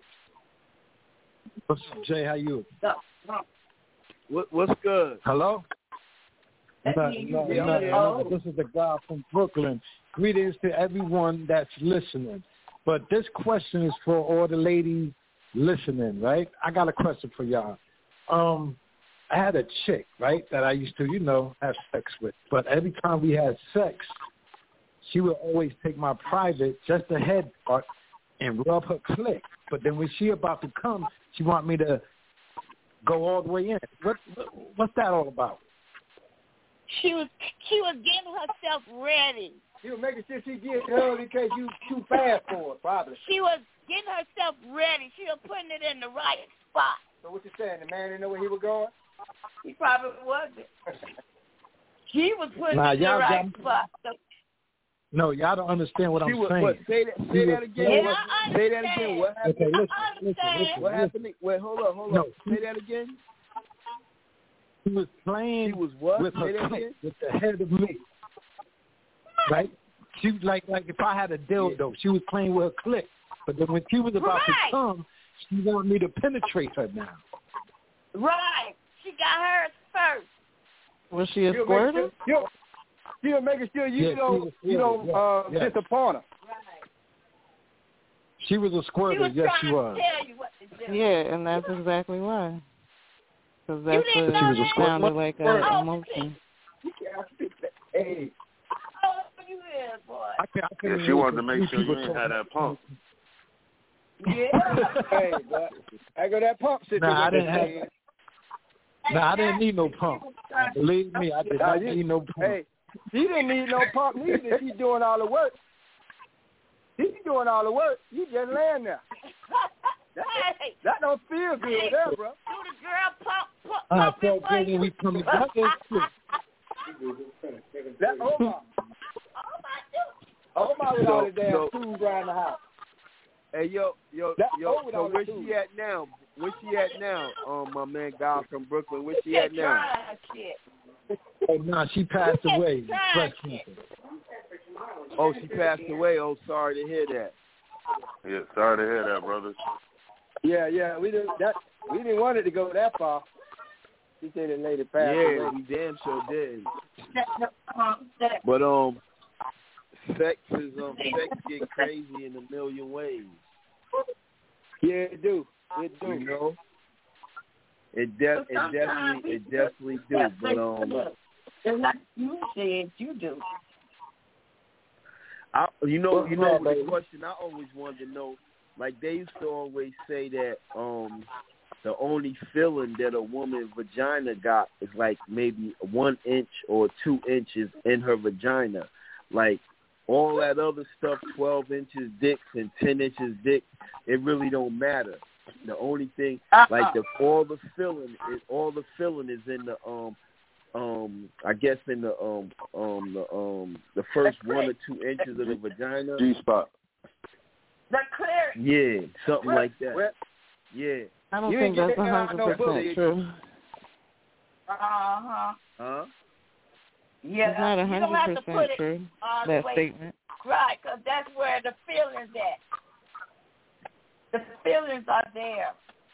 What's up, Jay? How you? What What's good? Hello. No, no, no, no, this is the guy from Brooklyn. Greetings to everyone that's listening. But this question is for all the ladies listening, right? I got a question for y'all. Um, I had a chick, right, that I used to, you know, have sex with. But every time we had sex, she would always take my private, just the head part, and rub her clit. But then when she about to come, she want me to go all the way in. What What's that all about? She was she was getting herself ready. She was making sure she gets held in case you too fast for her, probably. She was getting herself ready. She was putting it in the right spot. So what you saying? The man didn't know where he was going? He probably wasn't. She was putting nah, it in the y'all, right y'all, spot. So, no, y'all don't understand what she I'm was, saying. What, say that, say that again. Yeah, what, I say that again. What happened? Okay, listen, listen, listen. What listen. happened? Wait, hold on, hold no, on. Say that again. She was playing she was what? with her clit, again? with the head of me. Right? She was like, like if I had a dildo, yeah. She was playing with her clit. But then when she was about right. to come, she wanted me to penetrate her now. Right. She got hers first. Was she a squirter? Sure, you were making sure you yeah, don't, you don't yeah, uh, yeah. disappoint her. She was a squirter, she was yes, trying she was. To tell you what to do. Yeah, and that's exactly why. Because that's you what know it sounded like an oh, emotion. Hey. Oh, you is, boy. I can't, I can't yeah, she wanted to make sure you didn't have that pump. Yeah. Hey, but I got that pump situation. Nah, I didn't have. Nah, I didn't need no pump. Believe me, I did not need no pump. Hey, she didn't need no pump neither. She's doing all the work. She's doing all the work. You just laying there. That, hey. that don't feel good hey. there, bro. Do the girl pump, pump, I pump felt good when we come together. That Omar. Omar with all the damn so, tools around the house. Hey, yo, yo, that yo, so where she at now? Where she at now? Um, my man, guy from Brooklyn, where she at now? Oh, no, nah, she passed away. Breast cancer. Oh, she passed away. Oh, sorry to hear that. Yeah, sorry to hear that, brothers. Yeah, yeah, we didn't that we didn't want it to go that far. She said the lady passed yeah, away. Yeah, we damn sure did. But um, sex is um, sex get crazy in a million ways. Yeah, it do. It do. You know, it de- it definitely it definitely do. But um, it's not you said you do. I, you know, you know the question I always wanted to know. Like they used to always say that um, the only feeling that a woman's vagina got is like maybe one inch or two inches in her vagina. Like all that other stuff, twelve inches dicks and ten inches dick, it really don't matter. The only thing, like the all the feeling, is all the feeling is in the um. Um, I guess in the um um the um the first one or two inches of the vagina. G spot. The clear. Yeah, something like that. Yeah. I don't you think that's a hundred percent true. Uh huh. Huh? Yeah. It's not a hundred percent true. That statement. Right, because that's where the feelings at. The feelings are there.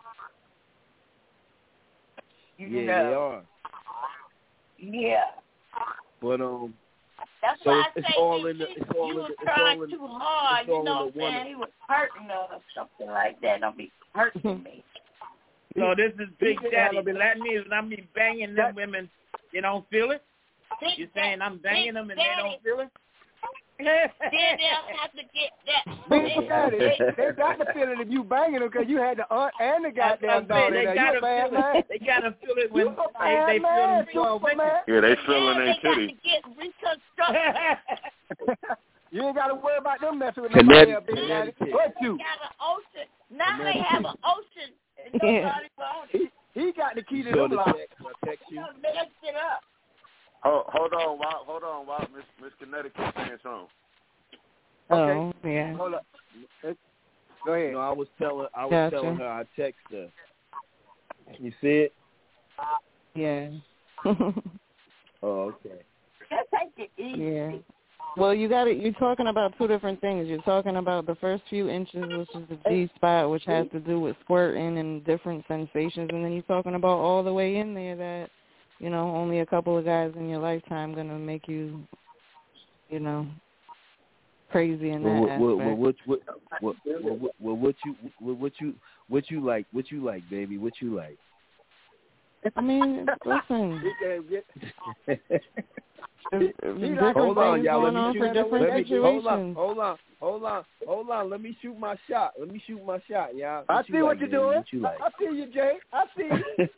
You yeah, know. they are. Yeah. But um. That's so why it's, I it's say all you, in the. It's you all in was the. It's trying all in, too hard. You know what I'm saying? One. He was hurting her or something like that. Don't be hurting me. So this is Big Daddy. Does that mean when I be banging them women, you don't feel it? You saying I'm banging them and they don't feel it? Then they'll have to get that. Big Daddy, they, they got the feeling if you banging them because you had the aunt and the goddamn dog in there. You a bad man. They gotta feel it when they, they feel themselves. Yeah, they feeling their they titties. Got to get reconstructed. You ain't got to worry about them messing with nobody else, Big Daddy. But you. Got an ocean. Now they have an ocean. And nobody wants it. He, he got the key to You saw them the locks. text, I text you. Mess it up. Oh, hold on, Walt. Hold on, Walt. Miss Miss Connecticut saying something. Okay. Oh, yeah. Hold up. Go ahead. No, I was telling I was Gotcha. telling her I text her. You see it? Yeah. Oh, okay. Just take it easy. Yeah. Well, you got it. You're talking about two different things. You're talking about the first few inches, which is the G spot, which has to do with squirting and different sensations, and then you're talking about all the way in there that, you know, only a couple of guys in your lifetime gonna make you, you know, crazy in that Well, aspect. what, what, what, what, what, what, what, what, what you, what, what you, what you like, what you like, baby, what you like? I mean, listen. Different Hold on, things y'all. Let going me on shoot. for different Let me, hold on, situations. hold on, hold on, hold on. Let me shoot my shot. Let me shoot my shot, y'all. I What see you what like, you're baby? doing. What you like? I see you, Jay. I see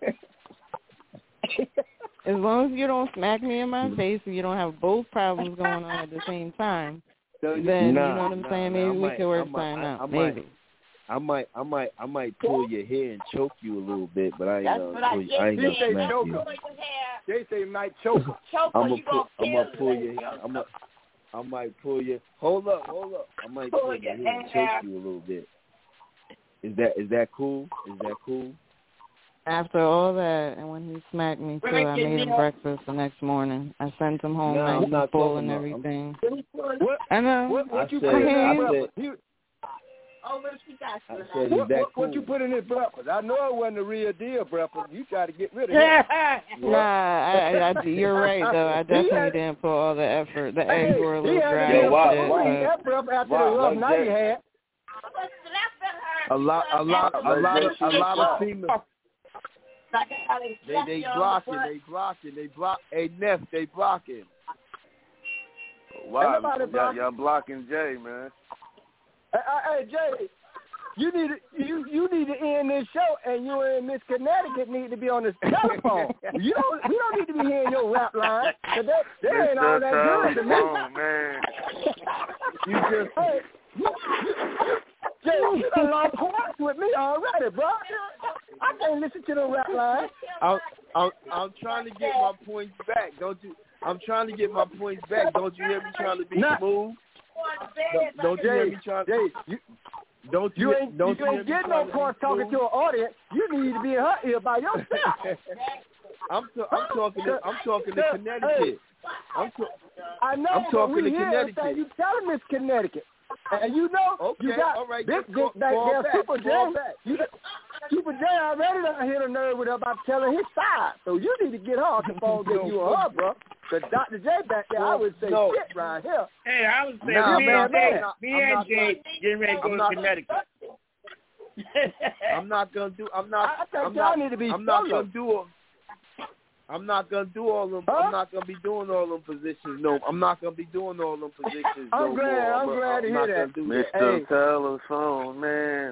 you. As long as you don't smack me in my face and you don't have both problems going on at the same time, then nah, you know what I'm nah, saying. nah, Maybe I we might, could work I might, something I, out. I might, Maybe. I might, I might, I might pull your hair and choke you a little bit, but I ain't That's gonna, what I pull you, I ain't He gonna say smack choke you. her. They say might choke her. Choke I'm her, gonna you pull, gonna I'm gonna kill pull her. your, I'm gonna, I might pull your. Hold up, hold up. I might Pull pull your your hair and hair. choke you a little bit. Is that is that cool? Is that cool? After all that, and when he smacked me too, I made him breakfast the next morning. I sent him home No, I'm nice not and full and talking about- everything. What, I know. what, what I you said, put in I his said, breakfast? You, Oh, what she got? I said, is what, that what, cool? what you put in his breakfast? I know it wasn't the real deal breakfast. You tried to get rid of Yeah. him. Nah, I, I, you're right though. I definitely didn't put all the effort. The eggs Hey, were a he little had dry to and get shit, what he but ate breakfast after Wow, the rough like night he that. had. A lot, a lot, a lot of, a lot of females. Like how they They slap they you on the blocking, butt. they blocking, they block. Hey Neff, they blocking. Wow, nobody y'all, blocking. y'all blocking Jay, man. Hey, hey, Jay, you need to, you you need to end this show, and you and Miss Connecticut need to be on the telephone. you don't we don't need to be hearing your rap line, 'cause that that ain't all that good to me. Telephone, man. You just Hey, you, you, Jay, you done lost points with me already, bro. I can't listen to the rap line. I'm, I'm, I'm trying to get my points back. Don't you? I'm trying to get my points back. Don't you hear me trying to be Nah. smooth? Don't, don't you hear Jay, me trying? Jay, you, Don't you? you ain't don't you you hear ain't me getting trying no to be points talking smooth? to an audience. You need to be in her ear by yourself. I'm t- I'm talking to I'm talking to Connecticut. I'm t- I know, I'm but talking we to hear Connecticut. everything you telling Miss Connecticut. And you know, Okay, you got all right, big just call- dick back call there, back, Super call J. back. You got, Super J already done hit a nerve with her about telling his side. So you need to get her off the phone, get you and her, bro. Because Doctor J back there, I would say No. shit right here. Hey, I was saying, Nah, me I'm and not- Jay, I'm not- me I'm and not- Jay getting ready to go I'm to not- Connecticut. I'm not gonna do. I'm not. I think I'm y'all not. need to be I'm not solo. gonna do all. I'm not gonna do all them. Huh? I'm not gonna be doing all them positions. No, I'm not gonna be doing all them positions. I'm no glad- more. I'm I'm, glad to I'm hear not that. gonna do Mister that. Hey. Telephone, man.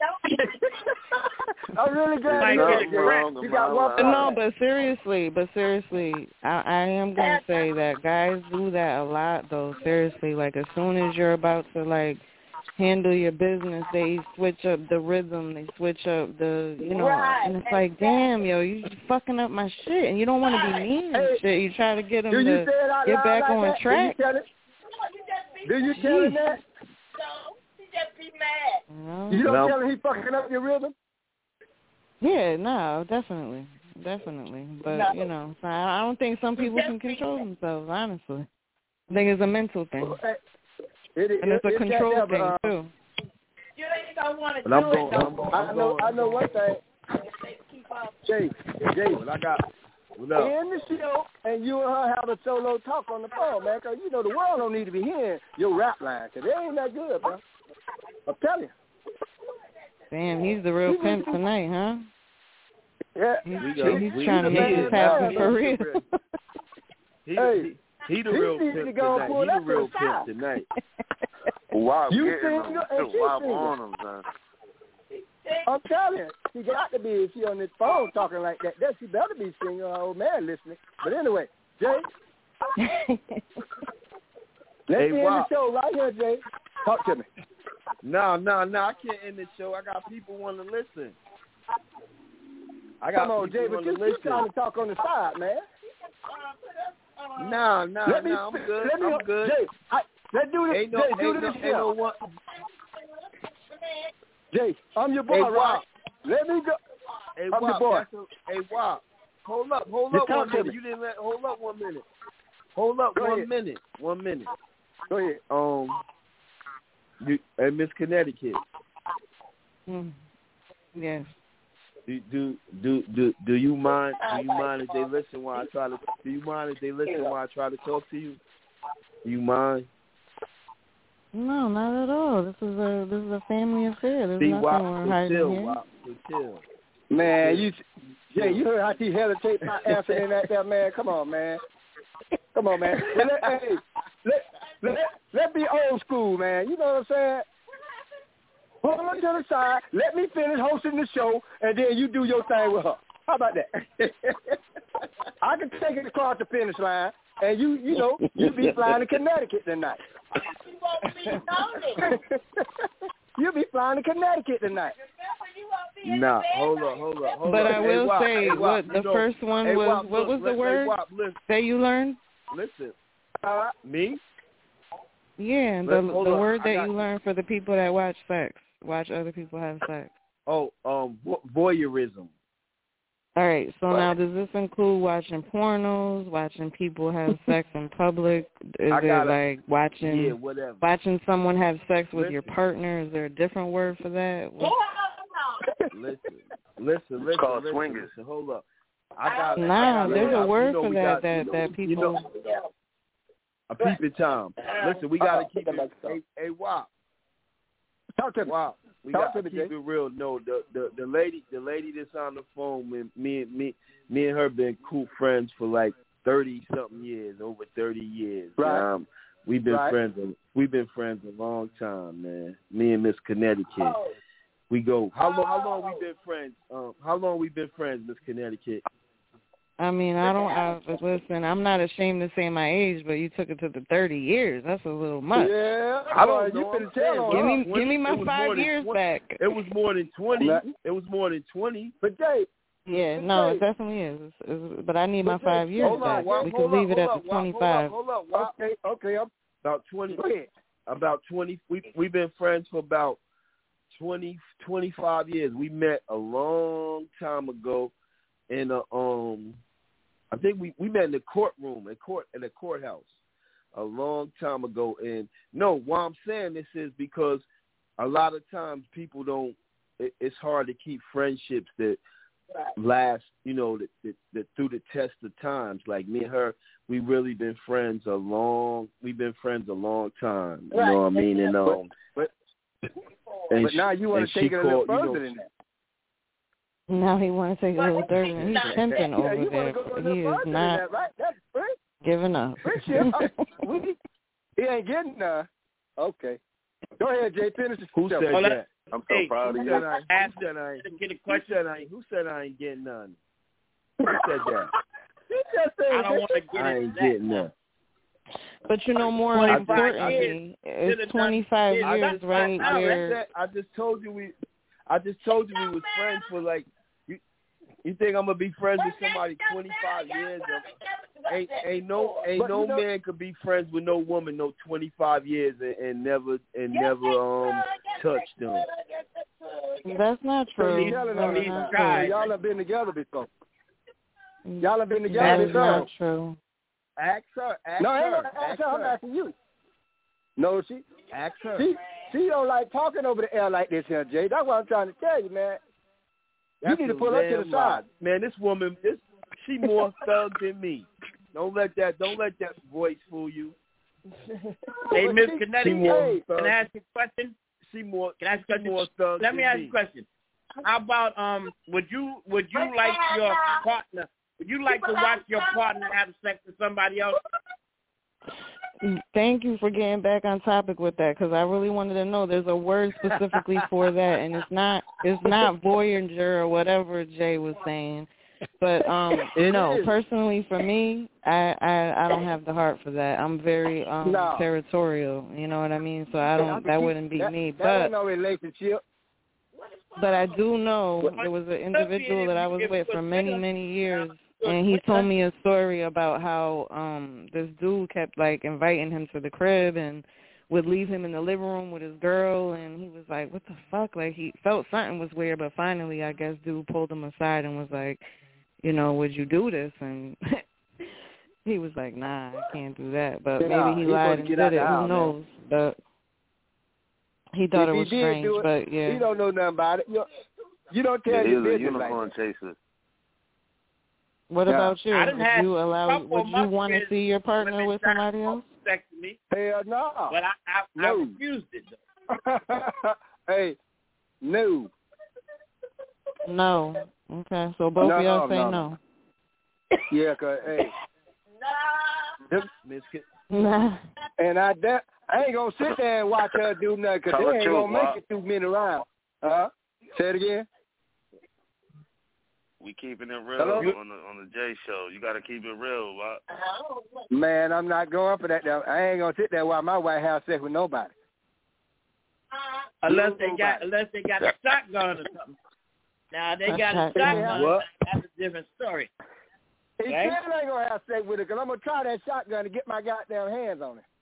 I'm really glad Might to hear get that, a grant. Jay. You got one But point. no, but seriously, but seriously, I, I am gonna say that guys do that a lot, though. Seriously, like as soon as you're about to like handle your business, they switch up the rhythm, they switch up the, you know, Right, and it's like, damn, yo, you fucking up my shit, and you don't want to be mean and Hey, shit. You try to get them Do you to say it out get loud back like on that? track. Do you tell it? Do you tell him that? No, she just be mad. You know? You don't No. tell him he fucking up your rhythm? Yeah, no, definitely, definitely. But No. you know, so I I don't think some people can control themselves. Honestly, I think it's a mental thing, It, it, and it's a it, control that, thing uh, too. You ain't gonna want to But do I'm it going. no I'm, more. I I'm know, going. I know one thing. Keep up. Jay, Jay, What I got? What up? end the show and you and her have a solo talk on the phone, man, because you know the world don't need to be hearing your rap line, because it ain't that good, bro. I'm telling you. Damn, he's the real pimp tonight, huh? Yeah. He's, We got- he's we- trying to he make is this happen now. for real. He, Hey, he, he the he real needs pimp to go tonight. pull He the that to real the side. pimp tonight. Wow, You getting single them. and she Wow, single. on them, son. I'm telling you, she got to be if she on this phone talking like that. That she better be single. Her old man listening. But anyway, Jay, Let's hey, end Rob. the show right here, Jay. Talk to me. No, no, no. I can't end the show. I got people want to listen. I got Come on, people Jay, but want you to listen. keep trying to talk on the side, man. No, no, let me, no. I'm good. Let me, I'm good. Jay, I, let's do this. Ain't no, Jay, ain't do no, this ain't here. no one. Jay, I'm your boy, Hey, right? Wop. Let me go. Hey, I'm Wop, your boy. that's a, hey, Wop. Hold up, hold You up talk one to minute. me. You didn't let. Hold up one minute. Hold up Go one ahead. minute. One minute. Go ahead. Um, you, hey, Miss Connecticut. Mm. Yes. Do, do do do do you mind? Do you mind if they listen while I try to? Do you mind if they listen while I try to talk to you? Do you mind? No, not at all. This is a this is a family affair. There's See, nothing Wop, we're so hiding chill, here. Wop, so chill. Man, you, Jay, you heard how she hesitated my answer in that there, man. Come on, man. Come on, man. Well, let, hey, let, let, let be old school, man. You know what I'm saying? Pull her to the side. Let me finish hosting the show, and then you do your thing with her. How about that? I can take it across the finish line, and you, you know, you be flying to Connecticut tonight. You'll be flying to Connecticut tonight. Nah, hold up, hold up, hold but up. I will hey, Wop, say, hey, what Wop, the you know, first one hey, was, Wop, what look, was the let, word hey, Wop, listen, that you learned? listen. Uh, Me? Yeah, Let- the hold the on, word I that got- you learned for the people that watch sex, watch other people have sex. Oh, um, vo- voyeurism. All right, so What? now does this include watching pornos, watching people have sex in public? Is I it gotta- like watching Yeah, whatever. watching someone have sex with your Listen. partner? Is there a different word for that? What- Listen, listen, listen, called listen, swingers. listen. Hold up. I got. Nah, I gotta, there's a you word know for we that got, that you know, that you people. know, a peeping Tom. Listen, we gotta keep it. Hey, hey, Wop. Talk to me. Wop. We Talk gotta to me, keep Jay. it real. No, the, the the lady, the lady that's on the phone. Me, me, me, me and her been cool friends for like thirty something years, over thirty years. Right. Um, we've been Right. friends. A, we've been friends a long time, man. Me and Miss Connecticut. We go. How long? How long we been friends? Um, how long we been friends, Miss Connecticut? I mean, I don't. I, listen, I'm not ashamed to say my age, but you took it to the thirty years. That's a little much. Yeah, I don't boy, know. You I'm finna tell saying, on Give her. me, give me my It was more five than years twenty back. It was more than twenty. Right. It was more than twenty. But Jay, Yeah, no, it definitely is. It's, it's, but I need my But five Jay, years Hold back. on, Wop, We hold could leave up, it at hold the up, Wop, twenty-five. Hold up, hold up, Wop. okay, okay, I'm About twenty. go ahead. About twenty. We we've been friends for about twenty, twenty-five years. We met a long time ago in a um. I think we, we met in the courtroom, in court in the courthouse, a long time ago. And no, why I'm saying this is because a lot of times people don't. It, it's hard to keep friendships that last, you know, that, that that through the test of times. Like me and her, we really been friends a long. We've been friends a long time. You know what I mean? And um, But and but now you want and to take she it a little called, you further know, than that. Now he want to take it a little further, and he's pimping Yeah, over you there. want to go a He little is further than not that, right? That's right. giving up. Friendship. we, he ain't getting none. Okay. Go ahead, Jay. Finish the Who show. said Oh, that? I'm so Hey, proud of Who you. said I? Ask Who said I? to get a Who question. said I? Who said I ain't getting none? Who said that? He just said I don't want to get I into ain't that. getting none. But you know, more twenty-five importantly, years. it's twenty-five I years, just, right? I, I, Where just said, I just told you we. I just told you we was friends for like. You, you think I'm gonna be friends with somebody twenty-five years? Of, ain't ain't no ain't But no you know- man could be friends with no woman no twenty-five years and, and never and never um touch them. that's not So true. you telling That's us not so true. y'all have been together before. Y'all have been That together is before. not true. Ask her. Ask No, I ain't her. gonna ask Ask her. I'm her. asking you. No, she Ask her. she she don't like talking over the air like this here, Jay. That's what I'm trying to tell you, man. That's you need to a pull her to the damn side. lie. Man, this woman, this she more thug than me. Don't let that don't let that voice fool you. Hey, Miss She Connecticut, more thug. can I ask you a question? She more Can I ask you a she question? more thug Let me than ask you a question. How about um? Would you would you like your partner? Would you like to watch your partner have sex with somebody else? Thank you for getting back on topic with that, because I really wanted to know. There's a word specifically for that, and it's not it's not voyeur or whatever Jay was saying. But um, It no, is. personally for me, I, I I don't have the heart for that. I'm very um No. territorial. You know what I mean? So I don't. That wouldn't be that, me. That But ain't no relationship. but I do know there was an individual that I was with for many many years, and he told me a story about how um this dude kept like inviting him to the crib and would leave him in the living room with his girl, and he was like, what the fuck? Like, he felt something was weird, but finally, I guess, dude pulled him aside and was like, you know, would you do this? And he was like, nah, I can't do that. But Yeah, maybe he he lied supposed and to get out did it. the Who house, knows? But he thought If it was he did strange, do it, but yeah. He don't know nothing about it. You, you don't tell Yeah, he your was a business unicorn like that. chaser. What Yeah. about you? I done Would had you allow? couple Would of you my want to friends see your partner women with tried somebody else? sex to me, Hell no. but I I, I No. refused it though. Hey, no. No. Okay, so both No, of y'all say no, no. no. Yeah, cause hey, them- Nah. and I that I ain't gonna sit there and watch her do nothing, cause Tell they the ain't truth, gonna make Wop. it too many rounds. Huh? Say it again. We keeping it real Hello? on the on the J show. You got to keep it real, Wop. Man, I'm not going for that. Now. I ain't gonna sit there while my wife has sex with nobody. Unless they got Nobody. unless they got a shotgun or something. Now they got a Okay. shotgun. What? That's a different story. He Okay. still ain't gonna have sex with her, cause I'm gonna try that shotgun to get my goddamn hands on it.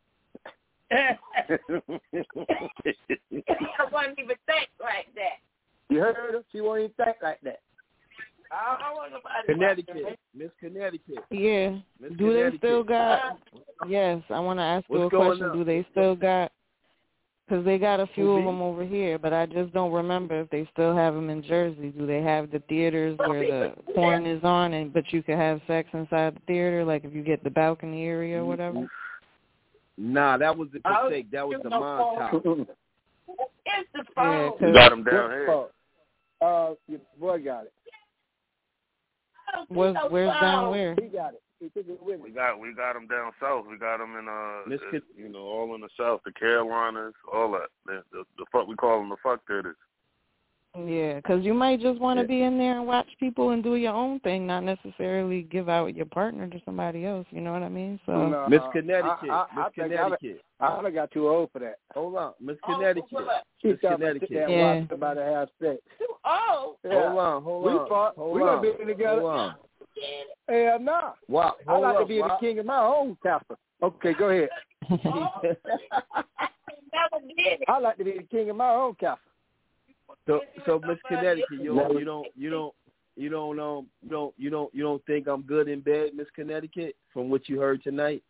I wouldn't even think like that. You heard her? She won't even think like that. I don't want nobody Connecticut, Miss Connecticut. Yeah. Miss Do they Connecticut. still got? Yes, I want to ask you a What's going question. on? Do they still got? Because they got a few Who, of me? them over here, but I just don't remember if they still have them in Jersey. Do they have the theaters where the porn is on, and but you can have sex inside the theater, like if you get the balcony area or whatever? Nah, that was the mistake. That was the Montauk. It's the Yeah, phone. 'cause- You got him down here. Oh, uh, your boy got it. Where's, where's down where? He got it. He took it with We me. got we got them down south. We got them in uh, Miss uh Kid- you know, all in the south, the Carolinas, all that. The, the, the fuck we call them the fuck theaters. Yeah, because you might just want to Yeah. be in there and watch people and do your own thing, not necessarily give out your partner to somebody else. You know what I mean? So No, Miss Connecticut. I, I, Miss I think Connecticut. I, I done got too old for that. Hold on, Miss Connecticut. She's Miss got to sit there Connecticut. and Yeah. watch somebody have sex. Oh, Yeah. Hold on, hold we on. fought. Hold we on. done been together. Hold on. Hell no. Wow. I Hold like up, to be Wop. the king of my own castle. Okay, go ahead. never did it. I like to be the king of my own castle. So, so Miss Connecticut, you don't, you don't, you don't, you don't, um, you don't, you don't, you don't think I'm good in bed, Miss Connecticut, from what you heard tonight?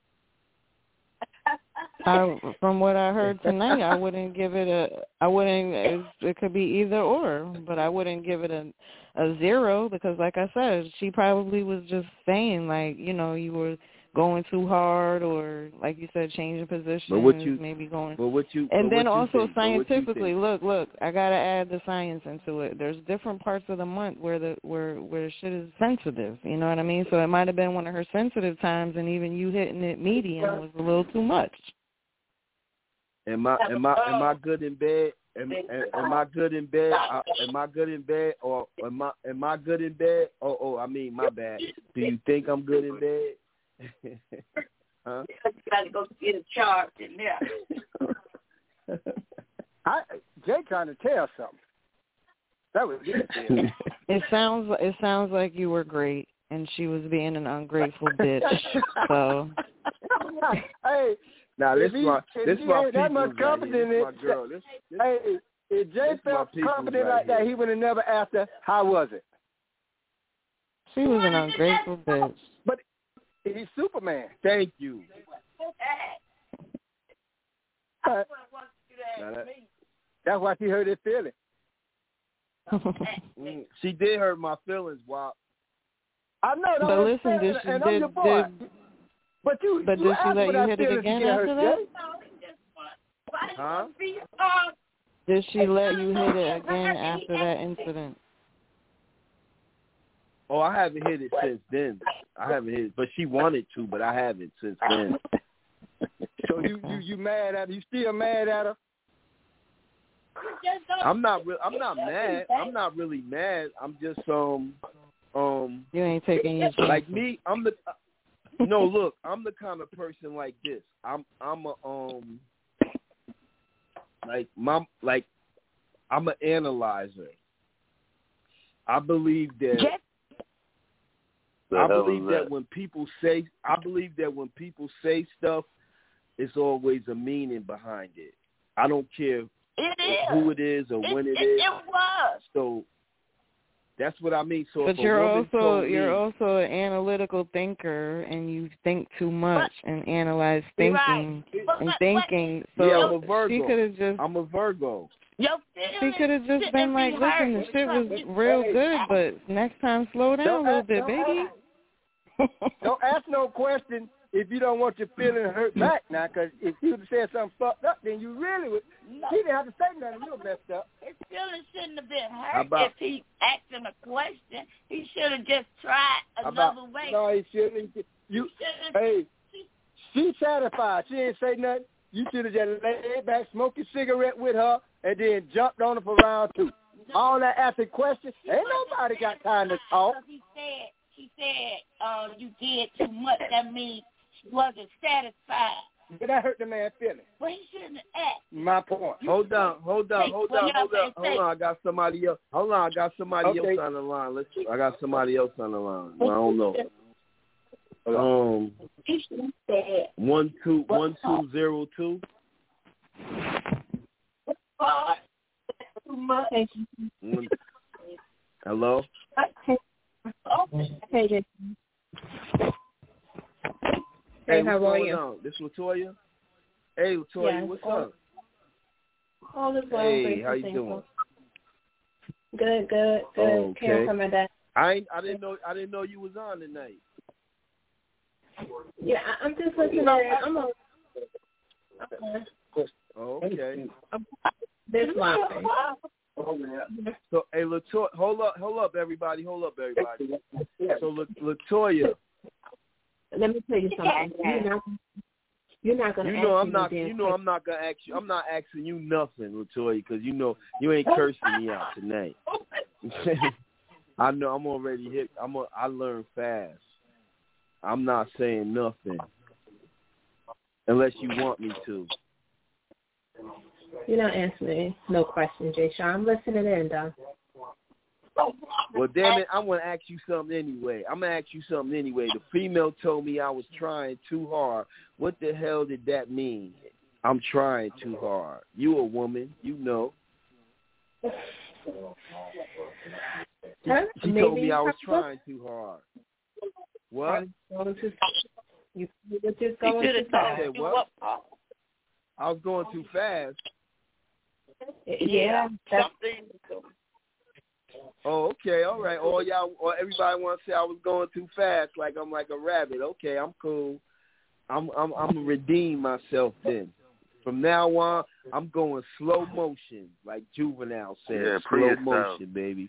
I, from what I heard tonight, I wouldn't give it a. I wouldn't. It, it could be either or, but I wouldn't give it a a zero because, like I said, she probably was just saying like, you know, you were going too hard, or like you said, changing positions, But what you, maybe going. but what you, And but then what you also think? But what you scientifically, think? look, look, I gotta add the science into it. There's different parts of the month where the where where shit is sensitive. You know what I mean? So it might have been one of her sensitive times, and even you hitting it medium was a little too much. Am I, am I, am I good in bed? Am, am, am I good in bed? Uh, am I good in bed, or am I, am I good in bed? Oh, oh, I mean, my bad. Do you think I'm good in bed? Huh? You got to go get a charge in there. I Jay trying to tell something. That was it. It sounds it sounds like you were great, and she was being an ungrateful bitch. So Hey, Now this if he, my if this he my ain't that much people's right confident here. in This it. my girl. This, this, Hey, if Jay this my felt people's confident right like that, here. he would have never asked her, how was it? she was an ungrateful bitch. But he's Superman. Thank you. Uh, Now that, that's why she hurt his feelings. mm, she did hurt my feelings, Wop. I know. That's But what I'm listen, saying, did she and I'm did, your boy. did But you, but you did she asked let for you that hit it feeling again to get after hurt, that? Jay. Huh? Did she let you hit it again after that incident? Oh, I haven't hit it since then. I haven't hit it, but she wanted to, but I haven't since then. So you, you, you mad at her? You still mad at her? I'm not. Re- I'm not mad. I'm not really mad. I'm just um um um, you ain't taking your chances. Like me, I'm the. No, look, I'm the kind of person like this. I'm I'm a um like my like I'm an analyzer. I believe that The I hell believe is that? that? when people say I believe that when people say stuff, it's always a meaning behind it. I don't care It is. who it is or It, when it it, is. it was. So that's what I mean. So But if a you're woman also told you're me, also an analytical thinker, and you think too much and analyze thinking Right. and thinking. So yeah, I'm a Virgo. she could have just I'm a Virgo. Your she could have just been like, listen, the shit was real good, but next time slow down Don't a little ask- bit, don't baby. ask- Don't ask no question if you don't want your feelings hurt back now, because if you would have said something fucked up, then you really would. He didn't have to say nothing. You were messed up. His feelings shouldn't have been How hurt about- if he asked him a question. He should have just tried How another about- way. No, he shouldn't. You, hey, she satisfied. She ain't say nothing. You should have just laid back, smoked a cigarette with her, and then jumped on her for round two. All that asking questions, ain't nobody got time to talk. He said, he said, uh, you did too much. That means she wasn't satisfied. But that hurt the man's feelings. Well, he shouldn't have asked. My point. Hold on, hold on, Hey, hold what on, did hold I on, say? hold on. I got somebody else. Hold on, I got somebody Okay. else on the line. Let's. I got somebody else on the line. I don't know. Um, He should have said, one two one two zero two. God, too much. One- Hello. Hey, Jason. Hey, Hey, how what's are going you? on? This Latoya. Hey, Latoya, Yes, what's all- up? All is well. Hey, grateful, how you thankful. doing? Good, good, good. Oh, Caring okay. for my dad. I ain't, I didn't know I didn't know you was on tonight. Yeah, I, I'm just listening. I'm a. Oh, okay. This line. So, hey, Latoya, hold up, hold up, everybody, hold up, everybody. So, La- Latoya, Let me tell you something. You're not. You're not gonna. you know ask I'm me no not, damn you know I'm not gonna ask you, I'm not asking you nothing, Latoya, because you know you ain't cursing me out tonight. I know I'm already hit. I'm a, I learn fast. I'm not saying nothing unless you want me to. You're not answering me no question, Jay Shaw. I'm listening in, though. Well, damn it, I'm gonna ask you something anyway. I'm gonna ask you something anyway. The female told me I was trying too hard. What the hell did that mean? I'm trying too hard. You a woman, you know. Huh? She Maybe told me I you was probably- trying too hard. What? Going too- You were just He going should too have fast. told you What? what part. I was going too fast. Yeah, that's, something. Oh, okay, all right. All y'all, or everybody want to say I was going too fast, like I'm like a rabbit. Okay, I'm cool. I'm I'm I'm gonna redeem myself then. From now on, I'm going slow motion, like Juvenile said. Yeah, slow Prius motion, baby.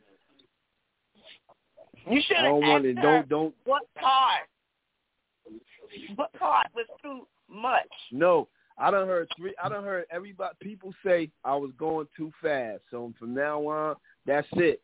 You should I have don't asked want to. her Don't don't. what part. What part was too much? No, I done heard three. I done heard everybody. People say I was going too fast. So from now on, that's it.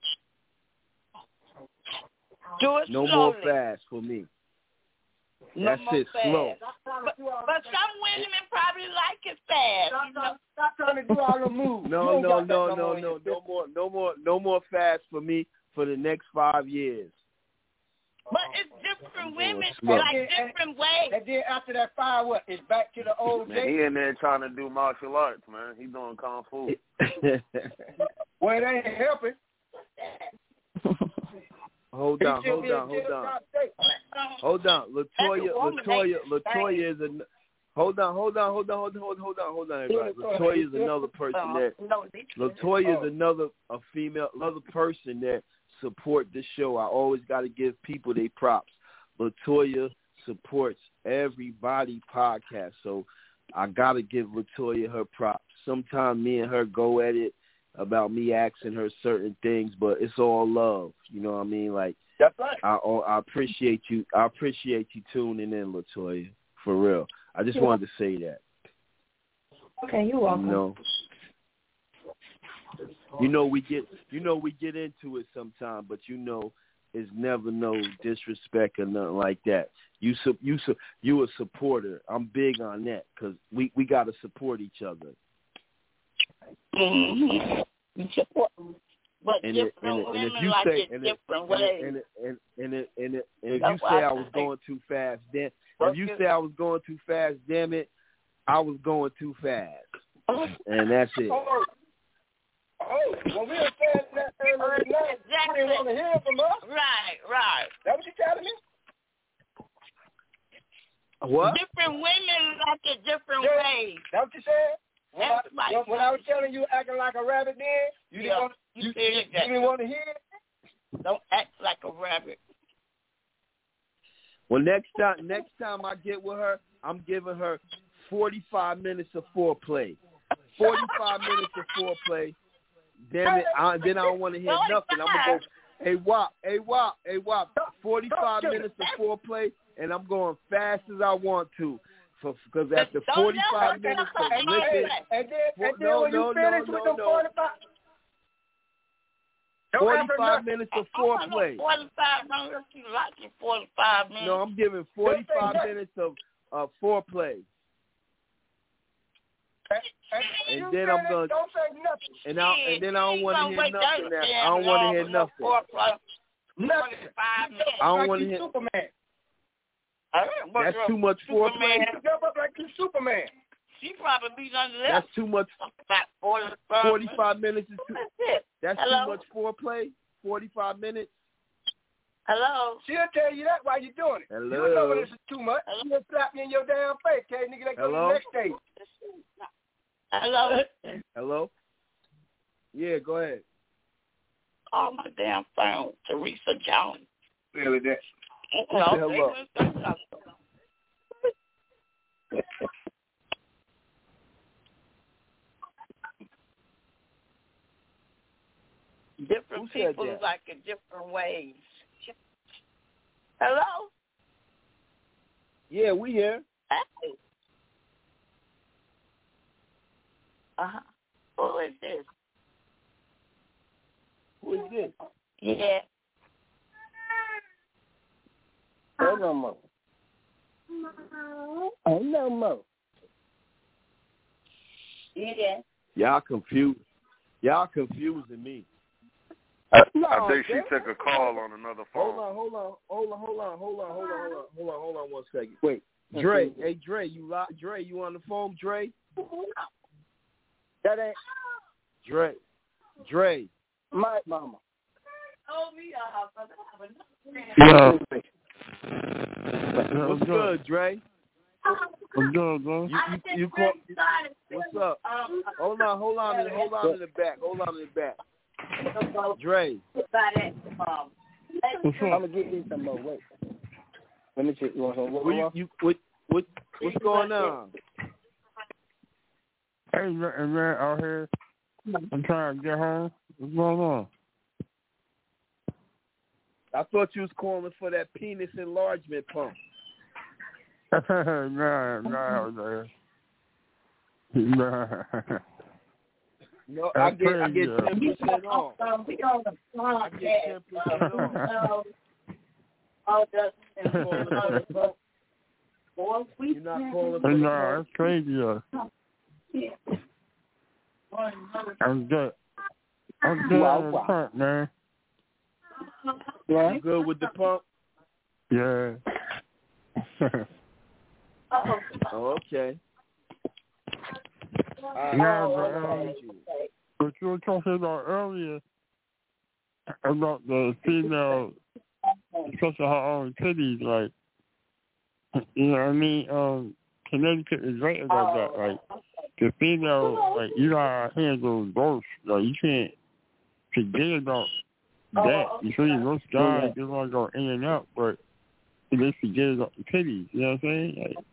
Do it No slowly. more fast for me. No That's more it. fast. Slow. But, but some women probably like it fast. Stop, You know? stop, stop trying to do all the moves. No, You no, ain't got no, that no, more in no, you. no more, no more, no more fast for me for the next five years. But it's different women slow. like different ways. And then after that fire, what? It's back to the old Man, days. he in there trying to do martial arts, man. He doing kung fu. Well, it ain't helping. Hold on, hold on, hold on, hold on. Latoya, Latoya, Latoya is a. Hold on, hold on, hold on, hold on, hold on, hold on, hold on, everybody. Latoya is another person that. Latoya is another a female, another person that support the show. I always got to give people their props. Latoya supports everybody podcast, so I got to give Latoya her props. Sometimes me and her go at it about me asking her certain things, but it's all love. You know what I mean? Like, that's right. I I appreciate you. I appreciate you tuning in, Latoya, for real. I just wanted to say that. okay, you're welcome. You know, you know we get you know we get into it sometime, but you know it's never no disrespect or nothing like that. You su- you su- you a supporter. I'm big on that because we, we got to support each other. Mm-hmm. You support, but and different it, and it, women and if you like say it and different it, ways. and it, and it, and it, and it, and if That's you why say I I was think- going too fast, then What if you you- say I was going too fast, damn it, I was going too fast, and that's it. Oh, oh, when we were saying that earlier tonight, Exactly. you didn't want to hear from us. Right, right. That what you telling me? What? Different women like it different Yeah. ways. That what you said? When I, Everybody when, when I was telling you acting like a rabbit then, you Yeah, didn't want you you, said you, that. you didn't want to hear it? Don't act like a rabbit. Well, next time, next time I get with her, I'm giving her forty-five minutes of foreplay. forty-five minutes of foreplay. Damn it, I, then I don't want to hear nothing. I'm gonna go, hey Wop, hey Wop, hey Wop. forty-five minutes of foreplay, and I'm going fast as I want to. Because after forty-five minutes of licking, And then, for, and then no, when no, you no, finish no, with the no. forty-five, don't answer forty-five nothing. minutes of foreplay. forty-five, don't let you like it forty-five minutes. No, I'm giving forty-five minutes of uh, foreplay. And, And then I'm gonna, don't say nothing. and I and then I don't want to hear Wait, nothing. don't Now. say I don't want to hear no nothing. Nothing. Five minutes. I don't Like want to you hear. Superman. That's too much foreplay. You jump up like you Superman. She probably be under that. That's too much. About forty-five. Forty-five minutes is too. That's it. That's Hello? too much foreplay. Forty-five minutes. Hello. She'll tell you that while you're doing it. Hello? You know when this is too much. She'll slap you in your damn face, okay, nigga. Let's go to Hello? the next stage. Hello. Hello. Yeah, go ahead. Oh my damn phone, Teresa Jones. Really, that. No, Say hello. Different Who said people that? like it different ways. Hello. Yeah, we here. Hey. Uh huh. Who is this? Who is this? Yeah. Oh, no more. Oh, no more. Yeah. Y'all confused. Y'all confusing me. I, No, I think she Jay. took a call on another phone. Hold on, hold on, hold on, hold on, hold on, hold on, hold on, hold on, hold on one second. Wait. Dre, hey Dre, you li- Dre, you on the phone, Dre? That ain't Dre, Dre. my mama. Oh, me, Yeah. What's good, Dre? What's good, bro? You you, you call, what's up? Hold on, hold on, in- hold on in the back, hold on in the back. Dre. What's I'm up? gonna get you some more. Wait. Let me check. You want some? What, What you, you what what what's going on? Hey, man, man, out here. I'm trying to get home. What's going on? I thought you was calling for that penis enlargement pump. nah, nah, man. Nah. No, I That's get I get crazy. ten percent off. I get ten percent off. You're not calling for the Nah, pump? that's crazy. Uh. I'm good. I'm good Wow, on the wow. pump, man. You good with the pump? Yeah. Oh, okay. Uh, Nah, oh, but, okay. um, what you were talking about earlier about the female touching her own titties, like, you know what I mean? Um, Connecticut is right about that. Like, the female, like, you know how our hands goes both. Like, you can't forget about that. You see, most guys, they want to go in and out, but they forget about the titties. You know what I'm saying? Like,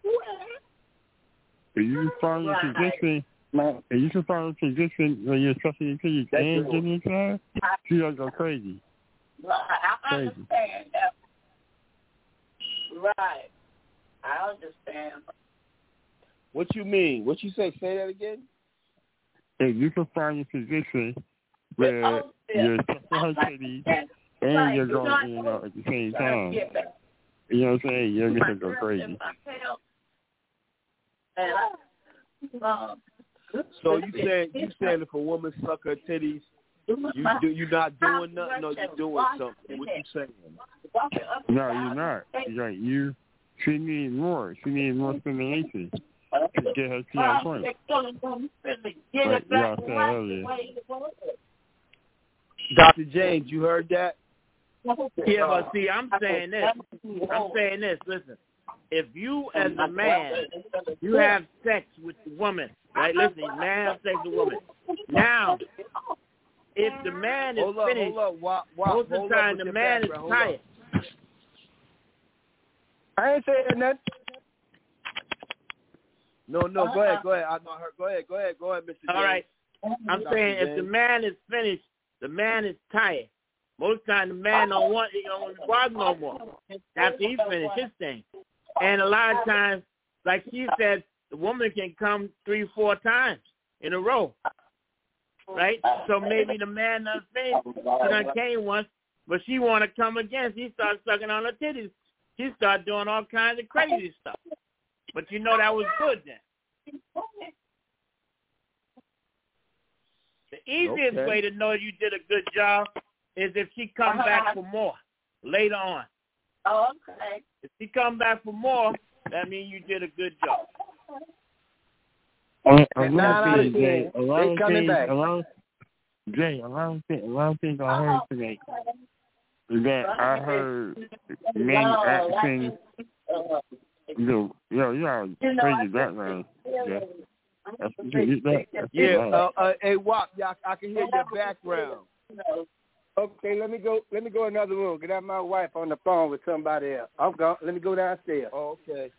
if you find your position, if you can find a position where you're touching your titties and getting inside, you gotta go crazy. I Crazy. understand that. Right. I understand. What you mean? What you say? Say that again. If you can find a position where you're touching her titties and you're going, you know, at the same time. You know what I'm saying? You're gonna go crazy. So you saying you saying if a woman suck her titties, you do you not doing nothing, or you doing something? What you saying? No, you're not. You're like you. She needs more. She needs more stimulation to get her to that point. Like y'all said earlier. Doctor James, you heard that? Yeah, but see, I'm saying this. I'm saying this. Listen, if you as a man, you have sex with the woman, right? Listen, man have sex with a woman. Now, if the man is hold up, finished, hold up. Why, why, most of the time the man is tired. I ain't saying nothing. No, no, go ahead, go ahead. I know her. Go ahead, go ahead, go ahead, Mister James. All right. I'm Doctor saying if James. the man is finished, the man is tired. Most of the time the man don't want, he don't want to bother no more after he finished his thing. And a lot of times, like she said, the woman can come three, four times in a row, right? So maybe the man done finished, she done came once, but she want to come again. She starts sucking on her titties. She started doing all kinds of crazy stuff. But you know that was good then. The easiest Okay. way to know you did a good job is if she come back for more later on. Oh, okay. If she come back for more, that means you did a good job. A, a And lot nine of out things, of Jay, ten, a lot they of coming things, back. a lot of, Jay, a lot of things, a lot of things I heard today that I heard men asking, yo, yo, you got a crazy background. Yeah. That's, you, that, that's Yeah, right. uh, uh, hey, Wop, yeah, I, I can hear your background. Okay, let me go. Let me go another room. Get out my wife on the phone with somebody else. I'm going. Let me go downstairs. Oh, okay.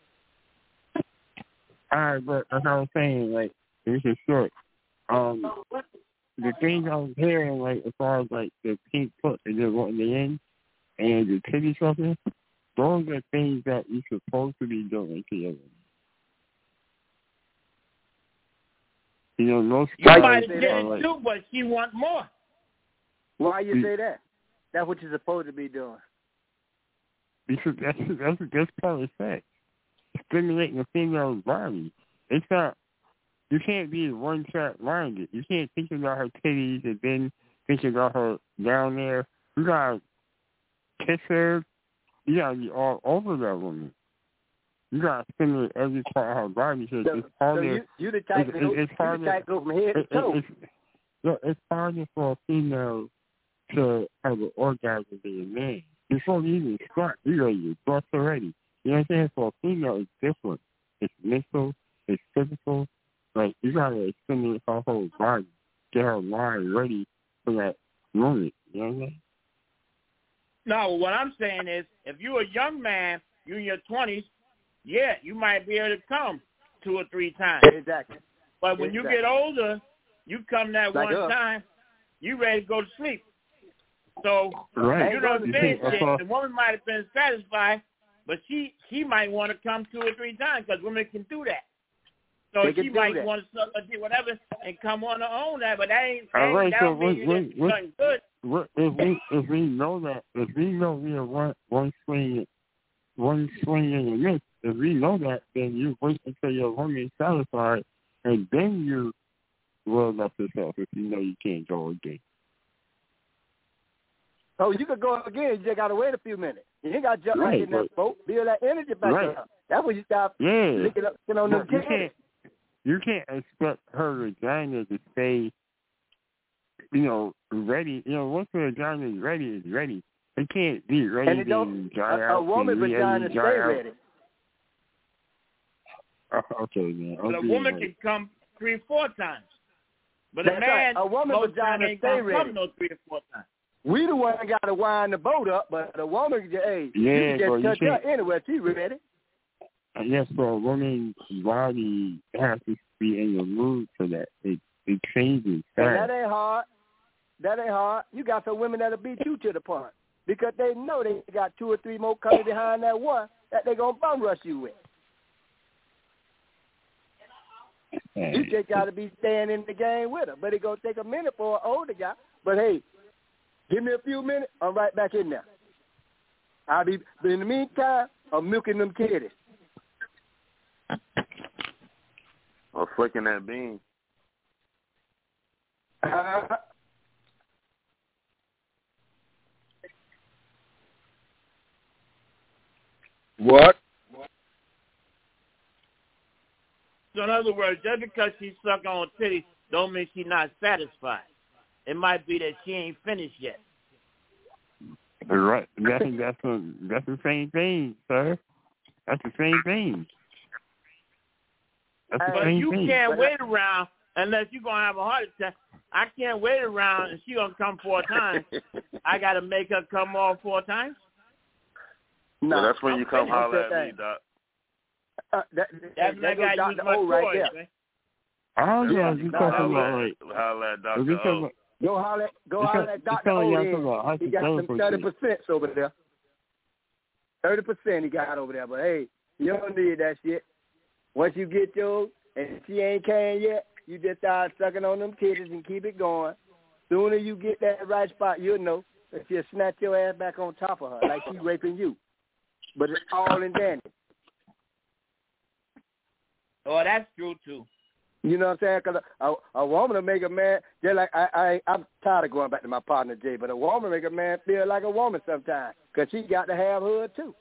All right, but that's what I'm saying. Like, this is short. Um, the things I was hearing, like, as far as like the pink foot and just wanting the in and the titty sucking, those are things that you're supposed to be doing to your woman. You know, most You guys might have are did it like, too, but she want more. Why you Mm. say that? That's what you're supposed to be doing. because that's that's that's part of sex. Stimulating a female's body. It's not. You can't be one track minded. You can't think about her titties and then think about her down there. You gotta kiss her. You gotta be all over that woman. You gotta stimulate every part of her body because So, it's so harder. you, you the type it's, to go, it's you harder. the type to go from head to it, toe. it, it's, yeah, it's harder for a female to have an orgasm than a man. Before you even start, you ready to bust already. You know what I'm saying? For a female, it's different. It's mental. It's physical. Like, you gotta stimulate her whole body, get her mind ready for that moment. You know what I'm saying? No, what I'm saying is, if you're a young man, you're in your twenties, yeah, you might be able to come two or three times. Exactly. But when exactly. you get older, you come that Like one us. time, you ready to go to sleep. So Right. you don't You finish think- it. The woman might have been satisfied, but she she might want to come two or three times because women can do that. So They can she do might that. want to suck or do whatever and come on her own that, but that ain't, that, All ain't, right, that so don't mean what- you what- didn't do what- nothing good. What, if we if we know that if we know we are one one swing one swing in the mix, if we know that, then you wait until your woman is satisfied, and then you roll up yourself if you know you can't go again. Oh, you could go again. You just got to wait a few minutes. You ain't got to jump Right, right in that but- boat. Build that energy back Right. up. That's when you stop Yeah, licking up, get on them But you kids. can't you can't expect her vagina to stay, you know, ready. You know, once the vagina is ready, it's ready. It can't be ready And it don't. and dry A, out. a woman and vagina dry stay out. ready. Uh, okay, man. But a I'm woman being can come three, four times. But a That's man, right. A woman most time vagina ain't stay gonna ready. come no three or four times. We the one that got to wind the boat up, but the woman, hey, Yeah, you but can you just touch her can't- anywhere. She ready. Yes, but a woman's body has to be in the mood for that. It it changes And fast. that ain't hard. That ain't hard. You got some women that'll beat you to the punch because they know they got two or three more coming behind that one that they gonna bum rush you with. You just got to be staying in the game with her. But it's going to take a minute for an older guy. But, hey, Give me a few minutes. I'm right back in there. I'll be, but in the meantime, I'm milking them kitties. Or flicking that bean. Uh, what? So in other words, just because she's sucking on titties don't mean she's not satisfied. It might be that she ain't finished yet. Right. That's that's a, that's the same thing, sir. That's the same thing. That's the But same you thing. can't wait around unless you're gonna have a heart attack. I can't wait around and she gonna come four times. I gotta make her come all four times. No, well, that's when you come finished. holler at That me, Doc. Uh, that, That's when I that gotta use Doctor my O right toys, there. man. Oh yeah, Yeah, you no, talking no, about like Holler at you Doctor talking O. about Go holler, go You holler tell- at you Doctor telling O. y'all then. talking about He got some hypothetical thirty shit. percent over there. Thirty percent he got over there. But hey, you don't need that shit. Once you get yours and she ain't came yet, you just start sucking on them titties and keep it going. Sooner you get that right spot, you'll know that she'll snatch your ass back on top of her like she raping you. But it's all in dandy. Oh, that's true too. You know what I'm saying? Because a, a, a woman will make a man, just like I, I, I'm tired of going back to my partner, Jay, but a woman make a man feel like a woman sometimes because she got to have her too.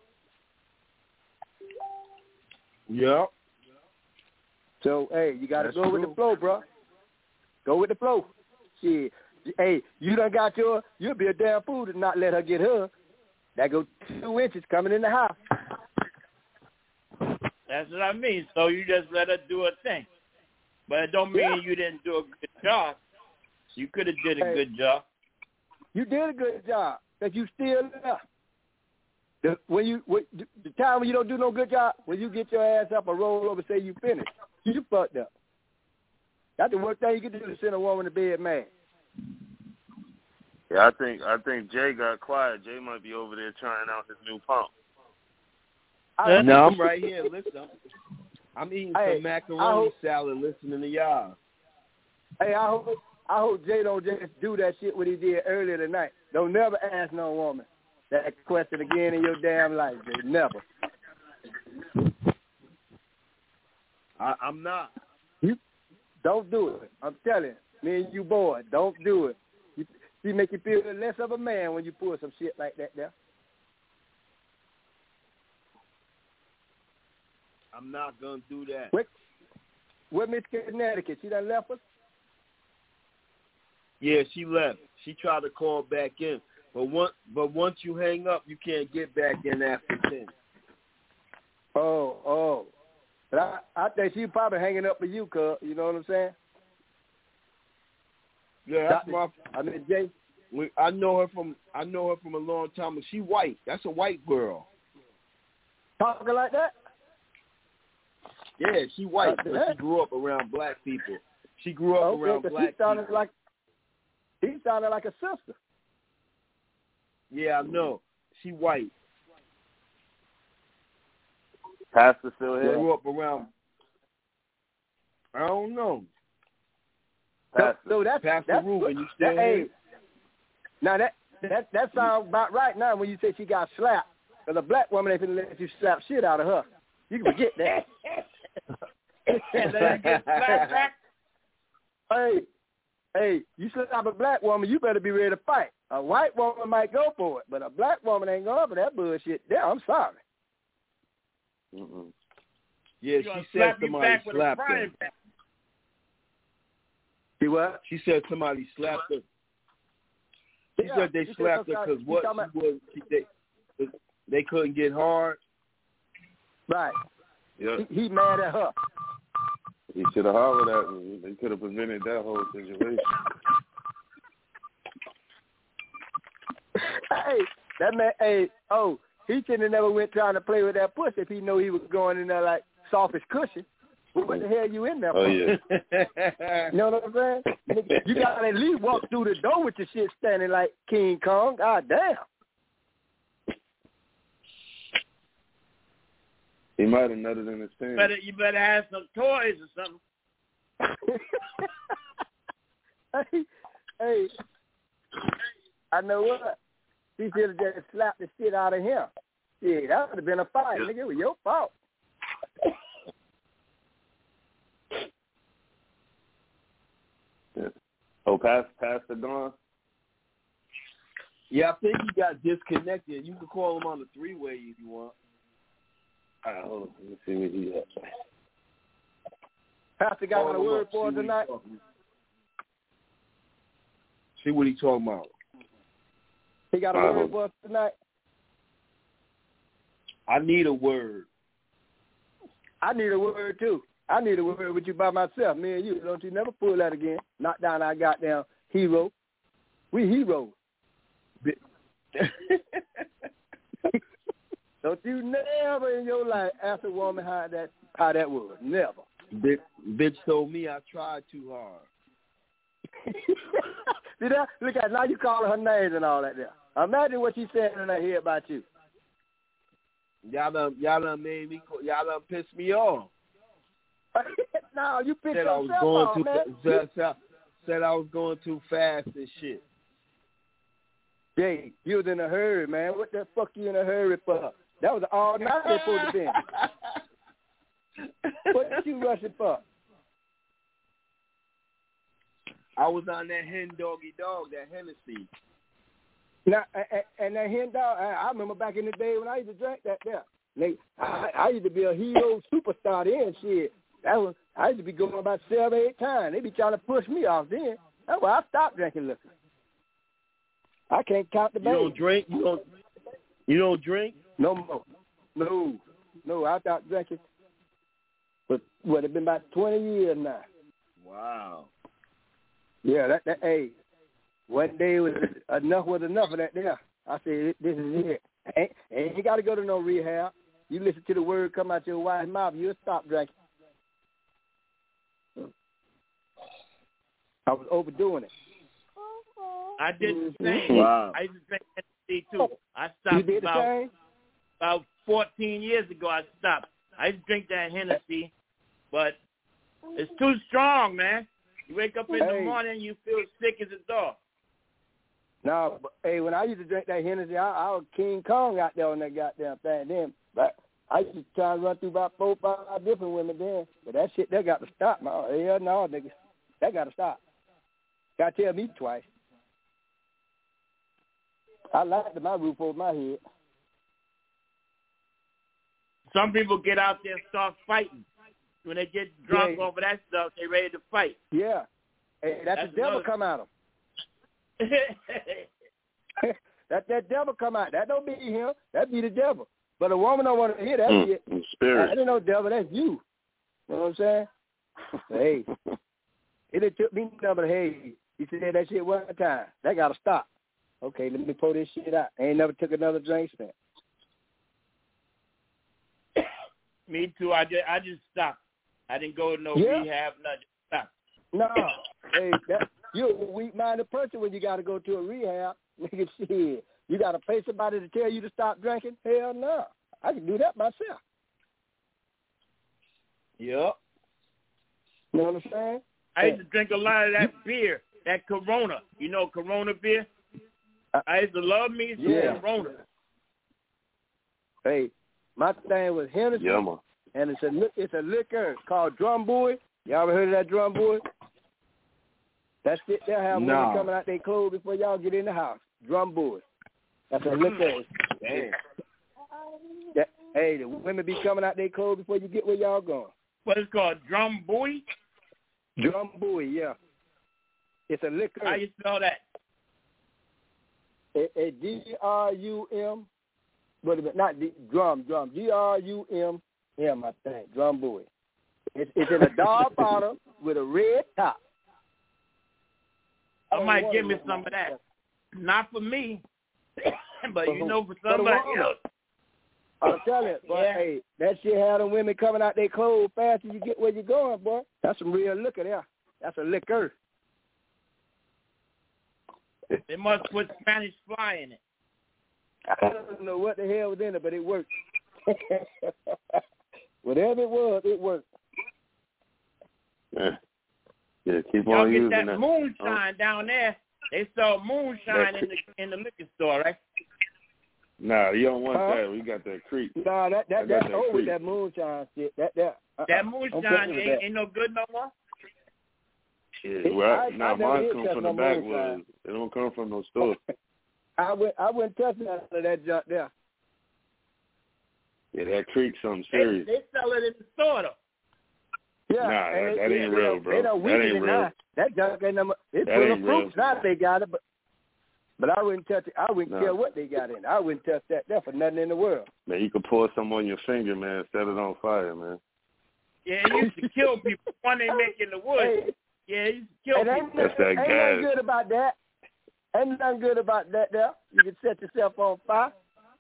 Yep. So, hey, you got to That's go with true. the flow, bro. Go with the flow. Shit. Hey, you done got your, you'll be a damn fool to not let her get her. That go two inches coming in the house. That's what I mean. So you just let her do her thing. But it don't mean Yeah. you didn't do a good job. You could have did a Hey. good job. You did a good job because you still there. The, when you when, the time when you don't do no good job, when you get your ass up and roll over and say you finished, you fucked up. That's the worst thing you can do to send a woman to bed mad. Yeah, I think I think Jay got quiet. Jay might be over there trying out his new pump. I, No, I'm right here. Listen, I'm eating Hey, some I macaroni hope- salad listening to y'all. Hey, I hope I hope Jay don't just do that shit what he did earlier tonight. Don't never ask no woman that question again in your damn life, Jay. Never. I, I'm not. You don't do it. I'm telling you. Me and you boy, don't do it. You, she make you feel less of a man when you pull some shit like that there. I'm not gonna do that. What? What Miss Connecticut? She done left us? Yeah, she left. She tried to call back in, but once but once you hang up, you can't get back in after ten. Oh, oh. But I, I think she probably hanging up for you, cuz. You know what I'm saying? Yeah, that's my. I mean, Jay. We, I know her from I know her from a long time. But she white. That's a white girl. Talking like that? Yeah, she white, Uh, but that- she grew up around black people. She grew up Okay, around 'cause black he sounded people. like he sounded like a sister. Yeah, I know. She white. Pastor still here? Grew up around. I don't know. So, so that's Pastor that's Ruben, you still that, hey, here? now that that that sounds about right now when you say she got slapped. Because a black woman ain't finna let you slap shit out of her. You can forget that. And then you get slapped back. Hey, hey, you slap a black woman, you better be ready to fight. A white woman might go for it, but a black woman ain't going for that bullshit. Yeah, I'm sorry. Mm-mm. Yeah, She she gonna said slap you somebody back with a slapped her. frying pan. See what? She said somebody slapped her. She Yeah, said they she said slapped her somebody- because she what talking she was, she, they, they couldn't get hard. Right. Yeah. He, he mad at her. He should have hollered at me. They could have prevented that whole situation. Hey, that man, hey, oh, he shouldn't have never went trying to play with that pussy if he knew he was going in there like softest cushion. What the hell you in there Oh, for? yeah. You know what I'm saying? Nigga, you got to at least walk through the door with your shit standing like King Kong. God damn. He might have nutted in his pants. Better, you better have some toys or something. hey, hey, I know what. She should have just slapped the shit out of him. Yeah, that would have been a fight. Nigga, it was your fault. Yeah. Oh, pass, Pastor Dawn? Yeah, I think he got disconnected. You can call him on the three-way if you want. All right, hold on. Let me see what he got. Pastor got on a word for us tonight. See what he talking about. He got a uh, word for us tonight. I need a word. I need a word too. I need a word with you by myself, me and you. Don't you never pull that again. Knock down our goddamn hero. We heroes. Don't you never in your life ask a woman how that how that was. Never. Bitch, bitch told me I tried too hard. See that? Look at now you calling her names and all that there. Imagine what she said in her head about you. Y'all done, y'all done made me, y'all done pissed me off. No, you pissed said I was yourself going off, too, man. Said, said, said I was going too fast and shit. Jay, you was in a hurry, man. What the fuck you in a hurry for? That was all night they supposed to be. What did you rushing for? I was on that hen doggy dog, that Hennessy. Now, and, and that hen dog, I remember back in the day when I used to drink that there. They, I, I used to be a hero superstar then, shit. That was, I used to be going about seven, eight times. They be trying to push me off then. That's why I stopped drinking liquor. I can't count the You baby. don't drink? You don't, you don't drink? No more. No. No, I stopped drinking. But what, it's been about twenty years now. Wow. Yeah, that, that hey, one day was enough was enough of that there. I said, this is it. Ain't, ain't you got to go to no rehab. You listen to the word come out your wife's mouth, you'll stop drinking. I was overdoing it. I did the same. Wow. I used to drink Hennessy too. I stopped You did the about, same? about fourteen years ago. I stopped. I used to drink that Hennessy, but it's too strong, man. You wake up in Hey. the morning, you feel sick as a dog. No, but, hey, when I used to drink that Hennessy, I, I was King Kong out there on that goddamn thing then. But I used to try and run through about four, five different women then. But that shit, that got to stop, man. Hell no, nigga. That got to stop. Got to tell me twice. I liked my roof over my head. Some people get out there and start fighting. When they get drunk Yeah. over that stuff, they ready to fight. Yeah. Hey, that's, That's the devil another- come out of him. that that devil come out. That don't be him. That be the devil. But a woman don't want to hear that Mm, shit. spirit. That ain't no devil. That's you. You know what I'm saying? Hey, it done took me number. Hey, you said that shit one time. That gotta stop. Okay, let me pull this shit out. I ain't never took another drink since. Me too. I just, I just stopped. I didn't go to no Yeah. rehab, nothing. Stop. No, hey, that, you're a weak-minded person when you got to go to a rehab. Nigga, shit. You got to pay somebody to tell you to stop drinking? Hell no. I can do that myself. Yep. You know what I'm saying? I used to drink a lot of that beer, that Corona. You know Corona beer? I used to love me some Yeah. Corona. Hey, my thing was Hennessy, Yeah, man. and it's a li- it's a liquor called Drum Boy. Y'all ever heard of that Drum Boy? That shit, they'll have Nah. women coming out their clothes before y'all get in the house. Drum Boy. That's a liquor. Damn. That, hey, the women be coming out their clothes before you get where y'all going. What is it called? Drum Boy? Drum Boy, yeah. It's a liquor. How you spell that? A, a D R U M, wait a minute, not D, drum, drum, D R U M M, I think, Drum Boy. It's, it's in a dark bottle with a red top. I might give me some of that. Not for me, but you know, for somebody else. I'm telling you, boy, Yeah. hey, that shit had them women coming out their clothes fast as you get where you're going, boy. That's some real liquor there. That's a liquor. They must put Spanish fly in it. I don't know what the hell was in it, but it worked. Whatever it was, it worked. Yeah, yeah keep Y'all on get using that that. moonshine down there. They sell moonshine in the in the liquor store, right? Nah, you don't want Huh? that. We got that creek. Nah, that that I got that's that over creek. that moonshine shit. That that uh, That I'm moonshine fucking with ain't, that. ain't no good no more. Yeah, well, I- I nah, never mine did come touch from the no backwoods. moonshine. It don't come from no store. I went I wouldn't touch none of that junk there. Yeah, that creek something They, serious. they sell it in the store though. Yeah, Nah, and that, they- that they- ain't they real, don't- bro. They don't That weed ain't it real. now. That junk ain't number. It's That full of ain't real. fruits now. They got it, but but I wouldn't touch it. I wouldn't No. care what they got in it. I wouldn't touch that there for nothing in the world. Man, you could pour some on your finger, man. Set it on fire, man. Yeah, it used to kill people. One they make in the woods. Hey, Yeah, it used to kill and people. ain't, That's that ain't gas. nothing good about that. Ain't nothing good about that there. You can set yourself on fire.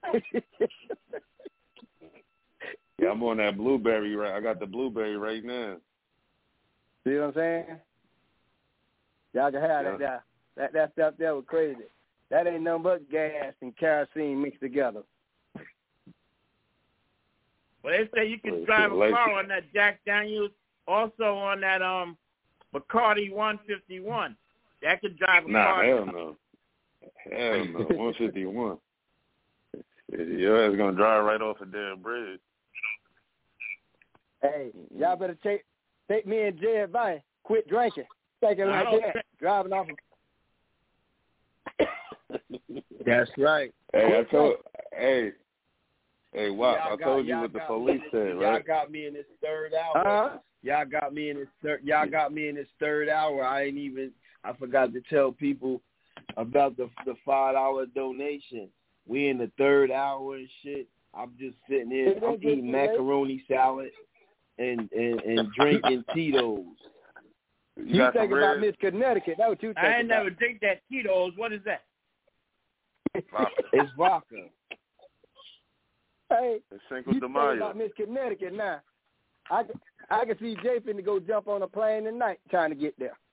Yeah, I'm on that blueberry right. I got the blueberry right now. See what I'm saying? Y'all can have Yeah. that there. That that stuff there was crazy. That ain't nothing but gas and kerosene mixed together. Well, they say you can Well, drive a like- car on that Jack Daniels, also on that um Bacardi one fifty-one. That could drive a Nah, car. hell no. Hell no. one fifty-one. Your ass gonna drive right off a damn bridge. Hey, y'all better take take me and Jay advice. Quit drinking. Thinking I like don't that. think- Driving off. That's right. Hey, I told. Hey, hey, wow! Y'all I got- told you y'all what the got police me in said, this- right? Y'all got me in this third hour. Uh-huh. Y'all got me in this third. Y'all got me in this third hour. I ain't even. I forgot to tell people about the the five hour donation. We in the third hour and shit. I'm just sitting here. I'm eating macaroni salad and and, and drinking Tito's. You, You got think some about red? Miss Connecticut. That's what you think I ain't about. never drink that Tito's. What is that? It's vodka. Hey, It's Cinco you de think Mayo. about Miss Connecticut now. I, can- I can see Jay finna go jump on a plane tonight trying to get there.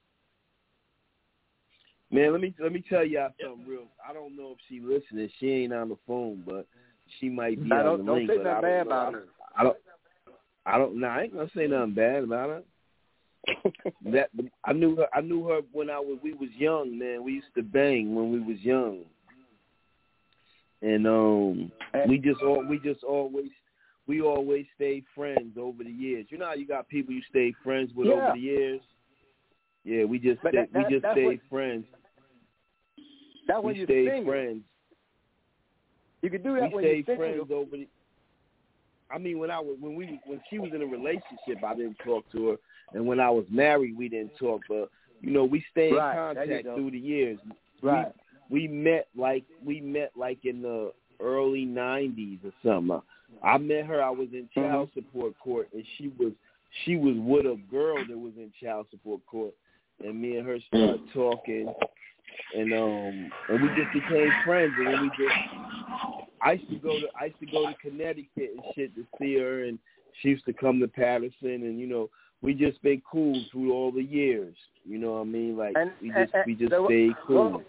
Man, let me let me tell y'all something real. I don't know if she listening. She ain't on the phone, but she might be I on don't- the don't link. say but nothing I bad don't know. about her. I don't. I don't. Nah, I ain't gonna say nothing bad about her. that I knew her. I knew her when I was. We was young, man. We used to bang when we was young, and um, we just all we just always we always stayed friends over the years. You know how you got people you stay friends with Yeah. over the years. Yeah, we just But stayed, that- that- we just that's stayed what- friends. That's when we you're stayed single. friends. You can do that we when you're stayed single. friends over the. I mean, when I was when we when she was in a relationship, I didn't talk to her, and when I was married, we didn't talk. But you know, we stayed Right, in there you contact go. through the years. Right. We, we met like we met like in the early nineties or something. I met her. I was in child Mm-hmm. support court, and she was she was with a girl that was in child support court, and me and her started talking, and um and we just became friends, and then we just. I used to go to I used to go to Connecticut and shit to see her, and she used to come to Patterson, and you know we just been cool through all the years. You know what I mean? Like And- we and- just and we just so what- stayed cool.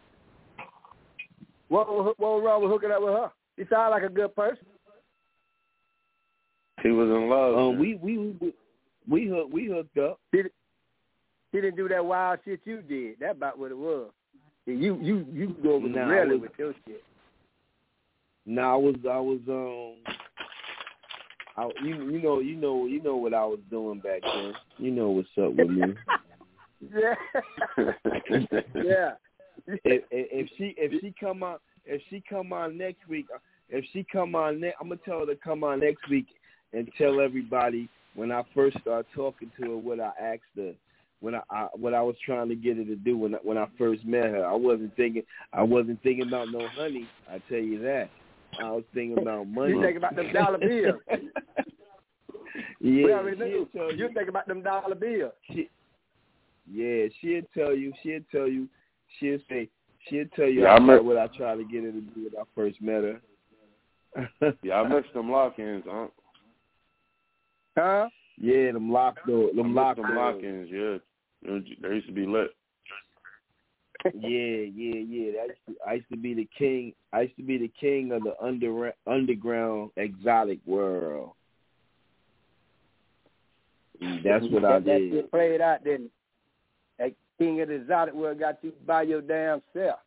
What, what, what was wrong with hooking up with her? You sound like a good person. He was in love. Um, man. we we we we hooked we hooked up. He, he didn't do that wild shit you did. That's about what it was. You you you go over the Nah, I railing was- with your shit. No, I was I was um, I, you you know you know you know what I was doing back then. You know what's up with me. Yeah. yeah. if, if if she if she come on if she come on next week if she come on ne- I'm gonna tell her to come on next week and tell everybody when I first started talking to her what I asked her when I, I what I was trying to get her to do when I, when I first met her. I wasn't thinking I wasn't thinking about no honey. I tell you that. I was thinking about money. You think about them dollar bills. Yeah, we already knew. she'll tell You think about them dollar bills. She, yeah, she'll tell you. She'll tell you. She'll say. She'll tell you Yeah, I I met- what I tried to get her to do when I first met her. Yeah, I missed them lock-ins, huh? Huh? Yeah, them lock door, I them missed lock them doors. lock-ins. Yeah, they used to be lit. Yeah, yeah, yeah. That used to, I used to be the king. I used to be the king of the under underground exotic world. That's what I that, that did. shit played out, didn't it? King of the exotic world got you by your damn self.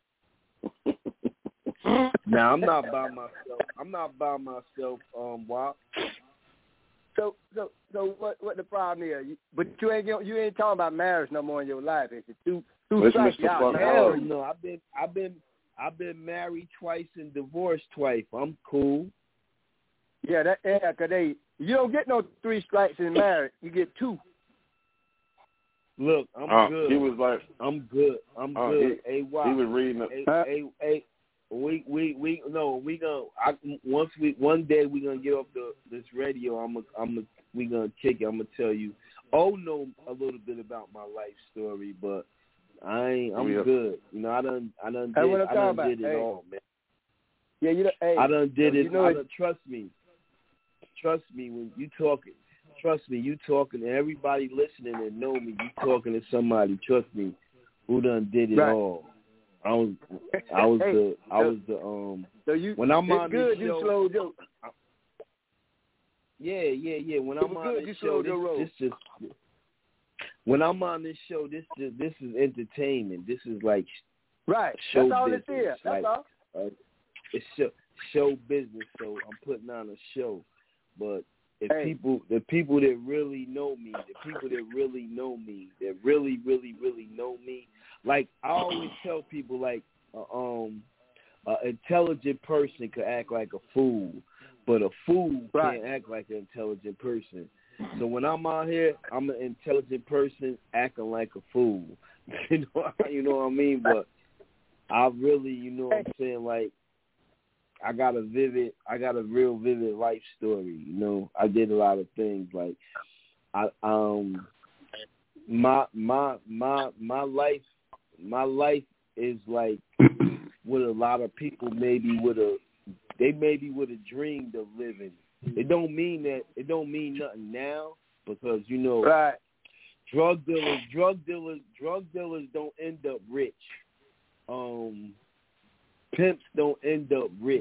Now I'm not by myself. I'm not by myself, um, Wop. So, so, so, what? What the problem is? You, but you ain't you ain't talking about marriage no more in your life. It's two two strikes out. Hell no, I've been I've been I've been married twice and divorced twice. I'm cool. Yeah, that yeah, cause they you don't get no three strikes in marriage. You get two. Look, I'm uh, good. He was like, I'm good. I'm uh, good. He, hey, Wop. he was reading. Hey, A, hey, hey, we we we no, we gonna I, once we one day we gonna get off the this radio. I'm a, I'm a, we gonna kick it. I'm gonna tell you. Oh, know a little bit about my life story, but I ain't. I'm yeah. good. You know, I done I done Hey, did what I'm I done talking did about? it Hey. all, man. Yeah, you know. Hey, I done did you it. know I it- done, trust me. Trust me when you talking. Trust me, you talking to everybody listening and know me. You talking to somebody. Trust me, who done did it Right. all. I was, I was Hey, the, I so- was the, um. So you, when I'm it's on good this you show, slowed your. yeah, yeah, yeah. When It I'm was on good you this show, slowed this, your roll. this just. When I'm on this show, this just, this is entertainment. This is like Right. show That's all business. it is. That's like, all. Uh, it's show, show business. So I'm putting on a show, but. The Hey. people, the people that really know me, the people that really know me, that really, really, really know me. Like I always tell people, like, uh, um, an intelligent person could act like a fool, but a fool Right. can't act like an intelligent person. So when I'm out here, I'm an intelligent person acting like a fool. You know, you know what I mean? But I really, you know what I'm saying, like. I got a vivid, I got a real vivid life story. You know, I did a lot of things. Like, I um, my my my my life, my life is like what a lot of people maybe would have, they maybe would have dreamed of living. It don't mean that, it don't mean nothing now because you know, right. drug dealers, drug dealers, drug dealers don't end up rich. Um. Pimps don't end up rich.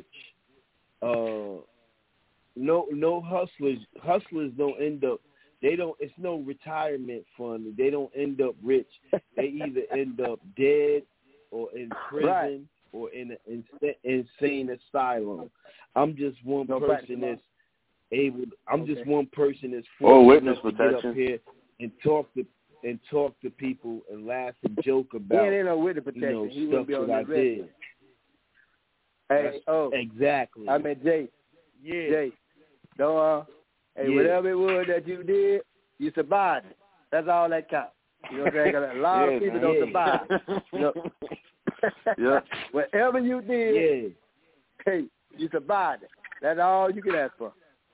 Uh, no, no hustlers. Hustlers don't end up. They don't. It's no retirement fund. They don't end up rich. They either end up dead, or in prison, Right. or in an insane asylum. I'm just one No person that's able. I'm Okay. just one person that's Oh, fortunate witness enough to get up protection. here and talk to and talk to people and laugh and joke He about ain't no witness you protection. know He stuff wouldn't be on that I the radio. did. Hey, That's- oh, exactly. I mean Jay. Yeah. Jay, don't uh, hey, Yeah. whatever it was that you did, you survived it. That's all that counts. You know what I'm saying? 'Cause a lot Yeah, of people man. don't Yeah. survive. You know? Yeah. Whatever you did, Yeah. hey, you survived it. That's all you can ask for.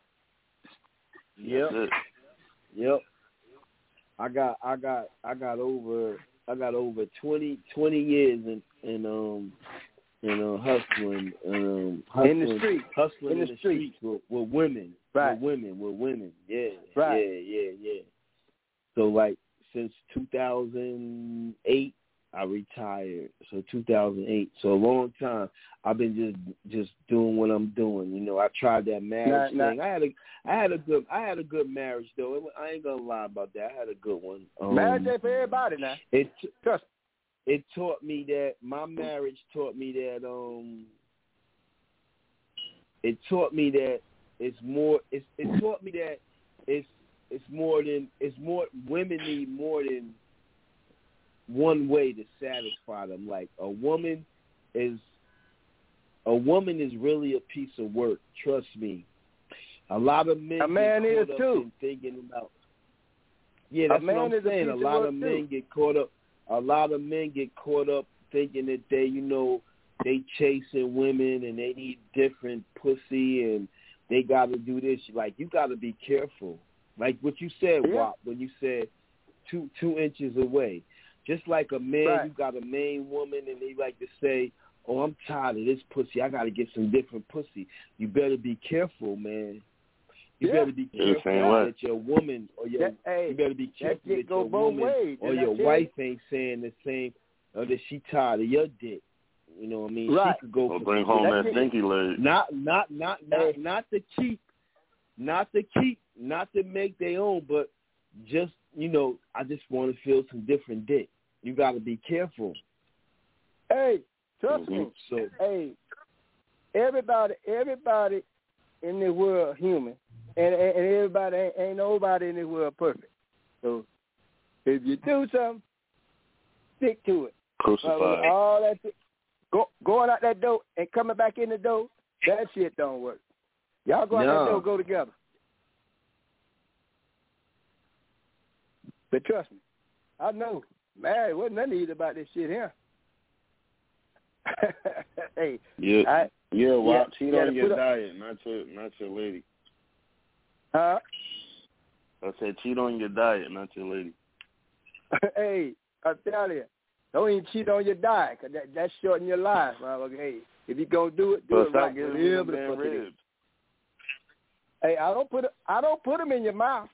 Yep. That's it. Yep. I got I got I got over I got over twenty, twenty years in in um in uh, hustling and um hustling In the street. hustling In in, the the street. streets with, with women. Right. With women, with women. Yeah. Right. Yeah, yeah, yeah. So like since two thousand eight I retired. So two thousand eight. So a long time. I've been just just doing what I'm doing. You know, I tried that marriage Nah, nah. thing. I had a I had a good I had a good marriage though. It, I ain't gonna lie about that. I had a good one. Um, Marriage ain't for everybody now. It Trust it taught me that my marriage taught me that um it taught me that it's more it's it taught me that it's it's more than it's more women need more than one way to satisfy them. Like a woman is a woman is really a piece of work. Trust me. A lot of men A man get is caught up too. in thinking about. Yeah, A that's man what I'm is a saying. A piece of lot work, of men too. get caught up. A lot of men get caught up thinking that they, you know, they chasing women and they need different pussy and they got to do this. Like you got to be careful. Like what you said, Yeah. Wop, when you said two two inches away. Just like a man, Right. you got a main woman, and they like to say, "Oh, I'm tired of this pussy. I got to get some different pussy." You better be careful, man. You Yeah. better be Yeah, the careful same way. that your woman or your That- hey, you better be that careful shit that go your both woman ways, or and your I tell wife ain't saying the same, or that she tired of your dick. You know what I mean? Right. She could go Or for bring some home dick. that stinky leg. Not, not, not, not, Hey. not to keep, not to keep, not to make their own, but just you know, I just want to feel some different dick. you got to be careful. Hey, trust mm-hmm. me. So, hey, everybody, everybody in this world human, and, and, and everybody ain't, ain't nobody in this world perfect. So if you do something, stick to it. Crucified. Uh, all that shit, go, going out that door and coming back in the door, that shit don't work. Y'all go out no. that door, go together. But trust me, I know, man, wasn't nothing easy about this shit here. hey, yeah, I, yeah, well, yeah, cheat yeah, on your up, diet, not your, not your lady. Huh? I said cheat on your diet, not your lady. Hey, I tell you, don't even cheat on your diet, cause that that's shorten your life. Okay, hey, if you gonna do it, do so it stop right. giving Live them damn ribs. Hey, I don't put I don't put them in your mouth.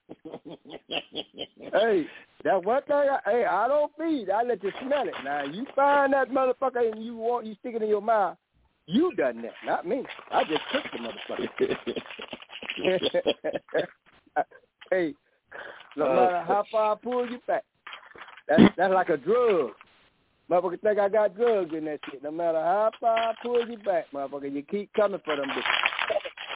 Hey, that one thing. I, hey, I don't feed. I let you smell it. Now you find that motherfucker and you want you stick it in your mouth. You done that, not me. I just cooked the motherfucker. Hey, no matter how far I pull you back, that's that's like a drug. Motherfucker think I got drugs in that shit. No matter how far I pull you back, motherfucker, you keep coming for them bitches.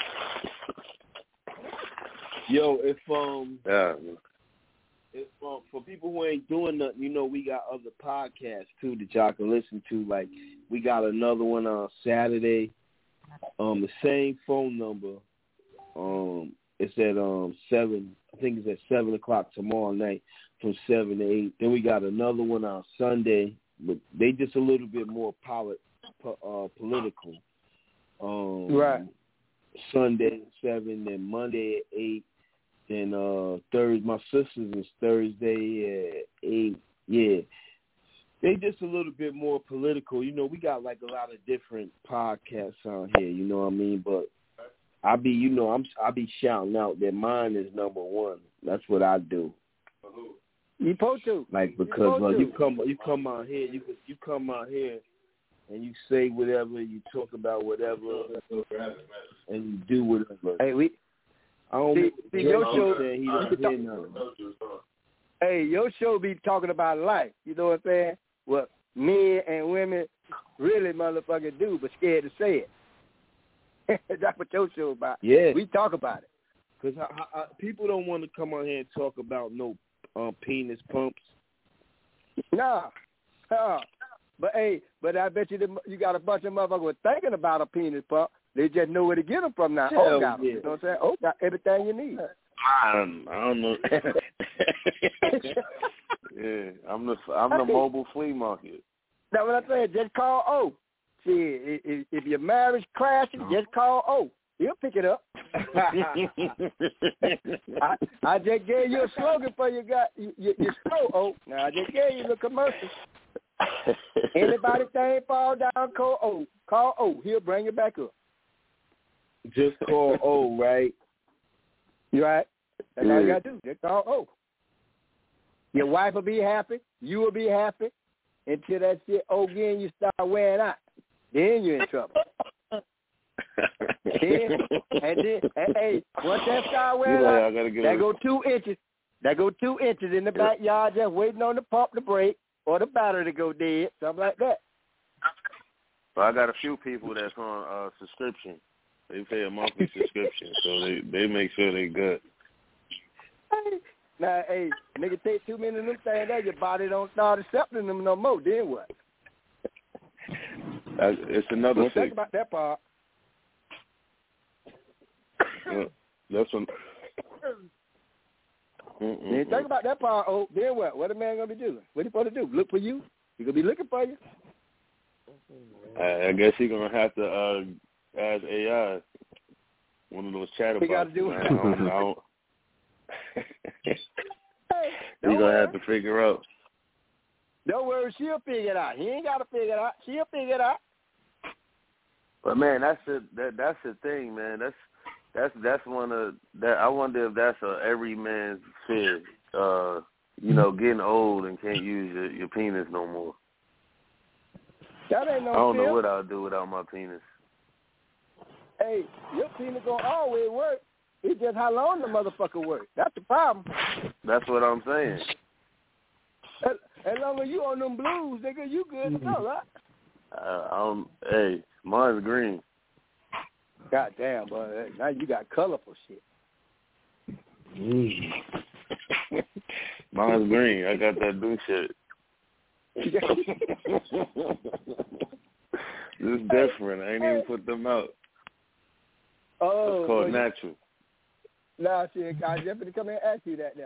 Yo, if um, yeah. if um, for people who ain't doing nothing, you know, we got other podcasts too that y'all can listen to. Like we got another one on Saturday. Um, the same phone number. Um, it's at um seven. I think it's at seven o'clock tomorrow night from seven to eight. Then we got another one on Sunday, but they just a little bit more polit, uh, political. Um, right. Sunday at seven, then Monday at eight. Then uh, Thursday, my sister's is Thursday at eight. Yeah, they just a little bit more political. You know, we got like a lot of different podcasts on here. You know what I mean? But I be, you know, I'm I be shouting out that mine is number one. That's what I do. You supposed to. Like because you, uh, you come you come out here, you you come out here and you say whatever, you talk about whatever, and you do whatever. Hey, we. I don't see, see your show. He don't hear nothing. Hey, your show be talking about life. You know what I'm saying? What men and women really motherfucking do, but scared to say it. That's what your show about. Yeah, we talk about it. Cause I, I, I, people don't want to come on here and talk about no um, penis pumps. Nah, uh, but hey, but I bet you the, you got a bunch of motherfuckers thinking about a penis pump. They just know where to get them from now. Hell Oh, got them. yeah. You know what I'm saying? Oh, got everything you need. I don't, I don't know. yeah, I'm the I'm the mobile flea market. That's what I'm saying. Just call O. See, if, if your marriage crashes, just call O. He'll pick it up. I, I just gave you a slogan for your got your, your show, O. Now I just gave you the commercial. Anybody thing fall down, call O. Call O. He'll bring it back up. Just call O, right? You right? That's yeah. all you got to do. Just call O. Your wife will be happy. You will be happy. Until that shit O again, you start wearing out. Then you're in trouble. then, and then, and, hey, once that start wearing like, out, that go two inches. That go two inches in the backyard just waiting on the pump to break or the battery to go dead, something like that. Well, I got a few people that's on uh, subscription. They pay a monthly subscription, so they, they make sure they good. Hey, now, hey, nigga, take too many of them things there, your body don't start accepting them no more. Then what? Uh, it's another Don't thing. think about that part. Well, that's one. You ain't think about that part. Oh, then what? What a man gonna be doing? What he supposed to do? Look for you? He gonna be looking for you? I, I guess he gonna have to uh, ask A I one of those chatterbots. He got to do it. I don't, I don't, hey, he gonna worry. have to figure out. Don't worry, she'll figure it out. He ain't got to figure it out. She'll figure it out. But man, that's the that that's the thing, man. That's that's that's one of that. I wonder if that's a every man's fear. Uh, you know, getting old and can't use your, your penis no more. That ain't no I don't fear. know what I'll do without my penis. Hey, your penis gonna always work. It's just how long the motherfucker work. That's the problem. That's what I'm saying. As long as you on them blues, nigga, you good to go, right? Uh, um, hey, mine's green. God damn, boy. Now you got colorful shit. Mm. Mine's green. I got that blue shit. This is different. I ain't even put them out. Oh, it's called well, natural. Nah, shit, I definitely come in and ask you that now.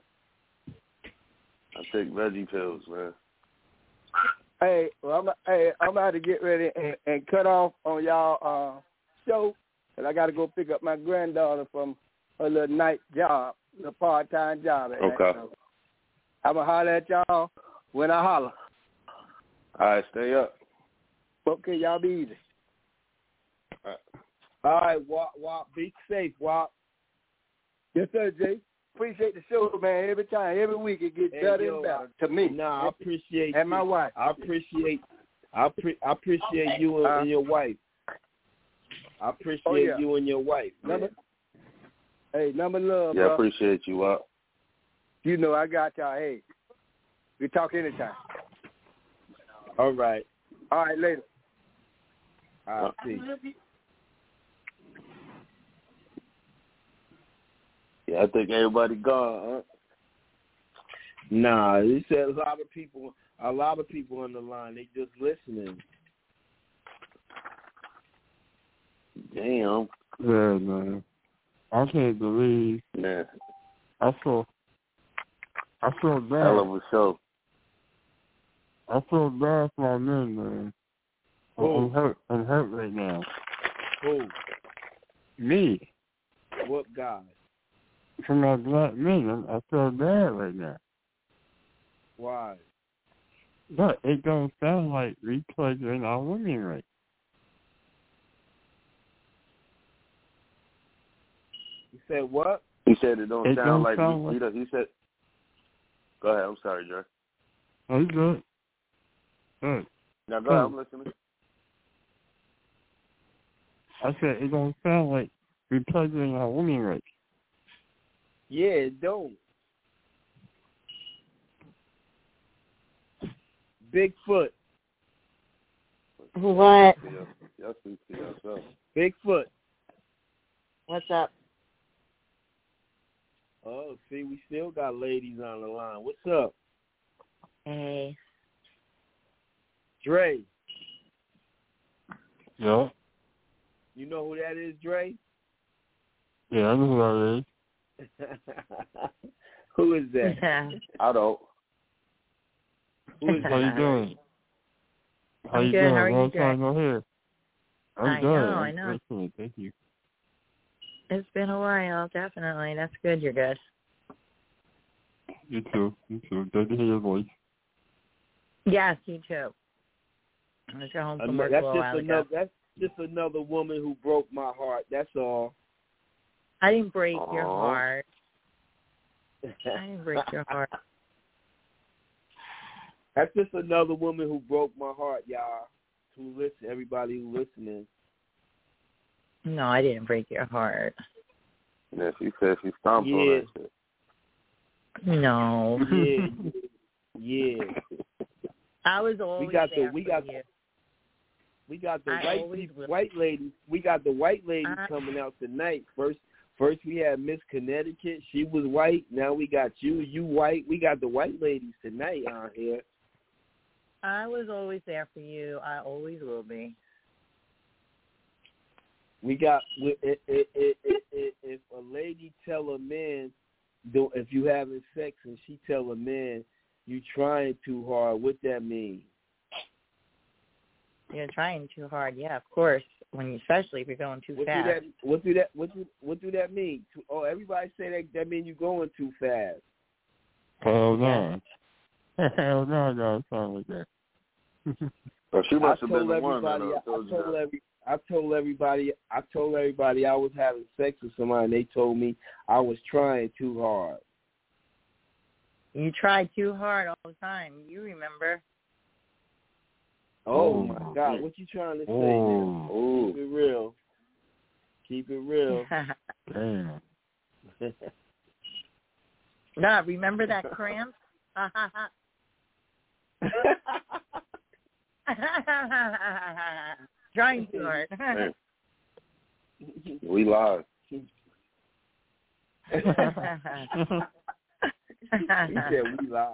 I take veggie pills, man. Hey, well, I'm hey, I'm about to get ready and, and cut off on y'all uh, show, and I got to go pick up my granddaughter from her little night job, little part time job. At okay. Night, so I'm gonna holler at y'all when I holler. All right, stay up. Okay, y'all be easy. All right, All right Wop, Wop, be safe, Wop. Yes, sir, Jay. Appreciate the show, man. Every time, every week, it gets Hey, better yo, and better to me. Nah, I appreciate and you. my wife. I appreciate, I, pre- I appreciate you and, uh, and your wife. I appreciate oh, yeah. you and your wife. Number, hey, number love, Yeah, I bro. appreciate you, Wop. You know I got y'all. Hey, we talk anytime. All right. All right, later. All right, see. Yeah, I think everybody gone, huh? Nah, he said a lot of people, a lot of people on the line. They just listening. Damn. Yeah, man. I can't believe. Yeah. I feel. I feel bad. Hell of a show. I feel bad for my men, man. I'm, I'm hurt. I'm hurt right now. Who? Me. What guy? For my black men, I feel bad right now. Why? But it don't sound like we pleasuring our women right. He said what? He said it don't it sound don't like sound we, like... he, he said. Go ahead. I'm sorry, Joe. Oh, you good? Good. Now go ahead. I'm listening. I said it don't sound like we pleasuring our women right. Yeah, it don't. Bigfoot. What? Y'all speak to yourself. Bigfoot. What's up? Oh, see, we still got ladies on the line. What's up? Hey. Dre. Yeah. You know who that is, Dre? Yeah, I know who that is. Who is that? I don't. Who is How you doing? How I'm you good. doing? How are you Long doing? time no hear. I'm I good. know, I'm I know. excellent. Thank you. It's been a while, definitely. That's good. You're good. You too. You too. Good to hear your voice. Yes, you too. I got home from work that's a little just while another. ago. That's just another woman who broke my heart. That's all. I didn't break Aww. your heart. I didn't break your heart. That's just another woman who broke my heart, y'all. Who listen? Everybody who listening. No, I didn't break your heart. Yeah, she said she stomped Yeah. on that shit. No. Yeah, yeah. I was always we got there the we for got you. we got the I white always people, will. white ladies. We got the white ladies I, coming out tonight. First, first we had Miss Connecticut. She was white. Now we got you. You white. We got the white ladies tonight out here. I was always there for you. I always will be. We got it, it, it, it, it, if a lady tell a man, if you having sex and she tell a man you trying too hard, what that mean? You're trying too hard, yeah, of course. When you, especially if you're going too What fast. do that? What do that? What do what do that mean? Oh, everybody say that that mean you going too fast. Hell no. Hell no, no, it's not like that. Well, she must I have been told the one that everybody. uh, I told you told that. every. I told everybody. I told everybody I was having sex with somebody, and they told me I was trying too hard. You try too hard all the time. You remember. Oh, Oh, my God! What you trying to say? Oh. Now? Keep it real. Keep it real. Damn. No, remember that cramp? Trying too hard. Man. We live. He said we live.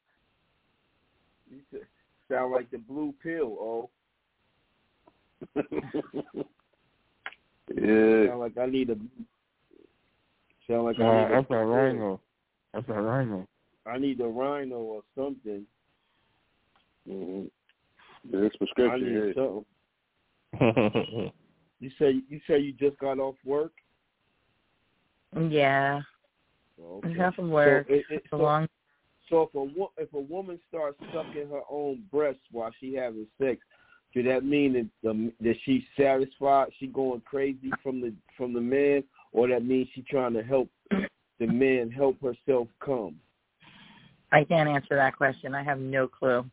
He said, sound like the blue pill, oh. Yeah. Sound like I need a. Sound like uh, I need that's a. a rhino. That's a rhino. I need a rhino or something. Mm-hmm. It's prescription. I need Yeah. something. You say you say you just got off work? Yeah. Okay. I have to work. So, it, it, so, long. so if a wo- if a woman starts sucking her own breasts while she having sex, does that mean that the, that she's satisfied? She going crazy from the from the man, or that means she trying to help the man help herself come? I can't answer that question. I have no clue.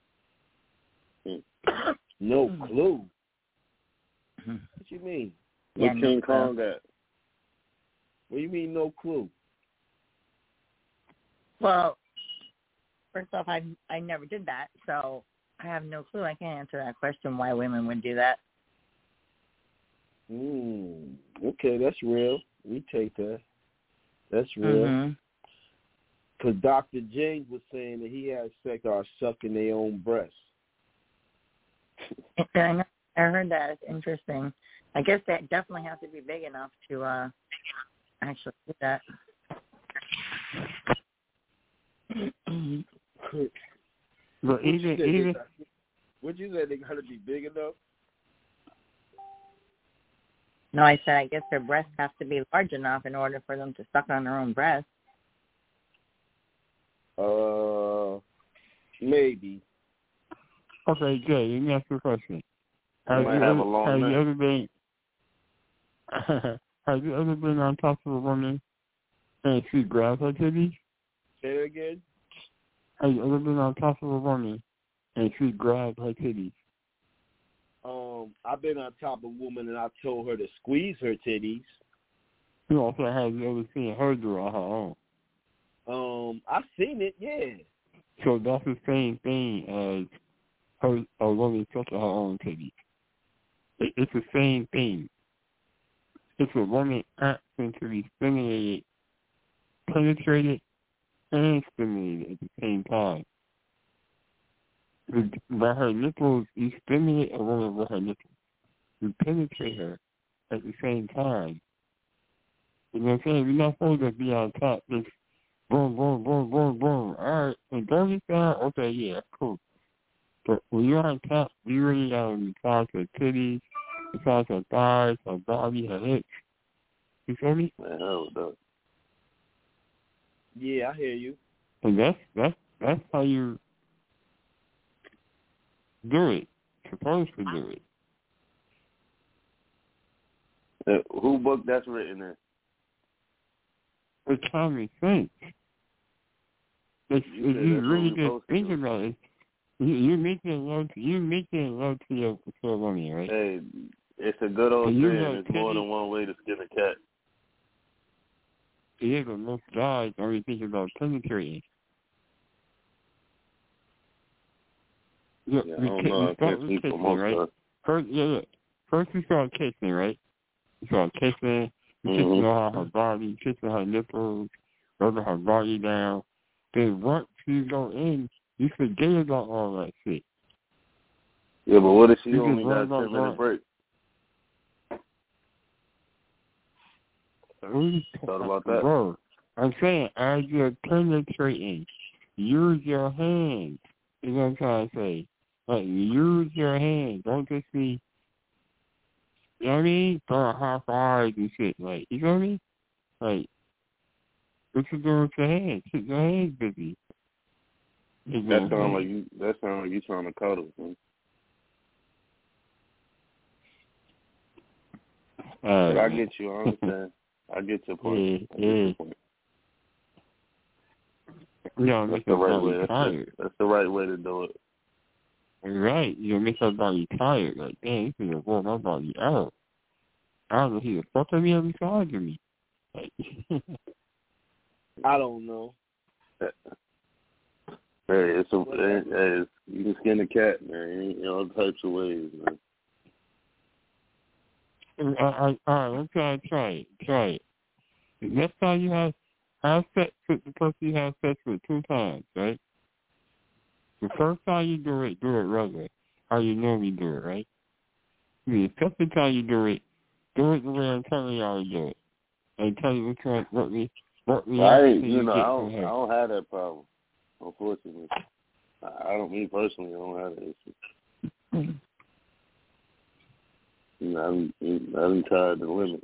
No clue. What you mean? Yeah, What no King clue. Kong got? What do you mean no clue? Well, first off, I I never did that, so I have no clue. I can't answer that question. Why women would do that? Mm, okay, that's real. We take that. That's real. Mm-hmm. Because Doctor James was saying that he has sex or sucking their own breasts. I know. I heard that. It's interesting. I guess that definitely has to be big enough to uh, actually do that. But even even Would you say they got to be big enough? No, I said I guess their breasts have to be large enough in order for them to suck on their own breasts. Uh, maybe. okay, good. Let me ask you a question. Have might you, have ever, a long have you neck. ever been have you ever been on top of a woman and she grabs her titties? Say it again. Have you ever been on top of a woman and she grabbed her titties? Um, I've been on top of a woman and I told her to squeeze her titties. You also have you ever seen her do it on her own? Um, I've seen it, yeah. So that's the same thing as her a woman sucking her own titties. It, it's the same thing. It's a woman asking to be stimulated, penetrated, and stimulated at the same time. By her nipples, you stimulate a woman with her nipples. You penetrate her at the same time. You know what I'm saying? You're not supposed to be on top, just boom, boom, boom, boom, boom. All right, and don't get down. Okay, yeah, that's cool. But when you're on top, you really got to massage her titties, massage her thighs, her body, her hips. You feel me? Man, hell no. Yeah, I hear you. And that's that's that's how you do it. Supposed to do it. Uh, who book that's written in? It's common sense. If, You if said you that's what really we just supposed to think do. about it, you you making love to you making love to your to your woman, right? Hey, it's a good old And you saying. know, There's more than one way to skin a cat. Yeah, but most guys only think about penetrating. Yeah, Yeah, I we, don't ki- know. we I start can't with speak for kissing, most right? guys. First, yeah, yeah. First we start kissing, right? We start kissing, we Mhm. kissing on her body, kissing her nipples, rubbing her body down. Then once you go in, you forget about all that shit. Yeah, but what if she You only just got worry a about ten minute what- break? What are you Thought about that? Bro, I'm saying as you're penetrating, use your hands. You know what I'm trying to say? Like, use your hands. Don't just be, you know what I mean? Throwing high fives and shit. Like, you know what I mean? Like, what you doing with your hands? Keep your hands busy. You know That what I'm sound saying? like you. That sound like you trying to cuddle. Man. Uh, But I get you. I understand. I get your point. Yeah, I get yeah. your point. You know, That's make the your right body way. That's tired. the, that's the right way to do it. Right. You'll make your body tired. Like, damn, this is going to blow my body out. I don't know who the fuck are you every side of me. Like, I don't know. That Hey, it's a hey, hey, you can skin the cat, man. In all types of ways, man. I, I, all right, let's try, try it. Try it. Next time you have have sex with the person you have sex with two times, right? The first time you do it, do it regular, how you normally do it, right? The second time you do it, do it the way I'm telling y'all to do it. And tell you which one, what we, what we I, you, you know, get I don't, from I her. don't have that problem. Unfortunately, I don't. Me personally, I don't have that issue. You know, I'm, I'm tired of the limit.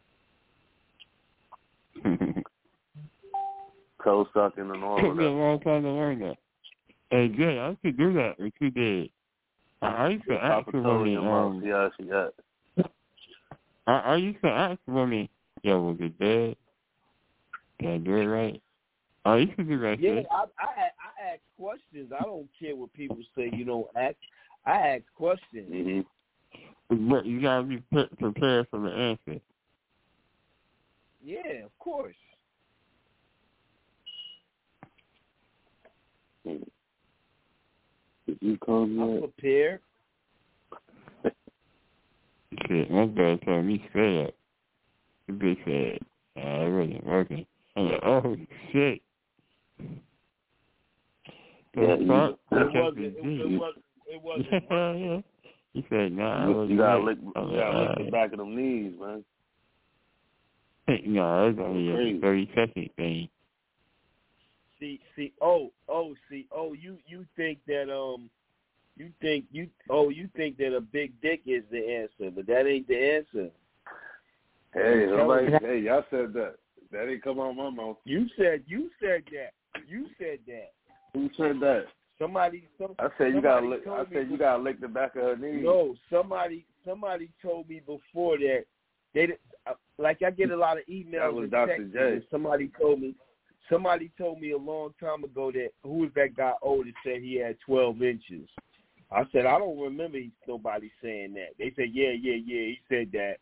Co-sucking and all It of took me a that. long time to learn that. Hey, Jay, I used to do that what you did. I, I used to ask the women, um, see how she got. I, I used to ask women, yo, was it dead? Did I do it right? I used to do that Yeah, shit. I, I I ask questions. I don't care what people say. You don't ask. I ask questions. Mm-hmm. But you gotta be pre- prepared for the answer. Yeah, of course. Did you come I'm yet? prepared. Shit, my dad told me straight up. The bitch said, I wasn't working. I'm like, oh, shit. The Yeah, you, fuck? It Check wasn't. the It, G. it wasn't. It wasn't. Yeah, yeah. He said, nah, I you, wasn't you gotta right. lick, I'm you like, gotta lick all the right. back of them knees, man. No, it's only Crazy. a thirty second thing. See, see, oh, oh, see, oh, you, you think that, um, you think you, oh, you think that a big dick is the answer, but that ain't the answer. Hey, I'm nobody, telling you. hey, y'all said that. That didn't come out my mouth. You said, you said that. You said that. Who said that? Somebody, some, I said you gotta somebody lick. told I me said you before- gotta lick the back of her knees. No, somebody, somebody told me before that they, didn't- uh, like I get a lot of emails That was and Doctor texts, J. and somebody told me, somebody told me a long time ago that who was that guy old that said he had twelve inches. I said I don't remember nobody saying that. They said yeah, yeah, yeah. He said that.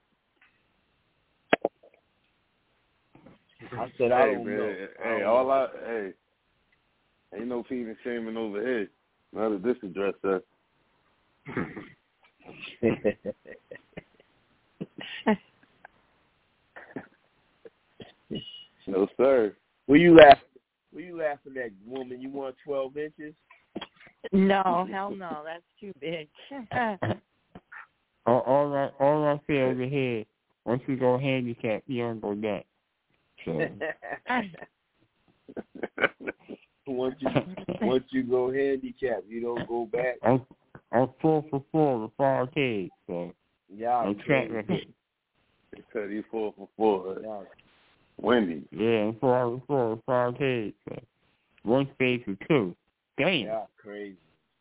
I said I Hey, don't man, know. I Hey, don't all know. I hey, ain't no feeding and shaming over here. Not at this address, sir. No, sir. Were you laughing? Were you laughing at, woman? You want twelve inches? No, hell no, that's too big. all, all I all I say over here, once you go handicap, you don't go back. So once you once you go handicap, you don't go back. I'm I'm four for four with five kids, so Yeah, I'm track record. They said he's four for four. Yeah. Wendy. Yeah, I'm four for four with five kids. So one space for two. Damn. Yeah, crazy.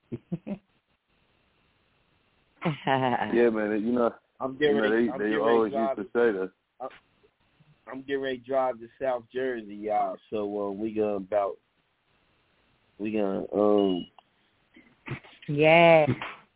Yeah, man. You know, I'm getting you know ready. they I'm they getting always ready used to to say that. I'm, I'm getting ready to drive to South Jersey, y'all. So uh, we gonna about we gonna um. Yeah.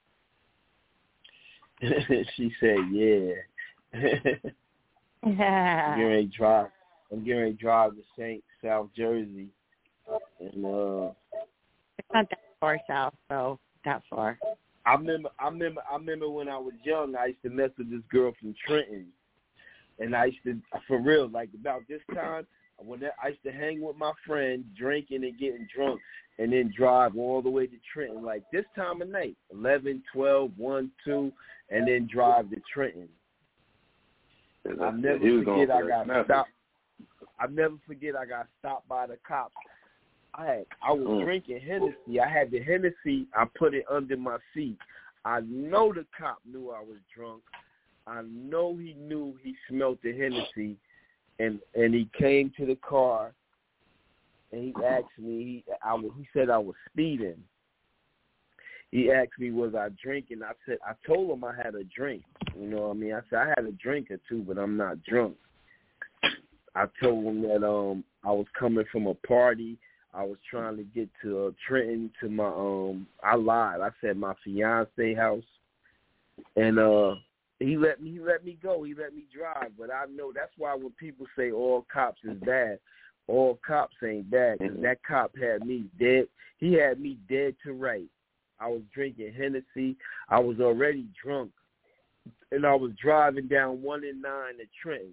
She said, "Yeah." I'm getting ready to drive. I'm getting ready to drive to Saint South Jersey, and uh, It's not that far south, so that far. I remember, I remember, I remember when I was young, I used to mess with this girl from Trenton, and I used to, for real, like about this time, when I used to hang with my friend, drinking and getting drunk, and then drive all the way to Trenton, like this time of night, eleven, twelve, one, two, and then drive to Trenton. I'll never forget I got stopped. I'll never forget I got stopped by the cops. I had I was Mm. drinking Hennessy. I had the Hennessy. I put it under my seat. I know the cop knew I was drunk. I know he knew he smelled the Hennessy, and and he came to the car, and he asked me. He I was, he said I was speeding. He asked me, was I drinking? I said, I told him I had a drink. You know what I mean? I said, I had a drink or two, but I'm not drunk. I told him that um I was coming from a party. I was trying to get to uh, Trenton to my, um, I lied. I said my fiance house. And uh, he let me, he let me go. He let me drive. But I know that's why when people say all cops is bad, all cops ain't bad, because that cop had me dead. He had me dead to right. I was drinking Hennessy. I was already drunk, and I was driving down one and nine at Trenton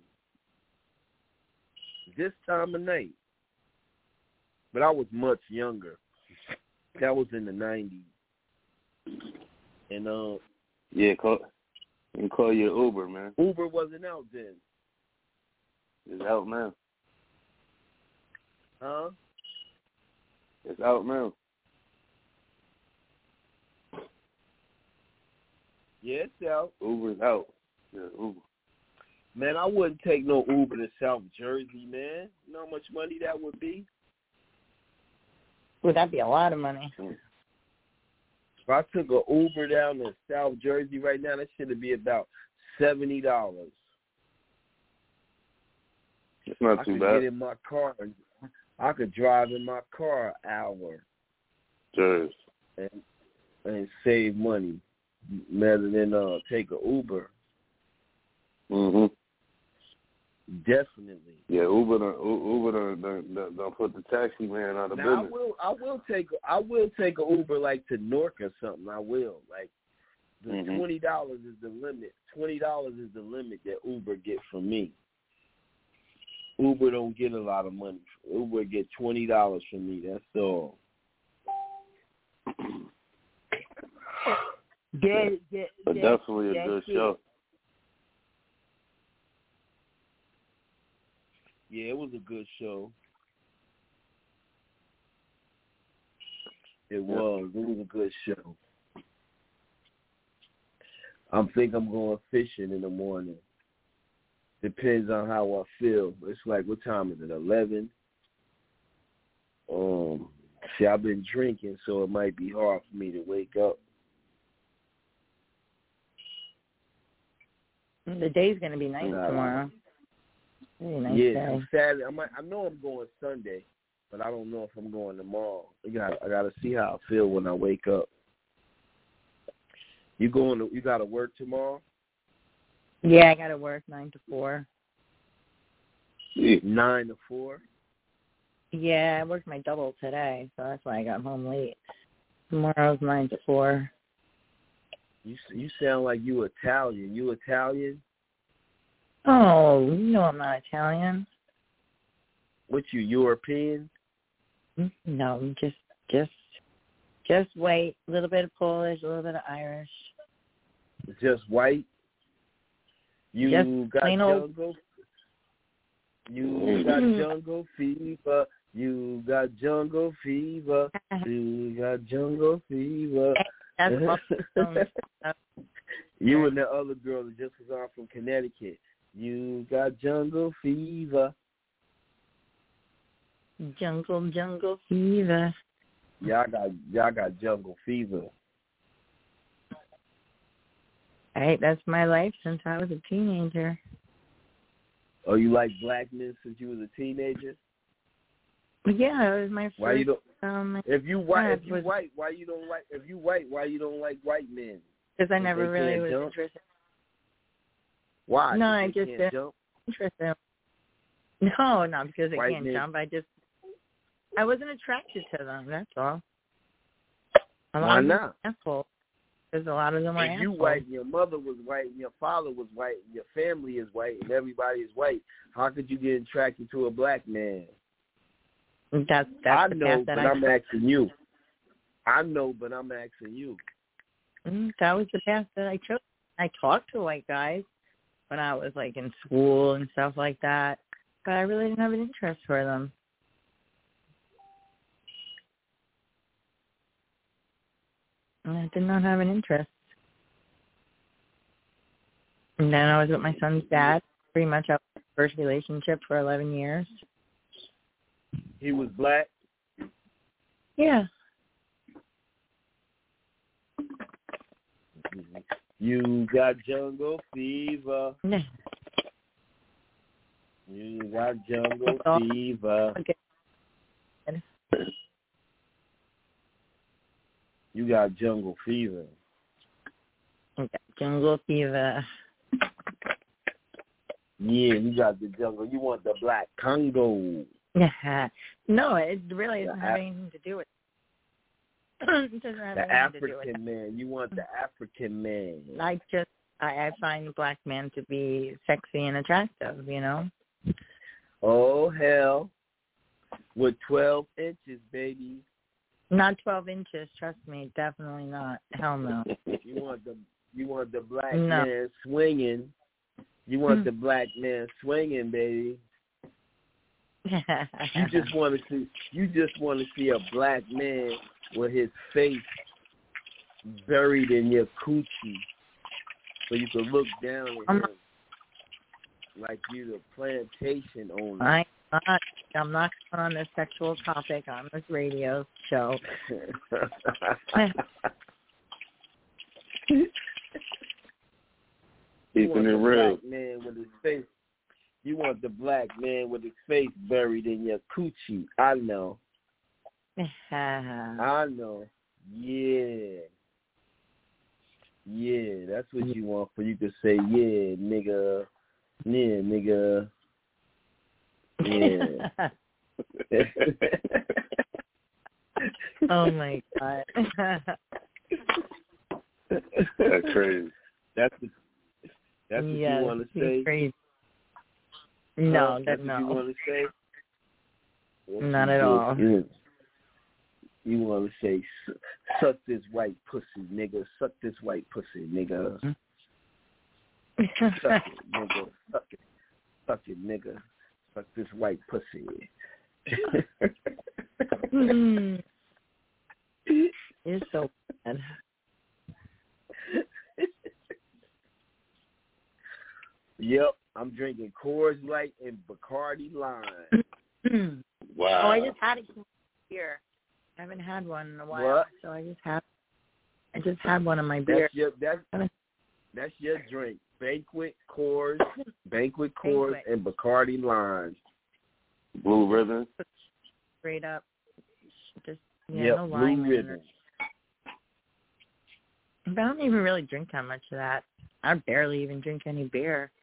this time of night. But I was much younger. That was in the nineties. And uh, yeah, call you call your Uber, man. Uber wasn't out then. It's out now. Huh? It's out now. Yeah, it's out. Uber's out. Yeah, Uber. Man, I wouldn't take no Uber to South Jersey, man. You know how much money that would be? Would that be a lot of money? If I took an Uber down to South Jersey right now, that should be about seventy dollars. It's not I too could bad. get in my car. And I could drive in my car an hour. Jersey. And, and save money rather than uh, take an Uber. Mhm. Definitely. Yeah, Uber done, Uber done, done, done, done put the taxi man out of now, business. I will. I will take. I will take an Uber like to Newark or something. I will. Like the Mhm. twenty dollars is the limit. Twenty dollars is the limit that Uber get from me. Uber don't get a lot of money. Uber get twenty dollars from me. That's all. that, that, But that, definitely a that good shit. show. Yeah, it was a good show. It was. It was a good show. I think I'm going fishing in the morning. Depends on how I feel. It's like, what time is it? Eleven. Um, see, I've been drinking, so it might be hard for me to wake up. The day's going to be nice Nah. tomorrow. Really nice yeah, day. I'm Saturday. I might. I know I'm going Sunday, but I don't know if I'm going tomorrow. I got. I got to see how I feel when I wake up. You going? To, you got to work tomorrow? Yeah, I got to work nine to four. Nine to four. Yeah, I worked my double today, so that's why I got home late. Tomorrow's nine to four. You you sound like you Italian. You Italian? Oh, you know I'm not Italian. What, you European? No, just just just white. A little bit of Polish, a little bit of Irish. Just white? You Just got plain old- jungle? You got jungle fever. You got jungle fever. You got jungle fever. That's You and the other girl that just was on from Connecticut. You got jungle fever. Jungle, jungle fever. Y'all got y'all got jungle fever. Right, that's my life since I was a teenager. Oh, you like black men since you was a teenager? Yeah, it was my first. Why you don't? Um, If you white, if you was, white, why you don't like? If you white, why you don't like white men? Because I If never they really can't was jump? interested. Why? No, If I they just can't didn't jump? interested. No, not because I White can't men. jump. I just I wasn't attracted to them. That's all. A lot Why of them not? are assholes. Because a lot of them are If you assholes. white, and your mother was white, and your father was white, and your family is white, and everybody is white, how could you get attracted to a black man? That's that's I the know, path that but I I'm asking you. I know, but I'm asking you. Mm, that was the path that I chose. I talked to white guys when I was like in school and stuff like that, but I really didn't have an interest for them. I did not have an interest. And then I was with my son's dad, pretty much our first relationship for eleven years. He was black? Yeah. You got jungle fever. No. You got jungle fever. Okay. You got jungle fever. Okay. Jungle fever. Yeah, you got the jungle. You want the black Congo. Yeah. No, it really doesn't The have Af- anything to do with it. It doesn't have The anything to do with African man. You want the African man. it. I just, I, I find black men to be sexy and attractive, you know? Oh, hell. With twelve inches, baby. Not twelve inches, trust me, definitely not. Hell no. You want the you want the black No. man swinging. You want the black man swinging, baby. You just want to see. You just want to see a black man with his face buried in your coochie, so you can look down at him like you the plantation owner. I, I, I'm not going on this sexual topic on this radio show. You want Keeping it the real. black man with his face. You want the black man with his face buried in your coochie. I know. I know. Yeah. Yeah, that's what you want for you to say, yeah, nigga. Yeah, nigga. Yeah. Oh, my God. That's crazy. That's what, that's what yes, you want to say? Crazy. No, huh? that, That's no. what you want to say? That's Not at all. You, you want to say, suck this white pussy, nigga. Suck this white pussy, nigga. Suck it, nigga. Suck it. Suck it, nigga. Suck this white pussy. mm. You're so bad. Yep, I'm drinking Coors Light and Bacardi Lime. Wow. Oh, I just had a beer. I haven't had one in a while, What? so I just had. I just had one of my beer. That's your that's, that's your drink. Banquet Coors, Banquet Coors, Banquet. and Bacardi Lime. Blue Ribbon. Straight up, just yeah, Yep, no Blue lime in Ribbon. it. But I don't even really drink that much of that. I barely even drink any beer.